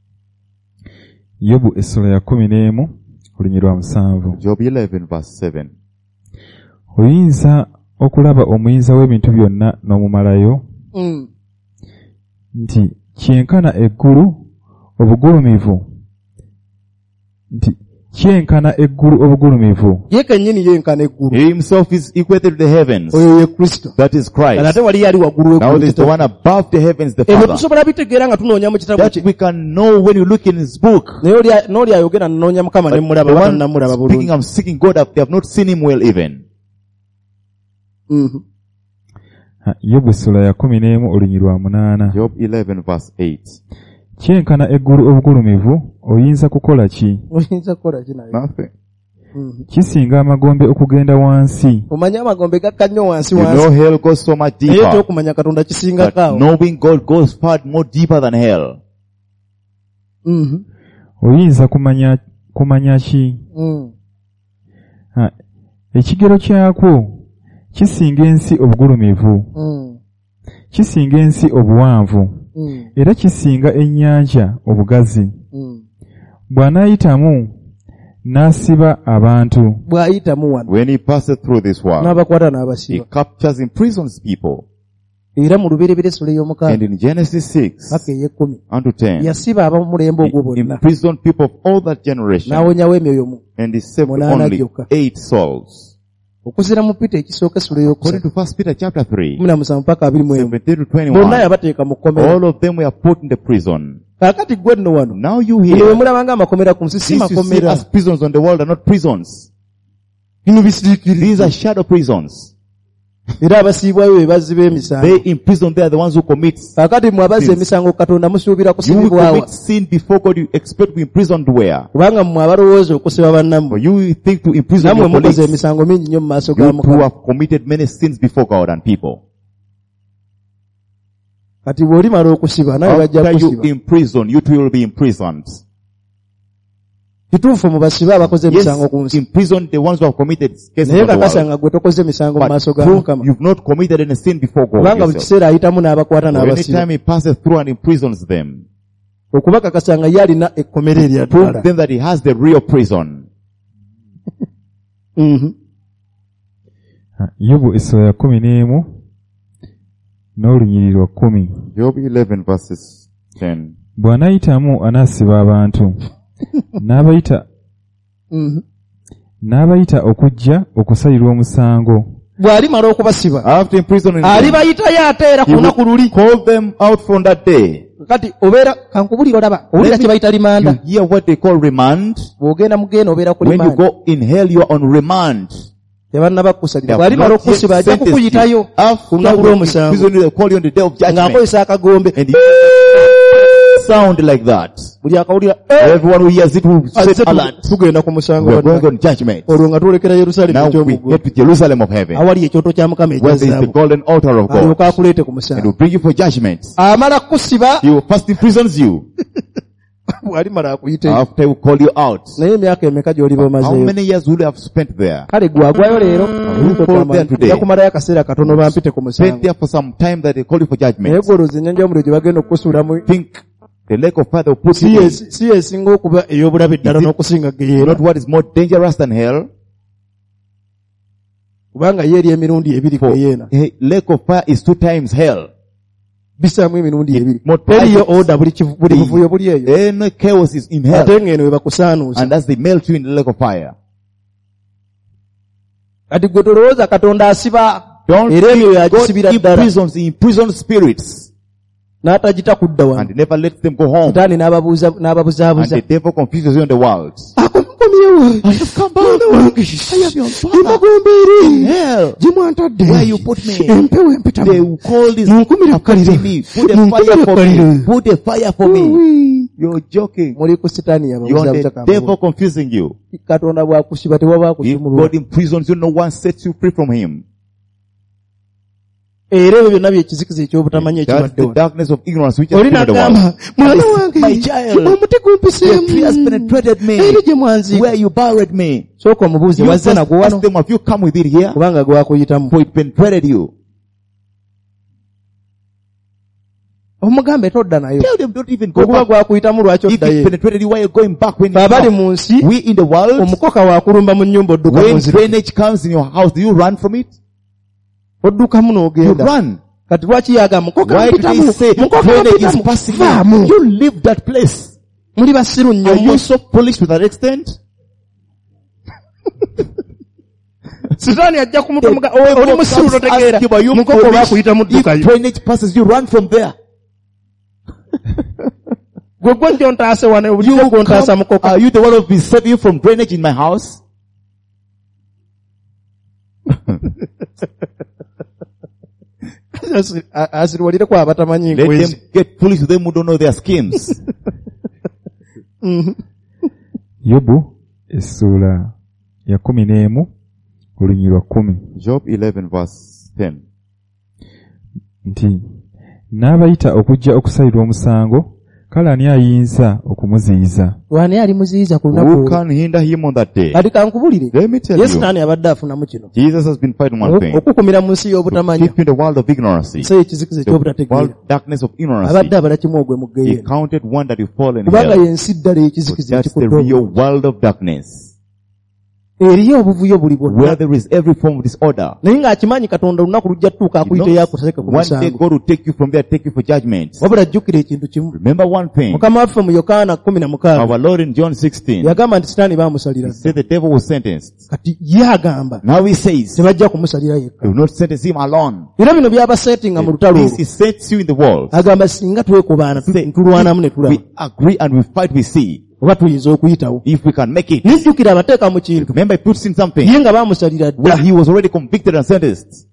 Yobu essula ya kumi n'emu olunyiri lwa musanvu. Job eleven verse seven. Oyinza okulaba omuyinza w'ebintu byonna n'omumalayo Mm. nti kyenkana eggulu obugulumivu nti kyenkana eggulu obugulumivu ye kennyini yenkana eggulu He himself is equated to the heavens. oyo ye kristo That is kale ate Christ. wali yali waggulu Now w'eggulu there is the one above the heavens, the ebyo Father. tusobola bitegeera nga tunoonya mu kitabu That kye we can know when you look in his book. naye oli- n'oli ayogera nnoonya Mukama ne But mulaba the oba one tannamulaba speaking, bulungi I'm seeking God, they have not seen him well even. Mhm. Ha, Yobu essula ya kumi n'emu olunyiri lwa munaana. Job eleven verse eight. Kyenkana eggulu obugulumivu oyinza kukola ki? oyinza kukola ki naye Nothing. Mhm. Kisinga amagombe okugenda wansi. omanyi amagombe gakka nnyo wansi You wansi know hell goes so much naye deeper. ekyokumanya katonda kisingako But awo knowing God goes far more deeper than hell. Mhm. Oyinza kumanya kumanya ki? Mm. Ha, ekigero kyakwo kisinga ensi obugulumivu, Mm. kisinga ensi obuwanvu, Mm. era kisinga ennyanja obugazi. Mm. Bw'anaayitamu n'asiba abantu, bw'ayitamu wano When he passes through this world, n'abakwata he n'abasiba captures, imprisons people. era mu lubereberye essula ey'omukaaga And in Genesis six paka ey'ekkumi unto ten, yasiba ab'omulembe ogwo he bonna imprisoned people of all that generation, n'awonyawo emyoyo mu and he saved Munaana only gyokka. eight souls. okuzira mu Peter ekisooka essula According ey'okusatu to First Peter chapter three, kumi na musanvu paka abiri mu emu seventeen to bonna twenty-one, yabateeka mu kkomera all of them were put in the prison. kaakati gwe nno wano Now you bino hear, bwe mulaba nga amakomera ku nsi si these you see makomera as prisons on the world are not prisons. bino These bisiriikiriza are shadow prisons. era abasiibwayo be bazzi b'emisango They in prison, they are the ones who commit. kaakati mmwe abazza Sins. emisango katonda musuubira You will kusibibwawa commit sin before God, you expect to be imprisoned where? kubanga mmwe abalowooza okusiba For bannammwe you think to imprison nammwe your mukoze colleagues. emisango mingi nnyo mu maaso ga You too mukama have committed many sins before God and people. kati bw'olimala okusiba nawe bajja After you kusiba imprison, you too will be imprisoned. kituufu mu basibe abakoze emisango ku Yes, nsi imprison the ones who have committed cases naye of the kakasa world. nga gwe tokoze emisango mu maaso But ga prove mukama you've not committed any sin before God kubanga buli yourself. kiseera ayitamu n'abakwata For n'abasiba anytime he passes through and imprisons them, okuba kakasa nga ye alina ekkomera erya prove ddala them that he has the real prison. Mhm. Yobu essula ya kumi n'emu n'olunyiriri lwa kkumi. Job eleven verses ten. Bw'anayitamu anaasiba abantu n'abayita Mhm. n'abayita okujja okusalirwa omusango. bw'alimala okubasiba After imprisoning them, alibayitayo ate era ku he lunaku luli will call them out from that day. kati obeera kankubulira olaba owulira Let me- kye bayita You limanda hear what they call remand? bw'ogenda mugenda obeera ku When you limanda go in hell, you are on remand. tebannaba They kukusalira have bw'alimala not yet okukusiba ajja sentenced you. kukuyitayo ku After lunaku you lw'omusango imprison you, they call you on the day of judgment. ng'akozesa akagombe And you sound like that. buli akawulira "Eh, Everyone who hears it will azze set tu- alert. tugenda ku musango We are going bannange." on judgment. olwo nga twolekera yerusaalemu Now we ekyomuggo get to Jerusalem of heaven, awali ekyoto kya mukama where there is the ekyazaabu golden altar of God. alyoka akuleete ku And musango will bring you for judgment. amala kukusiba He will first imprisons you. bw'alimala akuyiteyo After he will call you out. naye emyaka emeka gy'oliba How omazeeyo many years will you have spent there? kale gwe agwayo leero you fall there today? ojja kumalayo akaseera katono bampite ku Spend musango there for some time that they call you for naye judgment. gwe olowooza ennyanja y'omuliro gye bagenda okukusuulamu Think the lake of fire will put si you in. ye- si yeesinga okuba ey'obulabe ddala Is it- n'okusinga You geyeera know what is more dangerous than hell? kubanga ye eri emirundi ebiri For geyeena a lake of fire is two times hell. bisaamu emirundi ebiri More teriyo times. oda buli kivu- buli buvuyo buli eyo Any chaos is in hell. ate ng'eno we bakusaanuusa And as they melt you in the lake of fire. kati gwe tolowooza katonda asiba Don't era emyoyo think God agisibira ddala imprisons, he imprisons spirits. n'atagita kudda wano And he never lets them go home. sitaani n'ababuuza- And n'ababuzaabuza the devil confuses you in the world. akomyewo mwana wange emagombe eri Hell. gye mwantadde Where you put me. empewo They empitamu will call this munkumire affecting kukalira me. Put a munkumire fire for me. kukalira Put a fire for me. You're joking. muli ku sitaani You're yababuzaabuza the devil confusing you. katonda bw'akusiba tewaba If kusimulwa God imprisons you, no one sets you free from him. era ebyo byonna byekizikiza eky'obutamanyi That's ekibadde the wano darkness of ignorance which has oli been in the n'agamba world. mwana My wange child, omuti gumpiseemu the tree has penetrated me. eri gye mwanziika Where you buried me. sooka omubuuze You wazze first nagwo wano ask them, have you come with it here? kubanga gwe wakuyitamu For it penetrated you. omugambe todda nayo Tell them, don't even go okuba back. gwakuyitamu lwaki If oddayo it penetrated you, why are you going back when fe abali you mu nsi We in the world, omukoka waakulumba mu nnyumba odduka when munzira drainage comes in your house, do you run from it? oddukamu You n'ogenda run. kati lwaki yaga mukoka Why do they mpitamu say mukoka drainage is mpitamu passing vaamu you? You leave that place. muli basiru nnyo Are you so foolish to that extent? sitaani ajja kumukamuga The devil oli musiru comes totegeera ask you, are you mukoka oba foolish? akuyitamu If ddukayo drainage passes, you run from there. gwe gwe njo ntaase wano You bulijjo gwe ntaasa come, mukoka are you the one who has been saving you from drainage in my house? Asi- a- asirwalireko abatamanyi Let nkwezi them get foolish to them who don't know their schemes. Yobu essula ya kumi n'emu olunyiriri lwa kkumi Job eleven verse ten. nti n'abayita okujja okusalirwa omusango kale ani ayinza okumuziyiza? wani ali muziyiza ku Who lunaku can hinder him on that day? kati kankubulire Let me tell ye you, sitaani abadde afunamu kino Jesus has been fighting one thing. okukumira mu nsi y'obutamanya Keep in the world of ignorance. so ekizikiza The eky'obutategeera world darkness of ignorance. abadde abalakimu ogwe mu He geyeena counted one that you fall in kubanga hell. yensi ddala So ekizikiza that's the ekikudde real obulungi world of darkness. eriyo obuvuyo buli where bwonna there is every form of disorder. naye ng'akimanyi katonda olunaku lujja tutuuka You akuyite know, yakuseke ku one day musango God will take you from there, take you for judgment. wabula jjukira ekintu kimu Remember one thing. mukama waffe mu yokaana kumi na mukaaga Our Lord in John sixteen, yagamba nti sitaani baamusalira he said the devil was sentenced. kati ye agamba Now he says, tebajja kumusalira they yekka will not sentence him alone. era bino byabasetinga mu lutalo This olwo he sets you in the world. agamba singa twekobaana tu- Say, tulwanamu ne tulaba we agree and we fight, we see oba tuyinza okuyitawo if we can make it. nijjukira abateeka mu kintu Remember, he puts in something ye nga baamusalira dda where he was already convicted and sentenced.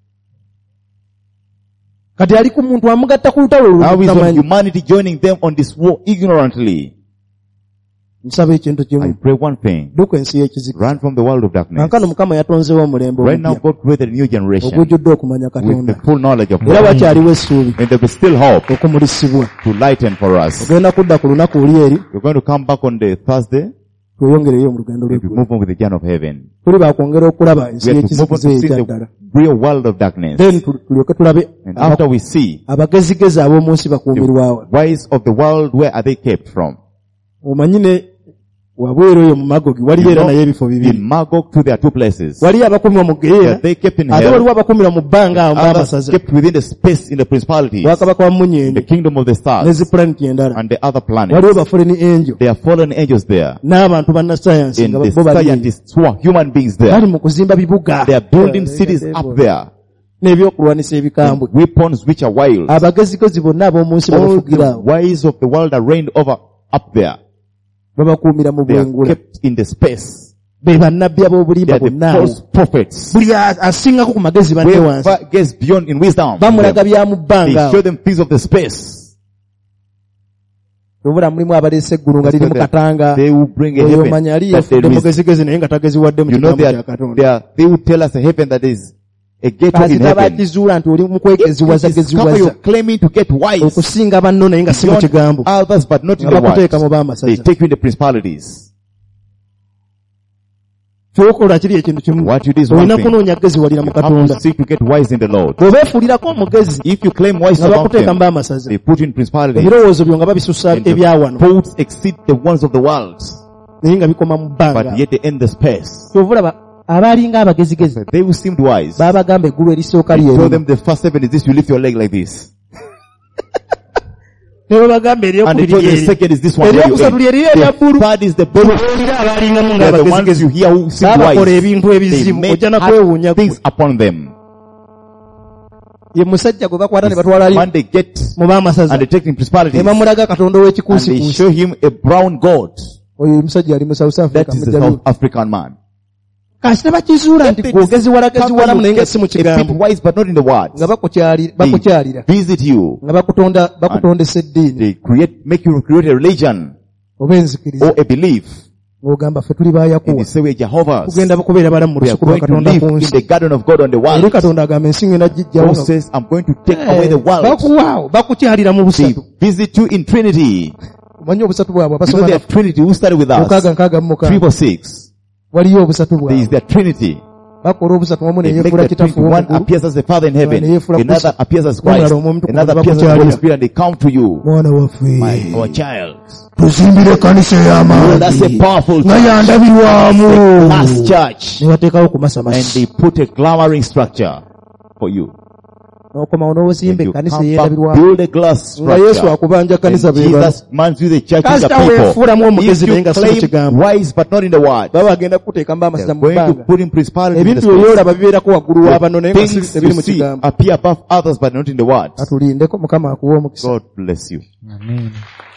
kati ali ku muntu amugatta ku lutalo olwo Now is on tutamanyi. humanity joining them on this war ignorantly. nsaba ekintu I kimu pray one thing. dduka ensi y'ekizikiza Run from the world of darkness. kankano mukama yatonzeewo omulembe Right now, omupya God created a new generation ogujjudde okumanya with the katonda full knowledge of era God. wakyaliwo essuubi And there is still hope okumulisibwa to lighten for us. ogenda kudda ku lunaku luli eri We're going to come back on the Thursday tweyongereyo mu lugendo and we lweggulu move on with the journey of heaven. tuli baakwongera okulaba ensi We have to move on y'ekizikiza to see ekya the ddala real world of darkness. then tu- tulyoke tulabe And after we see abagezigezi ab'omu nsi bakuumirwawa the wise of the world, where are they kept from? omanyi ne wabweru eyo mu magogi waliyo You era know, naye ebifo in bibiri Magog, to there are two places. waliyo abakuumibwa mu They are geera they kept in ate hell, waliwo abakuumibwa mu bbanga awo others bamasaza kept within the space in the principalities, bwakabaka wa the munyeenye kingdom of the ne stars, zipulaneti endala and the other waliwo planets. bafuleni enjo There are fallen angels there, n'abantu bannasayansi and nga the bo bali scientists who are human beings there. bali mu kuzimba bibuga They are building cities up there, n'ebyokulwanisa ebikambwe and weapons which are wild. abagezigezi bonna ab'omu nsi All babafugira the awo wise of the world are reigned over up there. babakuumira mu They are bwengula kept in the space. be bannabbi They ab'obulimba are the bonna awo false prophets. buli a- asingako ku magezi banne wansi Whoever gets beyond in wisdom, bamulaga bya mu they bbanga show awo them things of the space. obula mulimu abaleese eggulu nga liri mu katanga They will bring a oyo heaven omanya ali that yafudde there is. mugezigezi naye nga tageziwadde mu You know, kigambo they kya are, katonda they are, they will tell us a heaven that is a gateway in kasita heaven. bakizuula nti oli mu If you kwegeziwaza discover geziwaza you're claiming to get wise okusinga banno naye nga si mu beyond kigambo others but not in nga the bakuteeka mu world, they baamasaza take you in the principalities. kyokola kiri ekintu kimu What you do is one olina thing. kunoonya geziwalira mu Have to katonda seek to get wise in the Lord. bw'obeefuulirako omugezi If you claim wise nga about bakuteeka mu them, baamasaza they put you in principalities. ebirowoozo byo nga babisusa And the ebyawano thoughts exceed the ones of the world, naye nga bikoma mu bbanga but yet they end the space. kyovulaba abaalinga abagezigezi They who seemed wise, baabagamba eggulu erisooka they told lyerimu them the first heaven is this, you lift your leg like this. ne babagamba And they eryokubiri told them the lyeri second is this one. where you eryokusatu end. lyeri erya The bbulu third is the blue. olira abaalingamu They are the ones ng'abagezigezi you hear who seem baabakola wise. ebintu They ebizibu make ojja na hard kwewuunya gwe things upon them. ye musajja gwe bakwata ne batwala ali When they get mu baamasaza and they take in ne principalities, bamulaga katonda and they ow'ekikuusikuusi show him a brown god. oyo omusajja ali mu south That africa is the mujjabi South African man. kasita bakizuula nti gwogeziwala geziwalamu naye nga si mu A bit kigambo wise but not in the words. nga bakukyali- They bakukyalira visit you. nga bakutonda bakutondesa eddiini They create, make you create a religion oba enzikiriza or a belief. ng'ogamba ffe tuli And they baayakuwa say we're Jehovah's. tugenda kubeera balamu mu We are lusuku lwa going to katonda live ku in nsi the garden of God on the eri world. katonda agamba ensi ngenda gijjawo God says, I'm going to take away the world. bakuwaawo bakukyalira mu They busatu visit you in Trinity. omanyi obusatu bwabwe You know abasoma their Trinity. Who started with mukaaga us? nkaaga mu mukaaga Triple six. waliyo obusatu There bwabwe is their Trinity. bakola obusatu wamu They make neyeefula the kitafu Trinity. One w'omugulu appears as the Father in heaven. One yeefula Another Kristo. appears as Omulala Christ. omwomu Mutukuvu Another appears as the bakukyalira. Holy Spirit, and they come to you. mwana waffe My, our child. tuzimbire ekkanisa Oh, that's a ey'amaanyi powerful nga church. yandabirwamu Last church. ne bateekawo And kumasamasa they put a glamoring structure for you. n'okomawo n'ozimba And you ekkanisa come back, ey'endabirwamu build a glass nga yesu structure. akubanja kkanisa And be bano Jesus mans you the church is the kasita weefuulamu people. omugezi If naye you nga si mu claim kigambo wise but not in the word, baba bagenda kukuteeka mu they're baamasaza mu going to bbanga put in principalities in the ebintu space. byolaba bibeerako waggulu wa bano naye nga si Things tebiri you mu see kigambo appear above others but not in the word. atulindeko mukama akuwa omukisa God bless you. Amen.